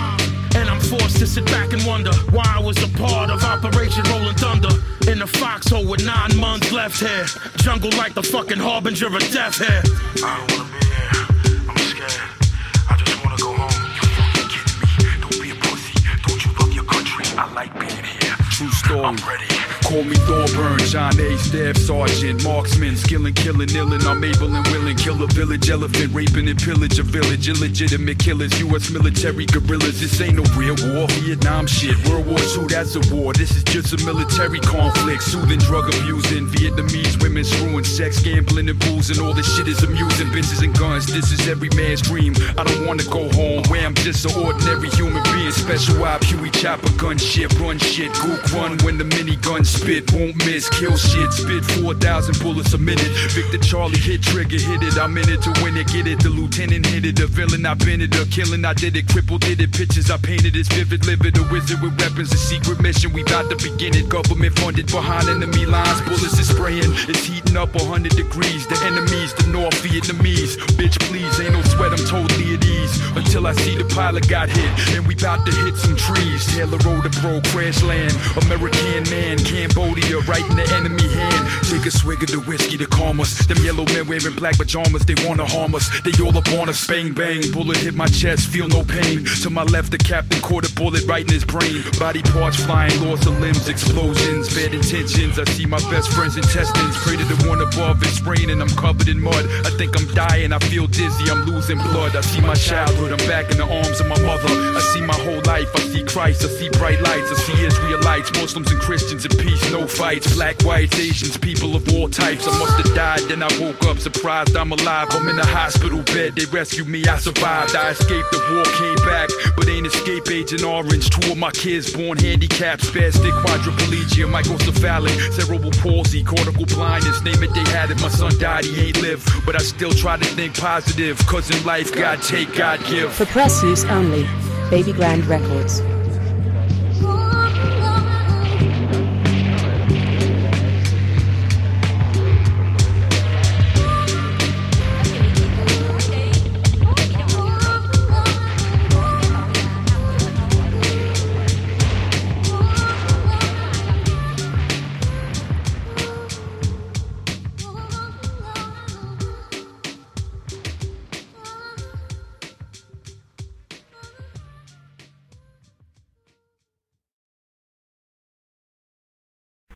Speaker 4: And I'm forced to sit back and wonder why I was a part of Operation Rolling Thunder. In the foxhole with nine months left here. Jungle like the fucking harbinger of death here.
Speaker 5: I don't wanna be here, I'm scared. I just wanna go home. You fucking kidding me? Don't be a pussy, don't you love your country? I like being here.
Speaker 6: True story.
Speaker 5: I'm ready.
Speaker 6: Call me Thorburn, John A. Staff Sergeant, marksman, skillin', killin', illin', I'm able and willing, kill a village elephant, raping and pillage a village, illegitimate killers, U S military guerrillas, this ain't no real war, Vietnam shit, World War Two, that's a war, this is just a military conflict, soothing, drug abusing, Vietnamese women screwing, sex, gambling and boozing, all this shit is amusing, bitches and guns, this is every man's dream, I don't wanna go home, where I'm just an ordinary human being, special op, Huey chopper, gun shit, run shit, gook run when the minigun spit, won't miss, kill shit, spit four thousand bullets a minute. Victor Charlie hit trigger, hit it, I'm in it to win it, get it. The lieutenant hit it, the villain I been it, the killing I did it, crippled did it. Pictures I painted is vivid, livid, a wizard with weapons, a secret mission. We about to begin it. Government funded behind enemy lines, bullets is spraying, it's heating up one hundred degrees. The enemies, the North Vietnamese. Bitch, please, ain't no sweat, I'm totally at ease. Until I see the pilot got hit, and we about to hit some trees. Taylor Road to Bro, crash land, American man, Cambodia, right in the enemy hand. Take a swig of the whiskey to calm us. Them yellow men wearing black pajamas, they wanna harm us. They all up on us, bang bang. Bullet hit my chest, feel no pain. To my left, the captain caught a bullet right in his brain. Body parts flying, loss of limbs, explosions, bad intentions. I see my best friend's intestines. Pray to the one above, it's raining, I'm covered in mud. I think I'm dying, I feel dizzy, I'm losing blood. I see my childhood, I'm back in the arms of my mother. I see my whole life, I see Christ, I see bright lights, I see Israelites, Muslims and Christians in peace, no fights. Black, whites, Asians, people of all types. I must have died, then I woke up surprised I'm alive. I'm in a hospital bed, they rescued me, I survived. I escaped the war, came back, but ain't escape Agent Orange. Two of my kids born handicapped, spastic, quadriplegia, microcephalic, cerebral palsy, cortical blindness, name it, they had it. My son died, he ain't live, but I still try to think positive, cause in life, God take, God give.
Speaker 7: For press use only, Baby Grand Records.